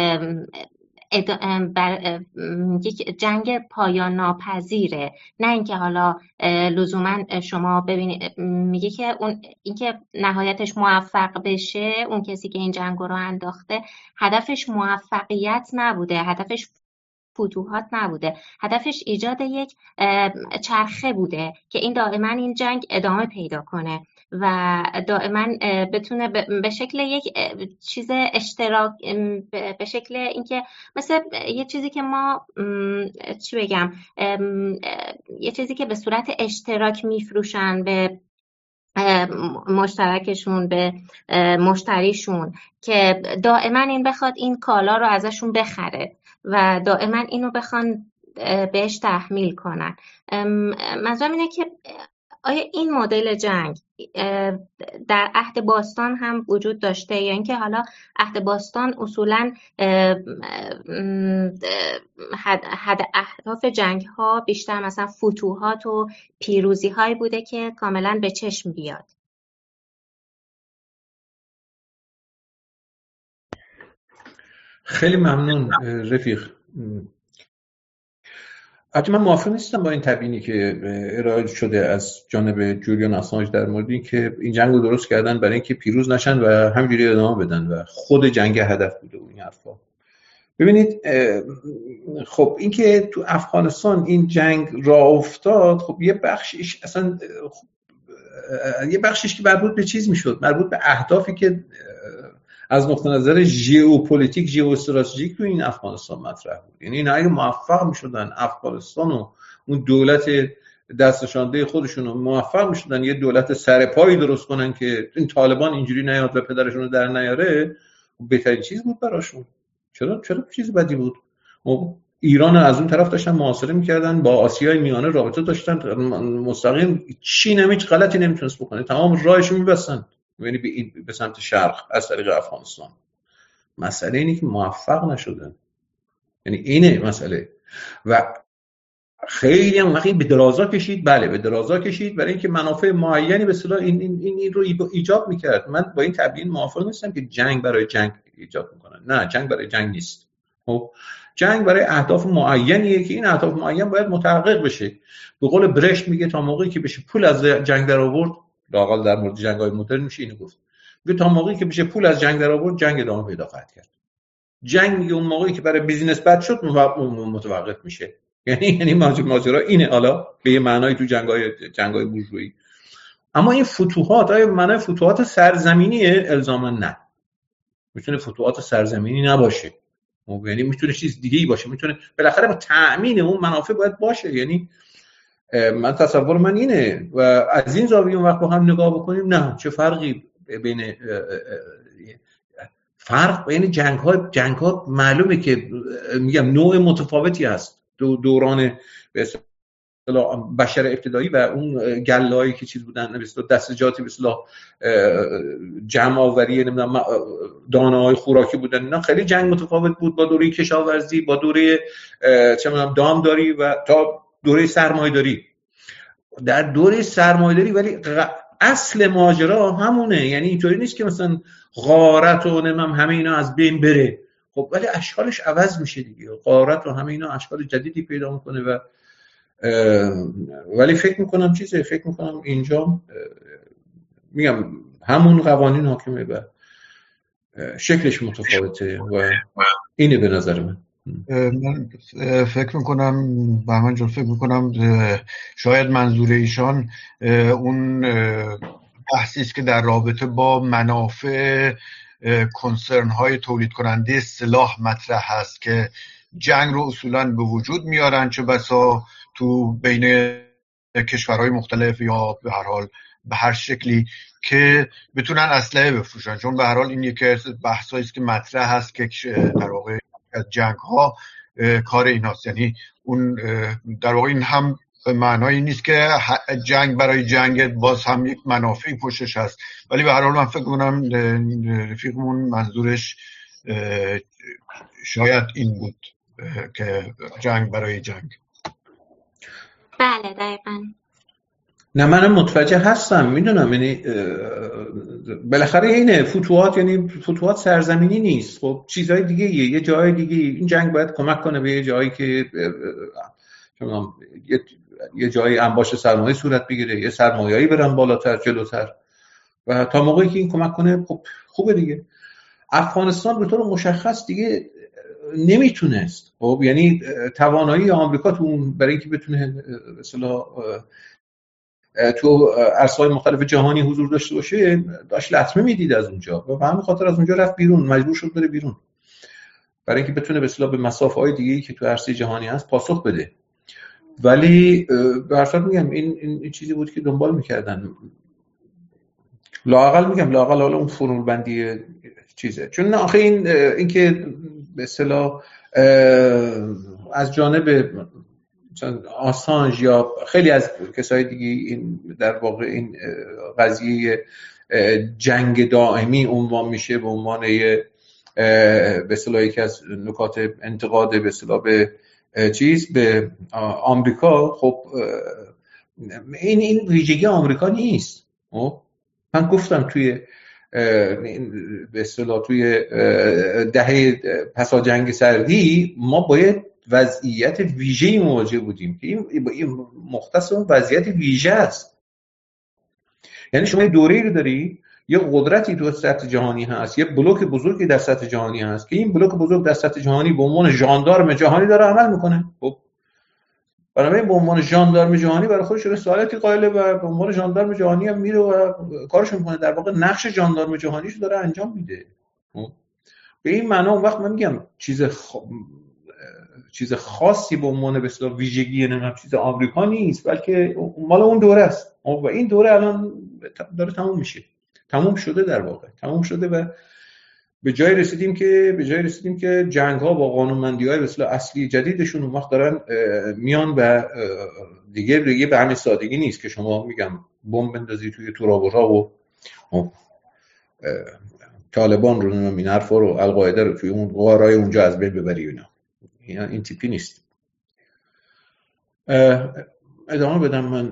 بر یک جنگ پایان ناپذیره، نه اینکه حالا لزوما شما ببینید میگه که اون اینکه نهایتش موفق بشه، اون کسی که این جنگ رو انداخته هدفش موفقیت نبوده، هدفش فتوحات نبوده، هدفش ایجاد یک چرخه بوده که این دائما این جنگ ادامه پیدا کنه و دائما بتونه به شکل یک چیز اشتراک، به شکل اینکه مثل یه چیزی که ما چی بگم یه چیزی که به صورت اشتراک میفروشن به مشترکشون، به مشتریشون، که دائما این بخواد این کالا رو ازشون بخره و دائما اینو بخوان بهش تحمیل کنن. منظورم اینه که آیا این مدل جنگ در عهد باستان هم وجود داشته یا اینکه حالا عهد باستان اصولاً اهداف جنگ ها بیشتر مثلا فتوحات و پیروزی هایی بوده که کاملاً به چشم بیاد؟ خیلی ممنون رفیق. البته من موافق نیستم با این تبیینی که ارائه شده از جانب جولیان آسانج در مورد این که این جنگ رو درست کردن برای اینکه پیروز نشن و همینجوری ادامه بدن و خود جنگ هدف بوده و این حرفا. ببینید خب این که تو افغانستان این جنگ راه افتاد، خب یه بخشش اصلا خب یه بخشش که مربوط به چیز میشد، مربوط به اهدافی که از نقطه نظر ژئوپلیتیک ژئواستراتژیک تو این افغانستان مطرح بود. یعنی اینا اگه موفق میشدن افغانستان و اون دولت دستشانده خودشون رو موفق میشدن یه دولت سرپایی درست کنن که این طالبان اینجوری نیاد و پدرشون رو در نیاره، بهترین چیز بود براشون. چرا چرا چیز بدی بود؟ ایران از اون طرف داشتن محاصره میکردن، با آسیای میانه رابطه داشتن، مستقیم چین هم هیچ غلطی نمیتونست بکنه، تمام راهش رو میبستن یعنی به, به سمت شرق از طریق افغانستان. مسئله اینه که موفق نشدن، یعنی اینه مسئله. و خیلی هم وقتی به درازا کشید، بله به درازا کشید برای اینکه منافع معینی به اصطلاح این این این, این رو ایجاد میکرد. من با این تبیین موافق نیستم که جنگ برای جنگ ایجاد میکنن، نه جنگ برای جنگ نیست. خب جنگ برای اهداف معینیه که این اهداف معین باید متحقق بشه. به قول برشت میگه تا موقعی که بشه پول از جنگ در آورد، لااقل در مورد جنگ‌های مدرن میشه اینو گفت، میگه تا موقعی که بشه پول از جنگ در آورد جنگ ادامه پیدا خواهد کرد. جنگ میگه اون موقعی که برای بیزینس بد شد متوقف میشه. یعنی یعنی ماجرا اینه، حالا به یه معنای تو جنگ‌های جنگ‌های بورژوایی. اما این فتوحات آیا به معنای فتوحات سرزمینیه؟ الزاما نه. میتونه فتوحات سرزمینی نباشه، یعنی میتونه چیز دیگه‌ای باشه، میتونه بالاخره با تأمین اون منافع باید باشه. یعنی من تصور من اینه و از این زاویه اون وقت با هم نگاه بکنیم، نه چه فرقی بین فرق بین جنگ ها جنگ ها معلومه که میگم نوع متفاوتی هست. دو دوران به اصطلاح بشر ابتدایی و اون گله‌ای که چیز بودن به اصطلاح دستجاتی به اصطلاح جمع آوری نمیدونم دانه‌های خوراکی بودن، اینا خیلی جنگ متفاوت بود با دوره کشاورزی، با دوره چه میدونم دامداری و تا دوره سرمایه‌داری. در دوره سرمایه‌داری ولی اصل ماجرا همونه، یعنی اینطوری نیست که مثلا غارت و نمیدونم همه اینا از بین بره، خب ولی اشکالش عوض میشه دیگه. غارت و همه اینا اشکال جدیدی پیدا میکنه و ولی فکر میکنم چیزه فکر میکنم اینجا میگم همون قوانین حاکمه و شکلش متفاوته و اینه به نظر من. من فکر میکنم به من جور فکر میکنم شاید منظور ایشان اون بحثی است که در رابطه با منافع کنسرن های تولید کننده سلاح مطرح هست که جنگ رو اصولاً به وجود میارن، چه بسا تو بین کشورهای مختلف یا به هر حال به هر شکلی که بتونن اسلحه بفروشن، چون به هر حال این یکی از بحثایی است که مطرح هست که در واقع از جنگ ها کار ایناست. یعنی اون در واقع این هم معنایی نیست که جنگ برای جنگ، باز هم یک منافعی پشتش هست، ولی به هر حال من فکر کنم رفیقمون منظورش شاید این بود که جنگ برای جنگ. بله دقیقاً. نه منم متوجه هستم، میدونم، یعنی بالاخره اینه فتوحات، یعنی فتوحات سرزمینی نیست، خب چیزهای دیگه یه, یه جای دیگه این جنگ باید کمک کنه به یه جایی که یه, یه جایی انباش سرمایه صورت بگیره، یه سرمایه‌ای برن بالاتر جلوتر و تا موقعی که این کمک کنه خب خوبه دیگه. افغانستان به طور مشخص دیگه نمیتونست، خب یعنی توانایی آمریکا تو اون برای اینکه بتونه به اصطلاح تو عرصه‌های مختلف جهانی حضور داشته باشه داشت لطمه میدید از اونجا و به همین خاطر از اونجا رفت بیرون، مجبور شد بره بیرون برای اینکه بتونه به اصطلاح به مسافه‌های دیگه‌ای که تو عرصه جهانی هست پاسخ بده. ولی به هر حال میگم این این چیزی بود که دنبال می‌کردن. لااقل میگم لااقل حالا اون فرمول بندی چیزه، چون آخه این اینکه به اصطلاح از جانب مثلا آسانژ یا خیلی از کسای دیگه این در واقع این قضیه جنگ دائمی عنوان میشه به عنوان به اصطلاح یکی از نکات انتقاد به اصطلاح به چیز به آمریکا. خب این این ویژگی آمریکا نیست. من گفتم توی به اصطلاح توی دهه پسا جنگ سردی ما باید وضعیت ویژه‌ای مواجه بودیم که این مختص اون وضعیت ویژه است. یعنی شما یه دوره‌ای رو داری، یه قدرتی تو سطح جهانی هست، یه بلوک بزرگی در سطح جهانی هست که این بلوک بزرگ در سطح جهانی به عنوان ژاندارم جهانی داره عمل میکنه. خب بنابراین به عنوان ژاندارم جهانی برای خودش رسالتی قائله و به عنوان ژاندارم جهانی هم میره و کارش میکنه، در واقع نقش ژاندارم جهانیشو داره انجام میده. به این معنا اون وقت من میگم چیز خ... چیز خاصی به عنوان به اصطلاح ویژگی نمیدونم چیز آمریکا نیست، بلکه مال اون دوره است و این دوره الان داره تموم میشه، تموم شده، در واقع تموم شده و به جای رسیدیم که به جای رسیدیم که جنگ ها با قانونمندی های به اصطلاح اصلی جدیدشون اون وقت دارن میان و دیگه دیگه به همین سادگی نیست که شما میگم بمب بندازی توی تورابورها و طالبان رو نمیدونم این حرفا رو القاعده رو توی اون غارای اونجا از بین ببری. اینا این تیپی نیست. ادامه بدم من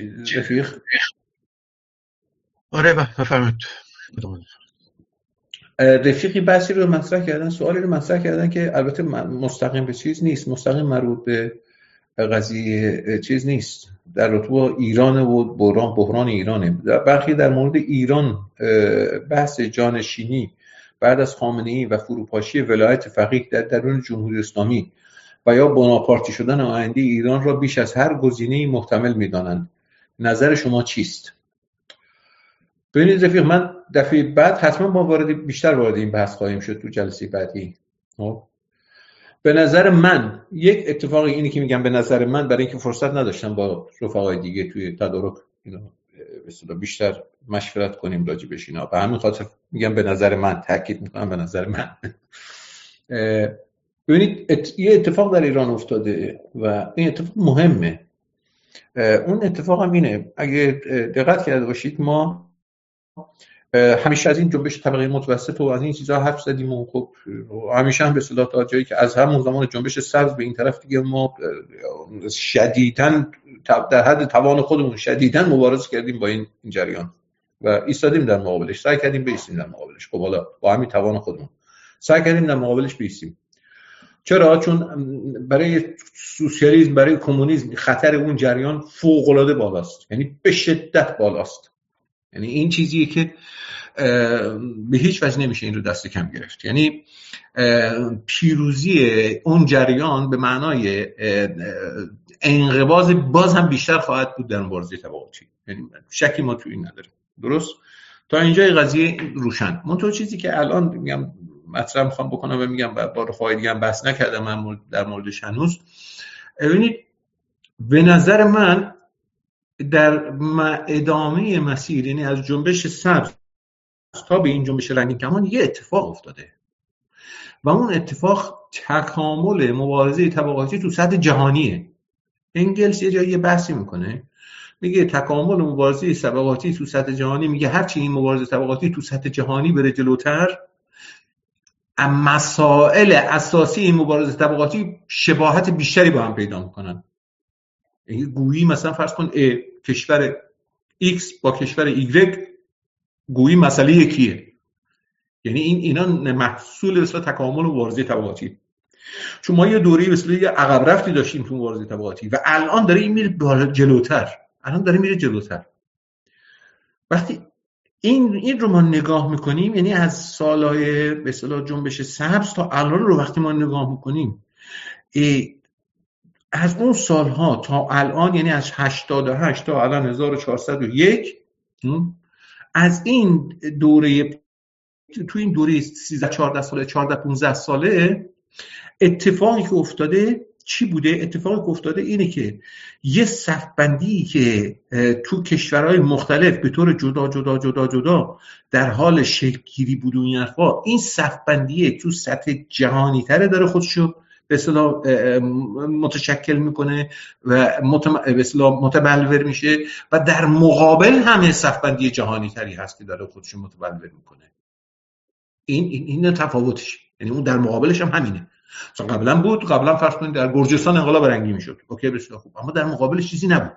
رفیق؟ آره بفرمایید. رفیقی بحثی رو مطرح کردن، سوالی رو مطرح کردن که البته مستقیم به چیز نیست، مستقیم مربوط به قضیه چیز نیست، در رابطه با ایران و بحران بحران ایرانه. برخی در مورد ایران بحث جانشینی بعد از خامنه‌ای و فروپاشی ولایت فقیه در درون جمهوری اسلامی و یا بناپارتی شدن آینده ایران را بیش از هر گزینه‌ای محتمل می‌دانند. نظر شما چیست؟ ببینید رفیق، من دفعه بعد حتما ما وارد بیشتر وارد این بحث خواهیم شد تو جلسه بعدی. به نظر من یک اتفاقی اینی که میگم به نظر من، برای اینکه فرصت نداشتم با رفقای دیگه توی تدارک اینو به بیشتر مشورت کنیم راجع بهش اینا، به همین خاطر میگم به نظر من، تاکید میکنم به نظر من. ببینید یه اتفاق در ایران افتاده و این اتفاق مهمه. اون اتفاق هم اینه، اگه دقت کرده باشید ما همیشه از این جنبش طبقه متوسط و از این چیزا حرف زدیم و خب همیشه هم به اصطلاح تا جایی که از همون زمان جنبش سبز به این طرف دیگه ما شدیداً در حد توان خودمون شدیداً مبارزه کردیم با این جریان و ایستادیم در مقابلش، سعی کردیم بایستیم در مقابلش. خب حالا با همین توان خودمون سعی کردیم در مقابلش بایستیم. چرا؟ چون برای سوسیالیسم، برای کمونیسم خطر اون جریان فوق‌العاده بالاست، یعنی به شدت بالاست. یعنی این چیزیه که به هیچ وجه نمیشه این رو دست کم گرفت. یعنی پیروزی اون جریان به معنای انقباض باز هم بیشتر خواهد بود در مبارزه طبقاتی، یعنی شکی ما تو این نداریم. درست؟ تا اینجای قضیه روشن. منتها چیزی که الان میگم مطرح میخوام بکنم و میگم با رفقای دیگه هم بحث نکردم من در موردش هنوز، ببینید به نظر من در ادامه مسیر، یعنی از جنبش سبز تا به این جنبش رنگین کمان یه اتفاق افتاده و اون اتفاق تکامل مبارزه طبقاتی تو سطح جهانیه. انگلس یه جایی بحثی میکنه، میگه تکامل مبارزه طبقاتی تو سطح جهانی، میگه هرچی این مبارزه طبقاتی تو سطح جهانی بره جلوتر، مسائل اساسی این مبارزه طبقاتی شباهت بیشتری با هم پیدا میکنن. یعنی گویی مثلا فرض کن کشور X با کشور Y گویی مسئله یکیه، یعنی این اینا محصول مثلا تکامل و مبارزه طبقاتی. چون ما یه دوری مثلا یه عقب رفتی داشتیم تو مبارزه طبقاتی و الان داره این میره جلوتر، الان داره میره جلوتر. وقتی این این رو ما نگاه میکنیم، یعنی از سالهای به اصطلاح جنبش سبز تا الان رو وقتی ما نگاه میکنیم، از اون سالها تا الان، یعنی از هشتاد و هشت تا الان هزار و چهارصد و یک، از این دوره، تو این دوره سیزده چهارده ساله چهارده پانزده ساله اتفاقی که افتاده چی بوده؟ اتفاقی که افتاده اینه که یه صفبندی که تو کشورهای مختلف به طور جدا جدا جدا جدا در حال شکل گیری بود و این حرفا، این صفبندیه تو سطح جهانی تره داره خودشو به اصطلاح متشکل میکنه و به اصطلاح متبلور میشه و در مقابل همه صفبندی جهانی تری هست که داره خودشو متبلور میکنه. این این این تفاوتش، یعنی اون در مقابلش هم همینه. مثلا قبلا بود، قبلا فرض کنید در گرجستان انقلاب رنگی میشد، اوکی بسیار خوب، اما در مقابلش چیزی نبود.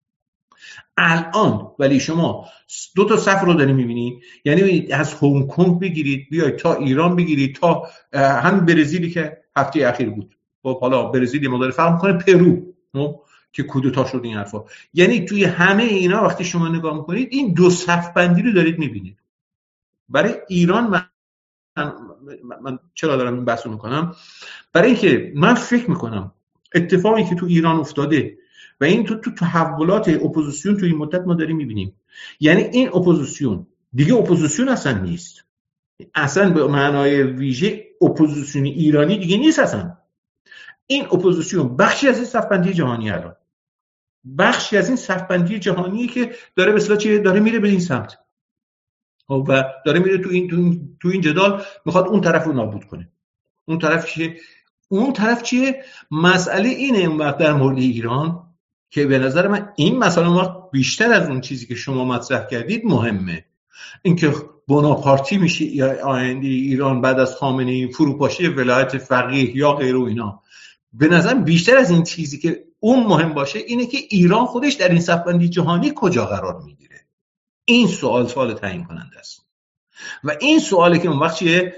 الان ولی شما دو تا صف رو دارید میبینید، یعنی از هنگ کنگ بگیرید بیاید تا ایران بگیرید تا هم برزیلی که هفته اخیر بود، خب حالا برزیل مدار فرق میکنه، پرو که کودتا شد این حرفا، یعنی توی همه اینا وقتی شما نگاه میکنید این دو صف بندی رو دارید میبینید. برای ایران من, من چرا دارم این بحثو میکنم؟ برای اینکه من فکر میکنم اتفاقی که تو ایران افتاده و این تو تو تحولات اپوزیسیون تو این مدت ما داریم میبینیم، یعنی این اپوزیسیون دیگه اپوزیسیون اصلا نیست، اصلا به معنای ویژه اپوزیسیون ایرانی دیگه نیست اصلا. این اپوزیسیون بخشی از این صفبندی جهانی، الان بخشی از این صفبندی جهانی که داره به اصطلاح چیه، داره میره به این سمت و داره میره تو این تو این, تو این جدال، میخواد اون طرف رو نابود کنه. اون طرف چیه؟ اون طرف چیه؟ مسئله اینه اون وقت در مورد ایران که به نظر من این مسئله وقت بیشتر از اون چیزی که شما مطرح کردید مهمه، اینکه بناپارتی میشه یا آینده ایران بعد از خامنه‌ای، فروپاشی ولایت فقیه یا غیر و اینا. به نظر بیشتر از این چیزی که اون مهم باشه اینه که ایران خودش در این صفبندی جهانی کجا قرار میگیره. این سوال سوال تعیین کننده است. و این سوالی که اون وقت چیه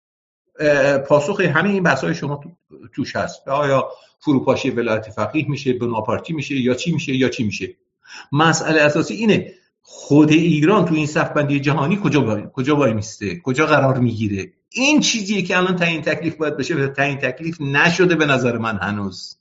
پاسخ همه این بحث‌های شما توش هست. آیا فروپاشی ولایت فقیه میشه، بناپارتی میشه، یا چی میشه یا چی میشه؟ مسئله اساسی اینه خود ایران تو این صف‌بندی جهانی کجا وای کجا وای میسته، کجا قرار میگیره. این چیزیه که الان تعیین تکلیف باید بشه و تعیین تکلیف نشده به نظر من هنوز.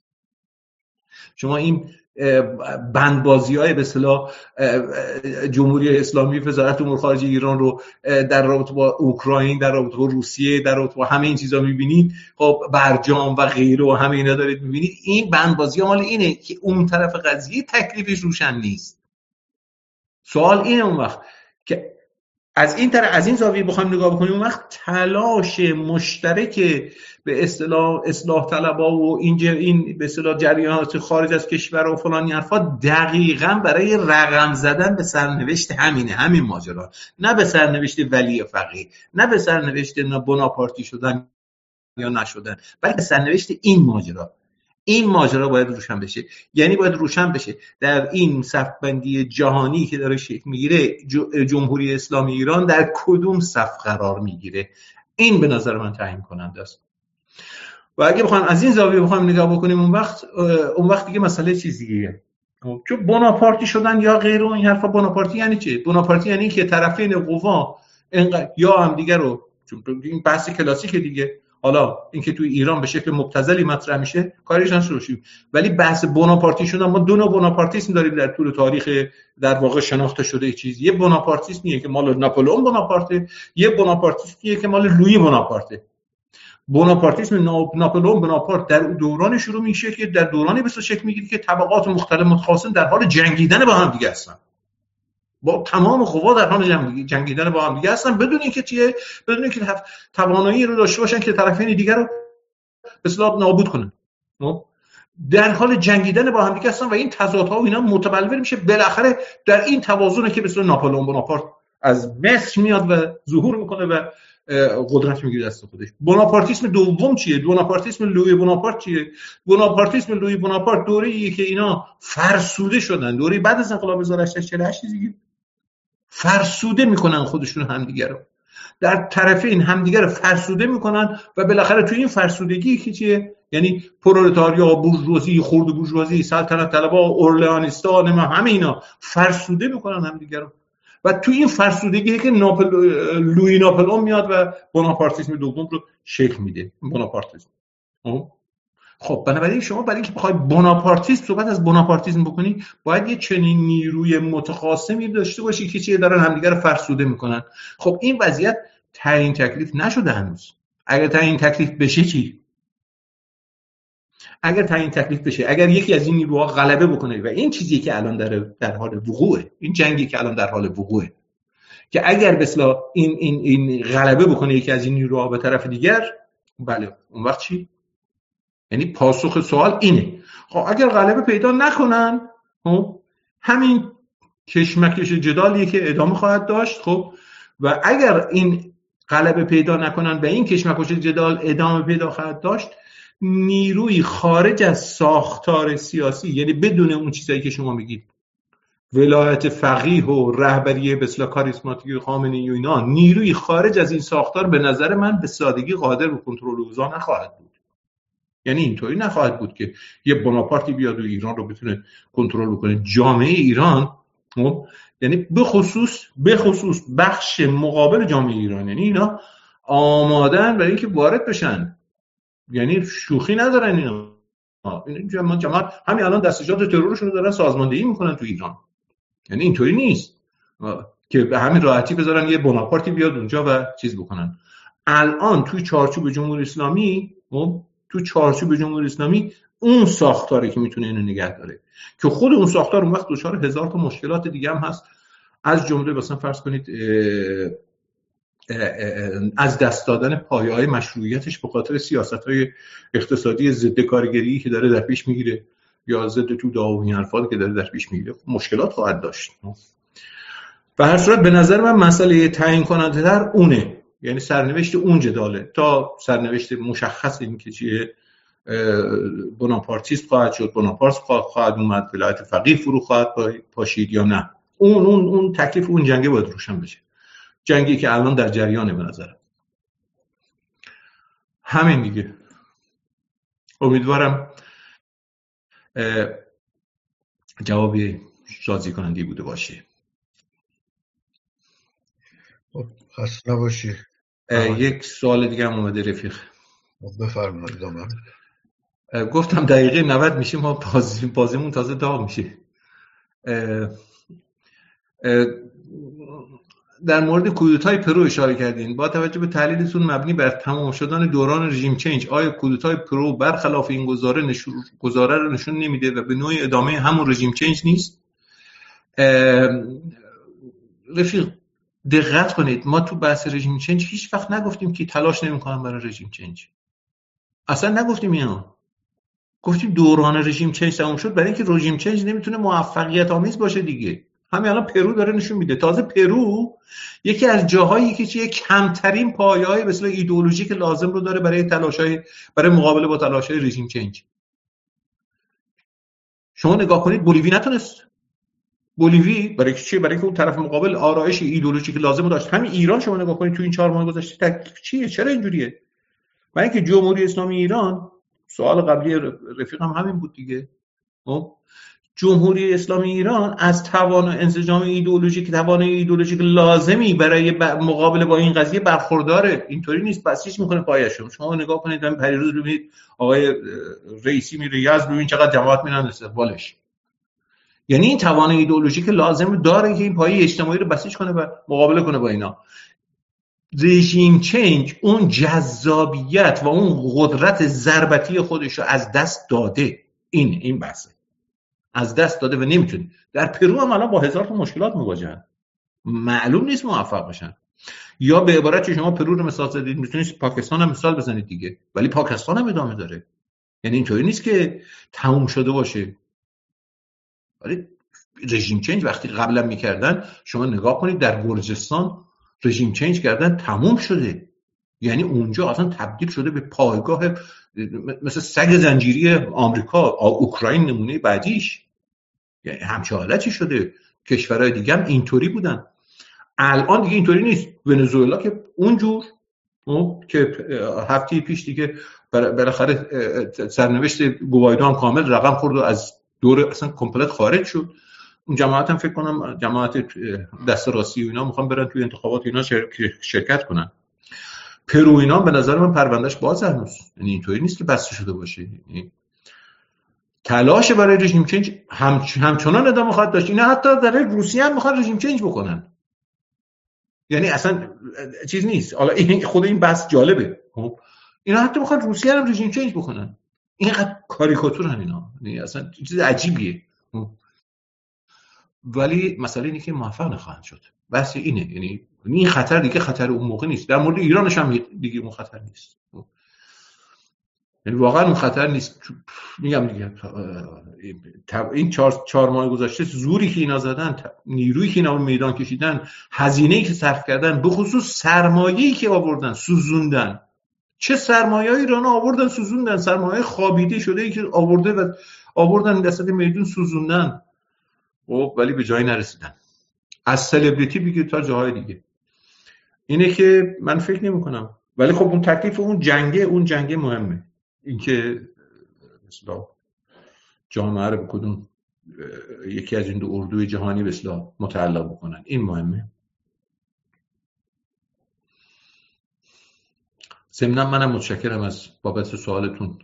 شما این بندبازی‌های به اصطلاح جمهوری اسلامی وزارت امور خارجه ایران رو در رابطه با اوکراین، در رابطه با روسیه، در رابطه با همه این چیزا می‌بینید، خب برجام و غیره و همه اینا دارید می‌بینید. این بندبازی‌ها مال اینه که اون طرف قضیه تکلیفش روشن نیست. سوال اینه اون وقت که از این طرف از این زاویه بخوایم نگاه بکنیم، اون وقت تلاش مشترک به اصطلاح اصلاح طلبا و این این به اصطلاح جریانات خارج از کشور و فلان حرفا دقیقاً برای رقم زدن به سرنوشت همینه، همین ماجرا، نه به سرنوشت ولی فقیه، نه به سرنوشت نه بناپارتی شدن یا نشدن، بلکه به سرنوشت این ماجرا. این ماجرا باید روشن بشه. یعنی باید روشن بشه در این صف‌بندی جهانی که داره شکل میگیره جمهوری اسلامی ایران در کدوم صف قرار میگیره. این به نظر من تعیین کننده است. و اگه بخوایم از این زاویه بخوایم نگاه بکنیم، اون وقت اون وقت دیگه مسئله چیزیه. چون بناپارتی شدن یا غیر و این حرفا، بناپارتی یعنی چه؟ بناپارتی یعنی که طرفین قوا یا هم دیگه رو، چون این بحث کلاسیک دیگه، حالا اینکه توی ایران به شکل مبتذلی مطرح میشه کاریش نشوشیم، ولی بحث بناپارتی شدن، ما دو نوع بناپارتیسم داریم در طول تاریخ در واقع شناخته شده چیز. یه بناپارتیسمیه که مال ناپلئون بناپارته، یه بناپارتیسمیه که مال لویی بناپارته. بناپارتیسم ناپلئون بناپارت در دوران شروع میشه که در دورانی به شکل میگیره که طبقات مختلف متخاصم در حال جنگیدن با هم دیگه هستن، با تمام قوا در حال جنگیدن با هم دیگه هستن، بدون اینکه چیه، بدون اینکه توانایی رو داشته باشن که طرفین دیگر رو به اصطلاح نابود کنن. در حال جنگیدن با هم دیگه هستن و این تضادها و اینا متبلور میشه. بالاخره در این توازنه که به اصطلاح ناپلئون بناپارت از مصر میاد و ظهور میکنه و قدرت میگیره دست خودش. بناپارتیسم دوم چیه؟ بناپارتیسم لویی بناپارت چیه؟ بناپارتیسم لویی بناپارت دوره‌ایه که اینا فرسوده شدن، دوره بعد از انقلاب هزار و هشتصد و چهل و هشت دیگه فرسوده میکنن خودشون همدیگه رو، در طرفین همدیگه رو فرسوده میکنن و بالاخره توی این فرسودگی که چیه، یعنی پرولتاریا، بورژوازی، خرد بورژوازی، سلطنت طلبا، اورلئانیستا، همه اینا فرسوده میکنن همدیگه رو و توی این فرسودگی که ناپل... لویی ناپلئون میاد و بناپارتیسم دوم رو شکل میده. بناپارتیسم خب بنابراین شما برای اینکه بخوای بناپارتیسم صحبت از بناپارتیسم بکنی، باید یه چنین نیروی متخاصمی داشته باشی که چیه دارن همدیگه رو فرسوده میکنن. خب این وضعیت تعیین تکلیف نشده هنوز. اگر تعیین تکلیف بشه چی؟ اگر تعیین تکلیف بشه، اگر یکی از این نیروها غلبه بکنه و این چیزی که الان در در حال وقوعه، این جنگی که الان در حال وقوعه، که اگر به اصطلاح این این این غلبه بکنه یکی از این نیروها به طرف دیگر، بله اون وقت چی؟ یعنی پاسخ سوال اینه. خب اگر غلبه پیدا نکنن، خب همین کشمکش جدالیه که ادامه خواهد داشت. خب و اگر این غلبه پیدا نکنن و این کشمکش جدال ادامه پیدا خواهد داشت، نیروی خارج از ساختار سیاسی، یعنی بدون اون چیزایی که شما میگید ولایت فقیه و رهبری به اصطلاح کاریسماتیک خامنه‌ای و اینا، نیروی خارج از این ساختار به نظر من به سادگی قادر به کنترل اوضاع نخواهد بود. یعنی اینطوری نخواهد بود که یه بناپارتی بیاد و ایران رو بتونه کنترل بکنه. جامعه ایران، یعنی به خصوص به خصوص بخش مقابل جامعه ایران، یعنی اینا آمادن برای اینکه وارد بشن، یعنی شوخی ندارن اینا. این جماعت جماعت همین الان دستجات ترورشون رو دارن سازماندهی میکنن تو ایران. یعنی اینطوری نیست که به همین راحتی بذارن یه بناپارتی بیاد اونجا و چیز بکنن. الان توی چارچوب جمهوری اسلامی، تو چارچوب جمهوری اسلامی اون ساختاری که میتونه اینو نگه داره، که خود اون ساختار اون وقت دچار هزار تا مشکلات دیگه هم هست. از جمله مثلا فرض کنید از دست دادن پایه‌های مشروعیتش به خاطر سیاست‌های اقتصادی ضد کارگری که داره در پیش میگیره یا ضد توده و این حرفا که داره در پیش میگیره، مشکلات خواهد داشت. به هر صورت به نظر من مسئله تعیین کننده تر اونه، یعنی سرنوشت اون جداله تا سرنوشت مشخص این که چیه بناپارتیست خواهد شد، بناپارت خواهد اومد، ولایت فقیه فرو خواهد پاشید یا نه. اون اون اون تکلیف اون جنگه باید روشن بشه. جنگی که الان در جریانه به نظرم. همین دیگه. امیدوارم جوابی راضی کننده بوده باشه. خسته نباشی. یک سوال دیگه هم اومده رفیق. بفرمایید. ادامه. گفتم دقیقه نود میشه، ما بازی بازیمون تازه داغ میشه. اه اه در مورد کودتای پرو اشاره کردین. با توجه به تحلیلتون مبنی بر تمام شدن دوران رژیم چنج، آیا کودتای پرو برخلاف این گزاره نشون گزاره رو نشون نمیده و به نوعی ادامه همون رژیم چنج نیست؟ رفیق دقت کنید، ما تو بحث رژیم چنج هیچ وقت نگفتیم که تلاش نمی‌کنم برای رژیم چنج. اصلا نگفتیم اینا. گفتیم دوران رژیم چنج تموم شد، برای اینکه رژیم چنج نمیتونه موفقیت آمیز باشه دیگه. همین الان پرو داره نشون میده. تازه پرو یکی از جاهایی که چیه کمترین پایه‌های به اصطلاح ایدئولوژیک لازم رو داره برای تلاش‌های برای مقابله با تلاش‌های رژیم چنج. شما نگاه کنید بولیوی نتونست. بولیوی برای چی؟ برای اینکه اون طرف مقابل آرایش ایدئولوژیک لازم رو داشت. همین ایران شما نگاه کنید تو این چهار ماه گذشته تکلیف چیه؟ چرا اینجوریه؟ برای اینکه جمهوری اسلامی ایران، سوال قبلی رفیقم همین بود دیگه. خب جمهوری اسلامی ایران از توان و انسجام ایدئولوژیک توان ایدئولوژیک لازمی برای مقابله با این قضیه برخورداره. اینطوری نیست بسیج میکنه پایشون. شما نگاه کنید همین پریروز ببینید آقای رئیسی میره یزد، ببین چقدر جماعت میرن استقبالش. یعنی این توان ایدئولوژیک لازم داره که این پایه اجتماعی رو بسیج کنه و مقابله کنه با اینا. رژیم چنج اون جذابیت و اون قدرت ضربتی خودش رو از دست داده. این این بحثه از دست داده و نمیتونه. در پرو هم الان با هزار تا مشکلات مواجهن، معلوم نیست موفق باشن. یا به عبارت شما پرو رو مثال زدید، میتونید پاکستان هم مثال بزنید دیگه، ولی پاکستان هم ادامه داره. یعنی اینطوری نیست که تموم شده باشه. ولی رژیم چنج وقتی قبلا میکردن، شما نگاه کنید در گرجستان رژیم چنج کردن تموم شده. یعنی اونجا اصلا تبدیل شده به پایگاه مثل سگ زنجیری آمریکا. اوکراین نمونه بعدیش. یعنی همچه حالتی شده. کشورهای دیگه هم اینطوری بودن. الان دیگه اینطوری نیست. ونزوئلا که اونجور که هفته پیش دیگه بالاخره سرنوشت گوایدو هم کامل رقم خورد و از دور اصلا کامپلت خارج شد. اون جماعت هم فکر کنم جماعت دست راستی و اینا میخوان برن توی انتخابات اینا شرکت کنن. پرو اینا به نظر من پروندهش باز هنوز. یعنی اینطوری نیست که بسته شده باشه. یعنی تلاش برای رژیم چنج هم همچنان ادامه خواهد داشت. اینا حتی در روسیه هم میخوان رژیم چنج بکنن. یعنی اصلا چیز نیست. حالا این خود این بحث جالبه. خب اینا حتی میخوان روسیه هم رژیم چنج بکنن. اینقدر کاریکاتورن اینا. یعنی اصلا چیز عجیبیه. ولی مسئله اینه که موفق نخواهند شد. بحث اینه. یعنی این خطر دیگه خطر اون موقع نیست. در مورد ایرانش هم دیگه اون خطر نیست. یعنی واقعا اون خطر نیست. میگم دیگه این چهار چهار ماه گذشته زوری که اینا زدن، نیرویی که اینا به میدان کشیدن، هزینه‌ای که صرف کردن، به خصوص سرمایه‌ای که آوردن، سوزوندن. چه سرمایه‌ای ایران آوردن سوزوندن، سرمایه خوابیده شده‌ای که آورده و آوردن دست میدون سوزوندن. خب ولی به جایی نرسیدن. از سلبریتی بگیر تا جاهای دیگه. اینه که من فکر نمی کنم. ولی خب اون تکلیف اون جنگه اون جنگه مهمه. اینکه مثلا جامعه رو به کدوم یکی از این دو اردوی جهانی به اصطلاح متعلق بکنن، این مهمه. ضمناً منم متشکرم از بابت سوالتون.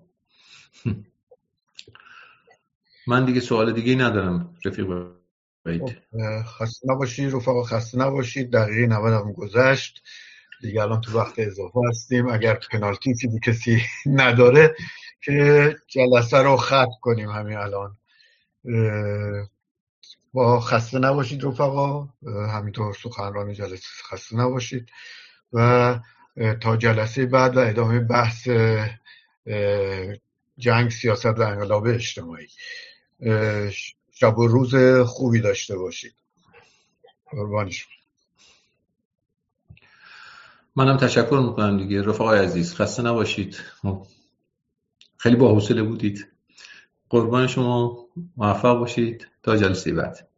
من دیگه سوال دیگه ندارم رفیق. خسته نباشید رفقا، خسته نباشید. دقیقه نود هم گذشت دیگه، الان تو وقت اضافه هستیم. اگر پنالتی چیزی کسی نداره که جلسه رو ختم کنیم همین الان. با خسته نباشید رفقا، همینطور سخنران جلسه خسته نباشید و تا جلسه بعد و ادامه بحث جنگ، سیاست و انقلاب اجتماعی. شب و روز خوبی داشته باشید. قربان شما. منم تشکر میکنم دیگه رفقای عزیز، خسته نباشید. خیلی با حوصله بودید. قربان شما، موفق باشید تا جلسه بعد.